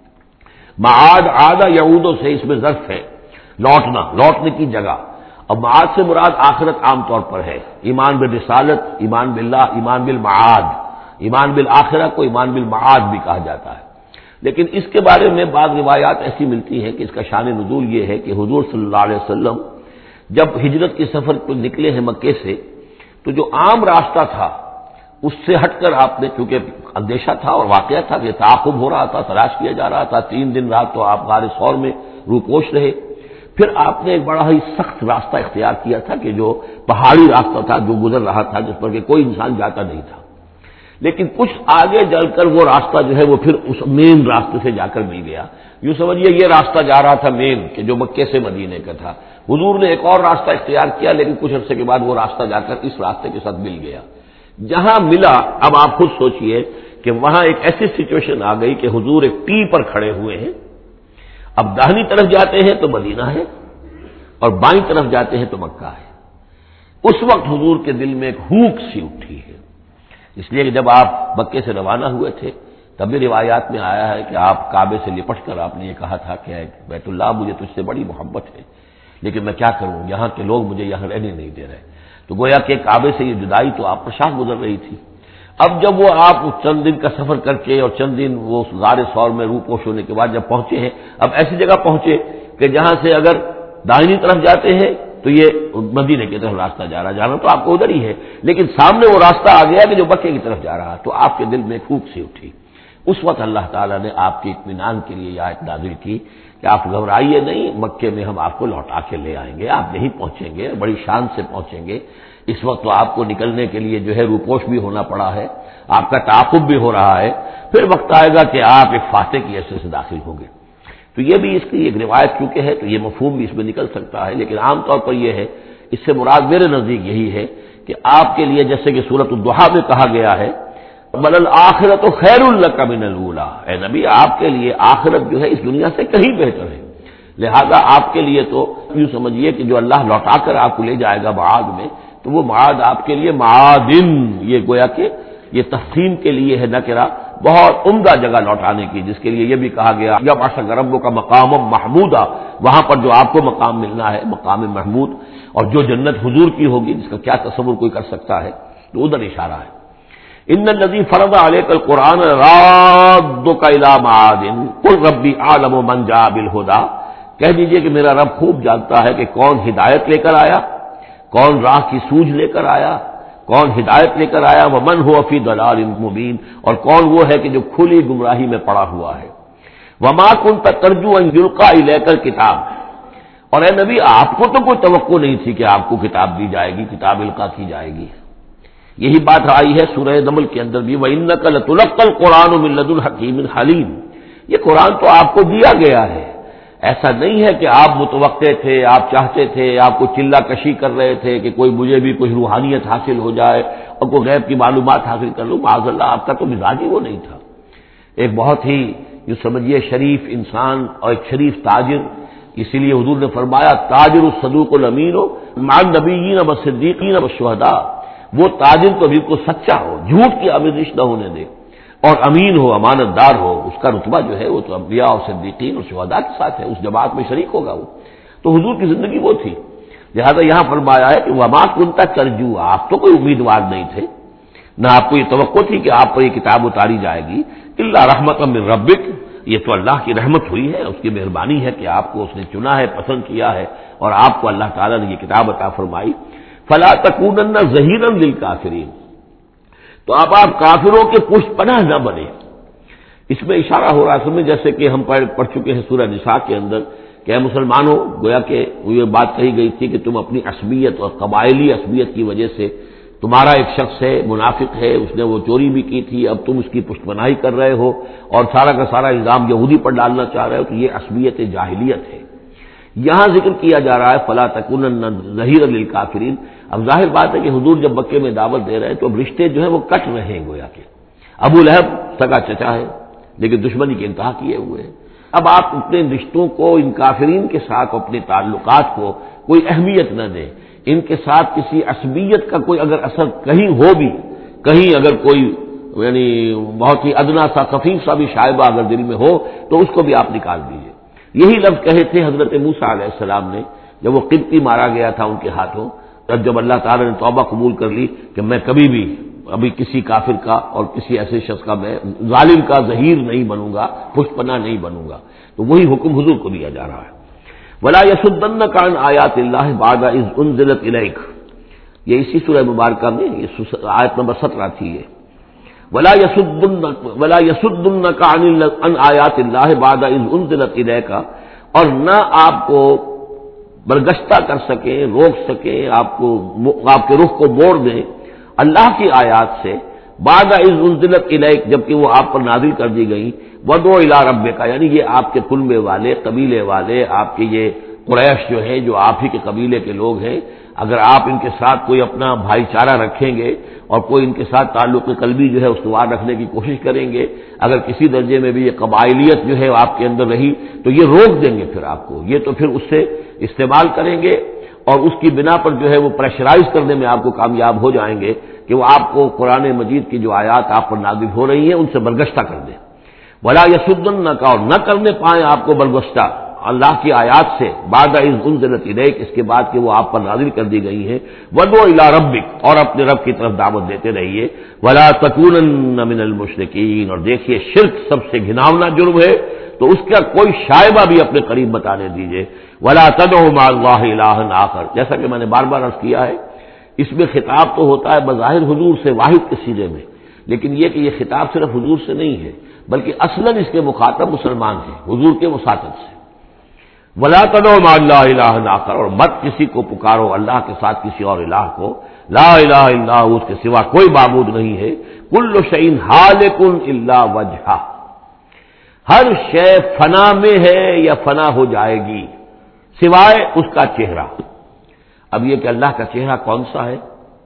معاد عاد یعود سے اس میں ظرف ہے، لوٹنا، لوٹنے کی جگہ۔ اب معاد سے مراد آخرت عام طور پر ہے، ایمان بالرسالت، ایمان باللہ، ایمان بالمعاد، ایمان بالآخرہ کو ایمان بالمعاد بھی کہا جاتا ہے۔ لیکن اس کے بارے میں بعض روایات ایسی ملتی ہیں کہ اس کا شان نزول یہ ہے کہ حضور صلی اللہ علیہ وسلم جب ہجرت کے سفر پر نکلے ہیں مکے سے، تو جو عام راستہ تھا اس سے ہٹ کر آپ نے، چونکہ اندیشہ تھا اور واقعہ تھا کہ تعاقب ہو رہا تھا، تلاش کیا جا رہا تھا، تین دن رات تو آپ غار ثور میں روپوش رہے، پھر آپ نے ایک بڑا ہی سخت راستہ اختیار کیا تھا کہ جو پہاڑی راستہ تھا جو گزر رہا تھا، جس پر کہ کوئی انسان جاتا نہیں تھا، لیکن کچھ آگے جل کر وہ راستہ جو ہے وہ پھر اس مین راستے سے جا کر مل گیا۔ یوں سمجھیے یہ راستہ جا رہا تھا مین، کہ جو مکے سے مدینے کا تھا، حضور نے ایک اور راستہ اختیار کیا، لیکن کچھ عرصے کے بعد وہ راستہ جا کر اس راستے کے ساتھ مل گیا۔ جہاں ملا، اب آپ خود سوچئے کہ وہاں ایک ایسی سچویشن آ گئی کہ حضور ایک ٹی پر کھڑے ہوئے ہیں، اب داہنی طرف جاتے ہیں تو مدینہ ہے اور بائیں طرف جاتے ہیں تو مکہ ہے۔ اس وقت حضور کے دل میں ایک ہوک سی اٹھی ہے، اس لیے کہ جب آپ مکے سے روانہ ہوئے تھے تب بھی روایات میں آیا ہے کہ آپ کعبے سے لپٹ کر آپ نے یہ کہا تھا کہ اے بیت اللہ مجھے تجھ سے بڑی محبت ہے، لیکن میں کیا کروں، یہاں کے لوگ مجھے یہاں رہنے نہیں دے رہے۔ تو گویا کہ کعبے سے یہ جدائی تو آپ پر شاق گزر رہی تھی۔ اب جب وہ آپ چند دن کا سفر کر کے اور چند دن وہ غار ثور میں روپوش ہونے کے بعد جب پہنچے ہیں، اب ایسی جگہ پہنچے کہ جہاں سے اگر دائنی طرف جاتے ہیں تو یہ مدینے کی طرف راستہ جا رہا، جانا تو آپ کو ادھر ہی ہے، لیکن سامنے وہ راستہ آ گیا کہ جو مکے کی طرف جا رہا، تو آپ کے دل میں پھونک سی اٹھی۔ اس وقت اللہ تعالیٰ نے آپ کے اطمینان کے لیے یہ آیت نازل کی کہ آپ گھبرائیے نہیں، مکے میں ہم آپ کو لوٹا کے لے آئیں گے، آپ یہیں پہنچیں گے، بڑی شان سے پہنچیں گے۔ اس وقت تو آپ کو نکلنے کے لیے جو ہے روپوش بھی ہونا پڑا ہے، آپ کا تعاقب بھی ہو رہا ہے، پھر وقت آئے گا کہ آپ ایک فاتح کی حیثیت سے داخل ہوں گے۔ تو یہ بھی اس کی ایک روایت کیونکہ ہے تو یہ مفہوم بھی اس میں نکل سکتا ہے، لیکن عام طور پر یہ ہے، اس سے مراد میرے نزدیک یہی ہے کہ آپ کے لیے جیسے کہ سورۃ الضحیٰ میں کہا گیا ہے بل الآخرۃ خیر لک من الاولی، اے نبی آپ کے لیے آخرت جو ہے اس دنیا سے کہیں بہتر ہے، لہذا آپ کے لیے تو یوں سمجھیے کہ جو اللہ لوٹا کر آپ کو لے جائے گا معاد میں، تو وہ معاد آپ کے لیے معادن، یہ گویا کہ یہ تفہیم کے لیے ہے نکرہ، بہت عمدہ جگہ لوٹانے کی، جس کے لیے یہ بھی کہا گیا یا باشا ربک کا مقام محمودہ، وہاں پر جو آپ کو مقام ملنا ہے مقام محمود، اور جو جنت حضور کی ہوگی جس کا کیا تصور کوئی کر سکتا ہے، تو ادھر اشارہ ہے۔ ان الذی فرض علیک القرآن رادک الی معاد قل ربی اعلم من جاء بالہدی، کہہ دیجئے کہ میرا رب خوب جانتا ہے کہ کون ہدایت لے کر آیا، کون راہ کی سوجھ لے کر آیا، کون ہدایت لے کر آیا، ومن هو فی ضلال مبین، اور کون وہ ہے کہ جو کھلی گمراہی میں پڑا ہوا ہے۔ وما كنت ترجو ان یلقى الیک الکتاب، اور اے نبی آپ کو تو کوئی توقع نہیں تھی کہ آپ کو کتاب دی جائے گی، کتاب القا کی جائے گی۔ یہی بات آئی ہے سورہ نمل کے اندر بھی، وَإِنَّكَ لَتُلَقَّى الْقُرْآنُ مِن لَّدُنْ حَكِيمٍ حَلِيمٍ، یہ قرآن تو آپ کو دیا گیا ہے، ایسا نہیں ہے کہ آپ متوقع تھے، آپ چاہتے تھے، آپ کو چلہ کشی کر رہے تھے کہ کوئی مجھے بھی کچھ روحانیت حاصل ہو جائے اور کوئی غیب کی معلومات حاصل کر لوں، معاذ اللہ آپ کا تو مزاج ہی وہ نہیں تھا۔ ایک بہت ہی یہ سمجھیے شریف انسان اور ایک شریف تاجر، اسی لیے حضور نے فرمایا تاجر الصدوق الامین مع النبیین والصدیقین والشہداء، وہ تاجر تو بالکل سچا ہو، جھوٹ کی آمیزش نہ ہونے دے، اور امین ہو، امانت دار ہو، اس کا رتبہ جو ہے وہ تو انبیاء اور صدیقین اور شہداء کے ساتھ ہے، اس جماعت میں شریک ہوگا وہ۔ تو حضور کی زندگی وہ تھی، لہذا یہاں فرمایا ہے کہ وما كنت ترجو، آپ تو کوئی امیدوار نہیں تھے، نہ آپ کو یہ توقع تھی کہ آپ پر یہ کتاب اتاری جائے گی، الا رحمۃ من ربک، یہ تو اللہ کی رحمت ہوئی ہے، اس کی مہربانی ہے کہ آپ کو اس نے چنا ہے، پسند کیا ہے، اور آپ کو اللہ تعالیٰ نے یہ کتاب عطا فرمائی۔ فلا تکونن ظہیرا للکافرین، تو اب آپ کافروں کے پشت پناہ نہ بنے۔ اس میں اشارہ ہو رہا ہے سمجھ، جیسے کہ ہم پڑھ چکے ہیں سورہ نساء کے اندر کہ اے مسلمانوں، گویا کہ یہ بات کہی گئی تھی کہ تم اپنی عصبیت اور قبائلی عصبیت کی وجہ سے، تمہارا ایک شخص ہے منافق ہے، اس نے وہ چوری بھی کی تھی، اب تم اس کی پشت پناہی کر رہے ہو اور سارا کا سارا الزام یہودی پر ڈالنا چاہ رہے ہو، تو یہ عصبیت جاہلیت ہے۔ یہاں ذکر کیا جا رہا ہے فلا تکونن ظہیرا للکافرین، اب ظاہر بات ہے کہ حضور جب مکے میں دعوت دے رہے ہیں تو اب رشتے جو ہیں وہ کٹ رہے ہیں، گویا کہ ابو لہب سگا چچا ہے لیکن دشمنی کی انتہا کیے ہوئے ہیں۔ اب آپ اپنے رشتوں کو، ان کافرین کے ساتھ اپنے تعلقات کو کوئی اہمیت نہ دیں، ان کے ساتھ کسی عصبیت کا کوئی اگر اثر کہیں ہو بھی، کہیں اگر کوئی یعنی بہت ہی ادنا سا خفیف سا بھی شائبہ اگر دل میں ہو تو اس کو بھی آپ نکال دیجیے۔ یہی لفظ کہے تھے حضرت موسیٰ علیہ السلام نے جب وہ قبطی مارا گیا تھا ان کے ہاتھوں، تب جب اللہ تعالیٰ نے توبہ قبول کر لی کہ میں کبھی بھی ابھی کسی کافر کا اور کسی ایسے شخص کا، میں ظالم کا ظہیر نہیں بنوں گا، پشت پناہ نہیں بنوں گا، تو وہی حکم حضور کو دیا جا رہا ہے۔ وَلَا يَصُدَّنَّكَ عَنْ آيَاتِ اللَّهِ بَعْدَ إِذْ أُنزِلَتْ إِلَيْكَ، یہ اسی سورہ مبارکہ میں یہ آیت نمبر سترہ تھی یہ، وَلَا يَصُدُّنَّكَ وَلَا يَصُدُّنَّكَ عَنْ آيَاتِ اللَّهِ بَعْدَ إِذْ أُنزِلَتْ إِلَيْكَ، اور نہ آپ کو برگشتہ کر سکیں، روک سکیں، آپ کو آپ کے رخ کو موڑ دیں اللہ کی آیات سے، بعد اذ انزلت الیک، جبکہ وہ آپ پر نازل کر دی گئی، ودعو الی ربک، یعنی یہ آپ کے کنبے والے، قبیلے والے، آپ کے یہ قریش جو ہیں جو آپ ہی کے قبیلے کے لوگ ہیں، اگر آپ ان کے ساتھ کوئی اپنا بھائی چارہ رکھیں گے اور کوئی ان کے ساتھ تعلق قلبی جو ہے استوار رکھنے کی کوشش کریں گے، اگر کسی درجے میں بھی یہ قبائلیت جو ہے آپ کے اندر رہی تو یہ روک دیں گے پھر آپ کو، یہ تو پھر اس سے استعمال کریں گے اور اس کی بنا پر جو ہے وہ پریشرائز کرنے میں آپ کو کامیاب ہو جائیں گے کہ وہ آپ کو قرآن مجید کی جو آیات آپ پر نازل ہو رہی ہیں ان سے برگشتہ کر دیں۔ ولا یصدنک، اور نہ کرنے پائیں آپ کو برگشتہ اللہ کی آیات سے، بعد اذ انزلت الیک، اس کے بعد کہ وہ آپ پر نازل کر دی گئی ہیں، ودعو الی ربک، اور اپنے رب کی طرف دعوت دیتے رہیے، ولا تکونن من المشرکین، اور دیکھیے شرک سب سے گھناؤنا جرم ہے تو اس کا کوئی شائبہ بھی اپنے قریب بتانے دیجیے، ولا تدعوا مع اللہ الہا آخر، جیسا کہ میں نے بار بار عرض کیا ہے، اس میں خطاب تو ہوتا ہے بظاہر حضور سے واحد کے سیرے میں، لیکن یہ کہ یہ خطاب صرف حضور سے نہیں ہے بلکہ اصلاً اس کے مخاطب مسلمان ہیں حضور کے وساطت سے۔ ولا تدعوا مع اللہ الہ آخر، اور مت کسی کو پکارو اللہ کے ساتھ کسی اور الہ کو، لا الہ الا ہو، اس کے سوا کوئی معبود نہیں ہے، کل شیء ہالک الا وجہہ، ہر شے فنا میں ہے یا فنا ہو جائے گی سوائے اس کا چہرہ۔ اب یہ کہ اللہ کا چہرہ کون سا ہے،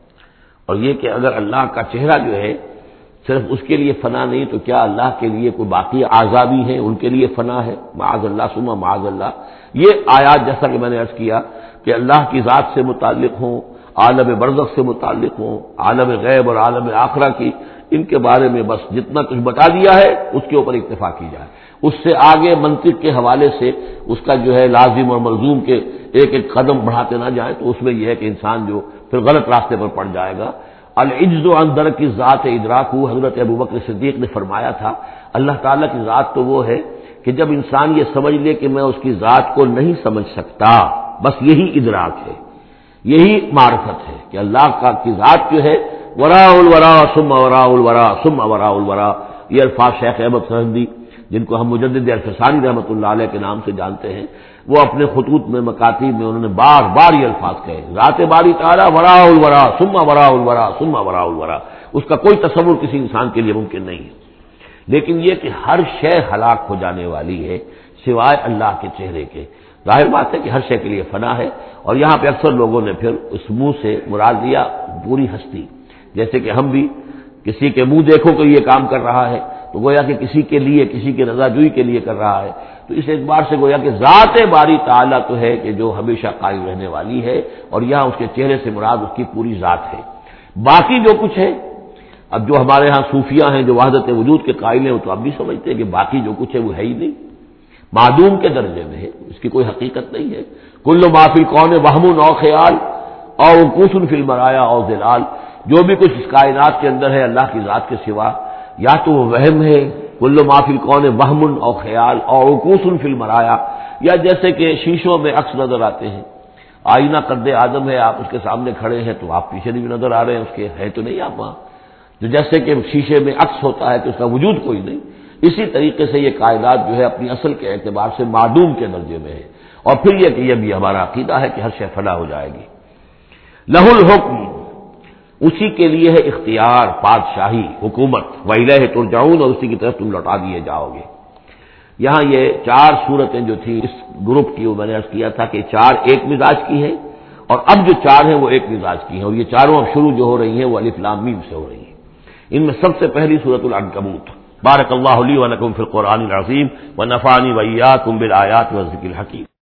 اور یہ کہ اگر اللہ کا چہرہ جو ہے صرف اس کے لیے فنا نہیں تو کیا اللہ کے لیے کوئی باقی اعضاء بھی ہیں، ان کے لیے فنا ہے؟ معاذ اللہ ثم معاذ اللہ۔ یہ آیات جیسا کہ میں نے عرض کیا کہ اللہ کی ذات سے متعلق ہوں، عالم برزخ سے متعلق ہوں، عالم غیب اور عالم آخرہ کی، ان کے بارے میں بس جتنا کچھ بتا دیا ہے اس کے اوپر اکتفا کی جائے، اس سے آگے منطق کے حوالے سے اس کا جو ہے لازم اور ملزوم کے ایک ایک قدم بڑھاتے نہ جائیں تو اس میں یہ ہے کہ انسان جو پھر غلط راستے پر پڑ جائے گا۔ العجز عن درک ذات ادراک، حضرت ابوبکر صدیق نے فرمایا تھا اللہ تعالیٰ کی ذات تو وہ ہے کہ جب انسان یہ سمجھ لے کہ میں اس کی ذات کو نہیں سمجھ سکتا، بس یہی ادراک ہے، یہی معرفت ہے کہ اللہ کا کی ذات جو ہے وراء الورا ثم وراء الورا ثم وراء الورا۔ یہ الفاظ شیخ احمد سرہندی جن کو ہم مجدد الفسانی رحمۃ اللہ علیہ کے نام سے جانتے ہیں، وہ اپنے خطوط میں مکاتیب میں انہوں نے بار بار یہ الفاظ کہے، ذات باری تعالیٰ وراء الورا ثم وراء الورا ثم وراء الورا، اس کا کوئی تصور کسی انسان کے لیے ممکن نہیں ہے۔ لیکن یہ کہ ہر شے ہلاک ہو جانے والی ہے سوائے اللہ کے چہرے کے، ظاہر بات ہے کہ ہر شے کے لیے فنا ہے، اور یہاں پہ اکثر لوگوں نے پھر اس منہ سے مراد لیا پوری ہستی، جیسے کہ ہم بھی کسی کے منہ دیکھو تو یہ کام کر رہا ہے تو گویا کہ کسی کے لیے، کسی کے رضا جوئی کے لیے کر رہا ہے، تو اس اعتبار سے گویا کہ ذات باری تعالیٰ تو ہے کہ جو ہمیشہ قائم رہنے والی ہے، اور یہاں اس کے چہرے سے مراد اس کی پوری ذات ہے۔ باقی جو کچھ ہے، اب جو ہمارے ہاں صوفیاء ہیں جو وحدت وجود کے قائل ہیں وہ تو اب بھی سمجھتے ہیں کہ باقی جو کچھ ہے وہ ہے ہی نہیں، معدوم کے درجے میں ہے، اس کی کوئی حقیقت نہیں ہے۔ کل ما فی الکون وہم او خیال او وقوف فی المرایا او ظلال، جو بھی کچھ اس کائنات کے اندر ہے اللہ کی ذات کے سوا یا تو وہ وہم ہے، کل ما فی الکون وہم او خیال او وقوف فی المرایا، یا جیسے کہ شیشوں میں عکس نظر آتے ہیں، آئینہ قد آدم ہے، آپ اس کے سامنے کھڑے ہیں تو آپ پیچھے بھی نظر آ رہے ہیں، اس کے ہے تو نہیں آپ وہاں، جو جیسے کہ شیشے میں عکس ہوتا ہے کہ اس کا وجود کوئی نہیں، اسی طریقے سے یہ کائنات جو ہے اپنی اصل کے اعتبار سے معدوم کے درجے میں ہے۔ اور پھر یہ کہ یہ بھی ہمارا عقیدہ ہے کہ ہر شے فنا ہو جائے گی۔ لہ الحکم، اسی کے لیے ہے اختیار، بادشاہی، حکومت، وَإِلَيْهِ تُرْجَعُونَ، اور اسی کی طرف تم لوٹا دیے جاؤ گے۔ یہاں یہ چار صورتیں جو تھیں اس گروپ کی، وہ میں نے عرض کیا تھا کہ چار ایک مزاج کی ہیں، اور اب جو چار ہیں وہ ایک مزاج کی ہیں، اور یہ چاروں اب شروع جو ہو رہی ہیں وہ الف لام میم سے ہو رہی ہیں۔ ان میں سب سے پہلی سورۃ العنکبوت۔ بارک اللہ لی و لکم فی القرآن العظیم ونفعنی وإیاکم بالآیات والذکر الحکیم۔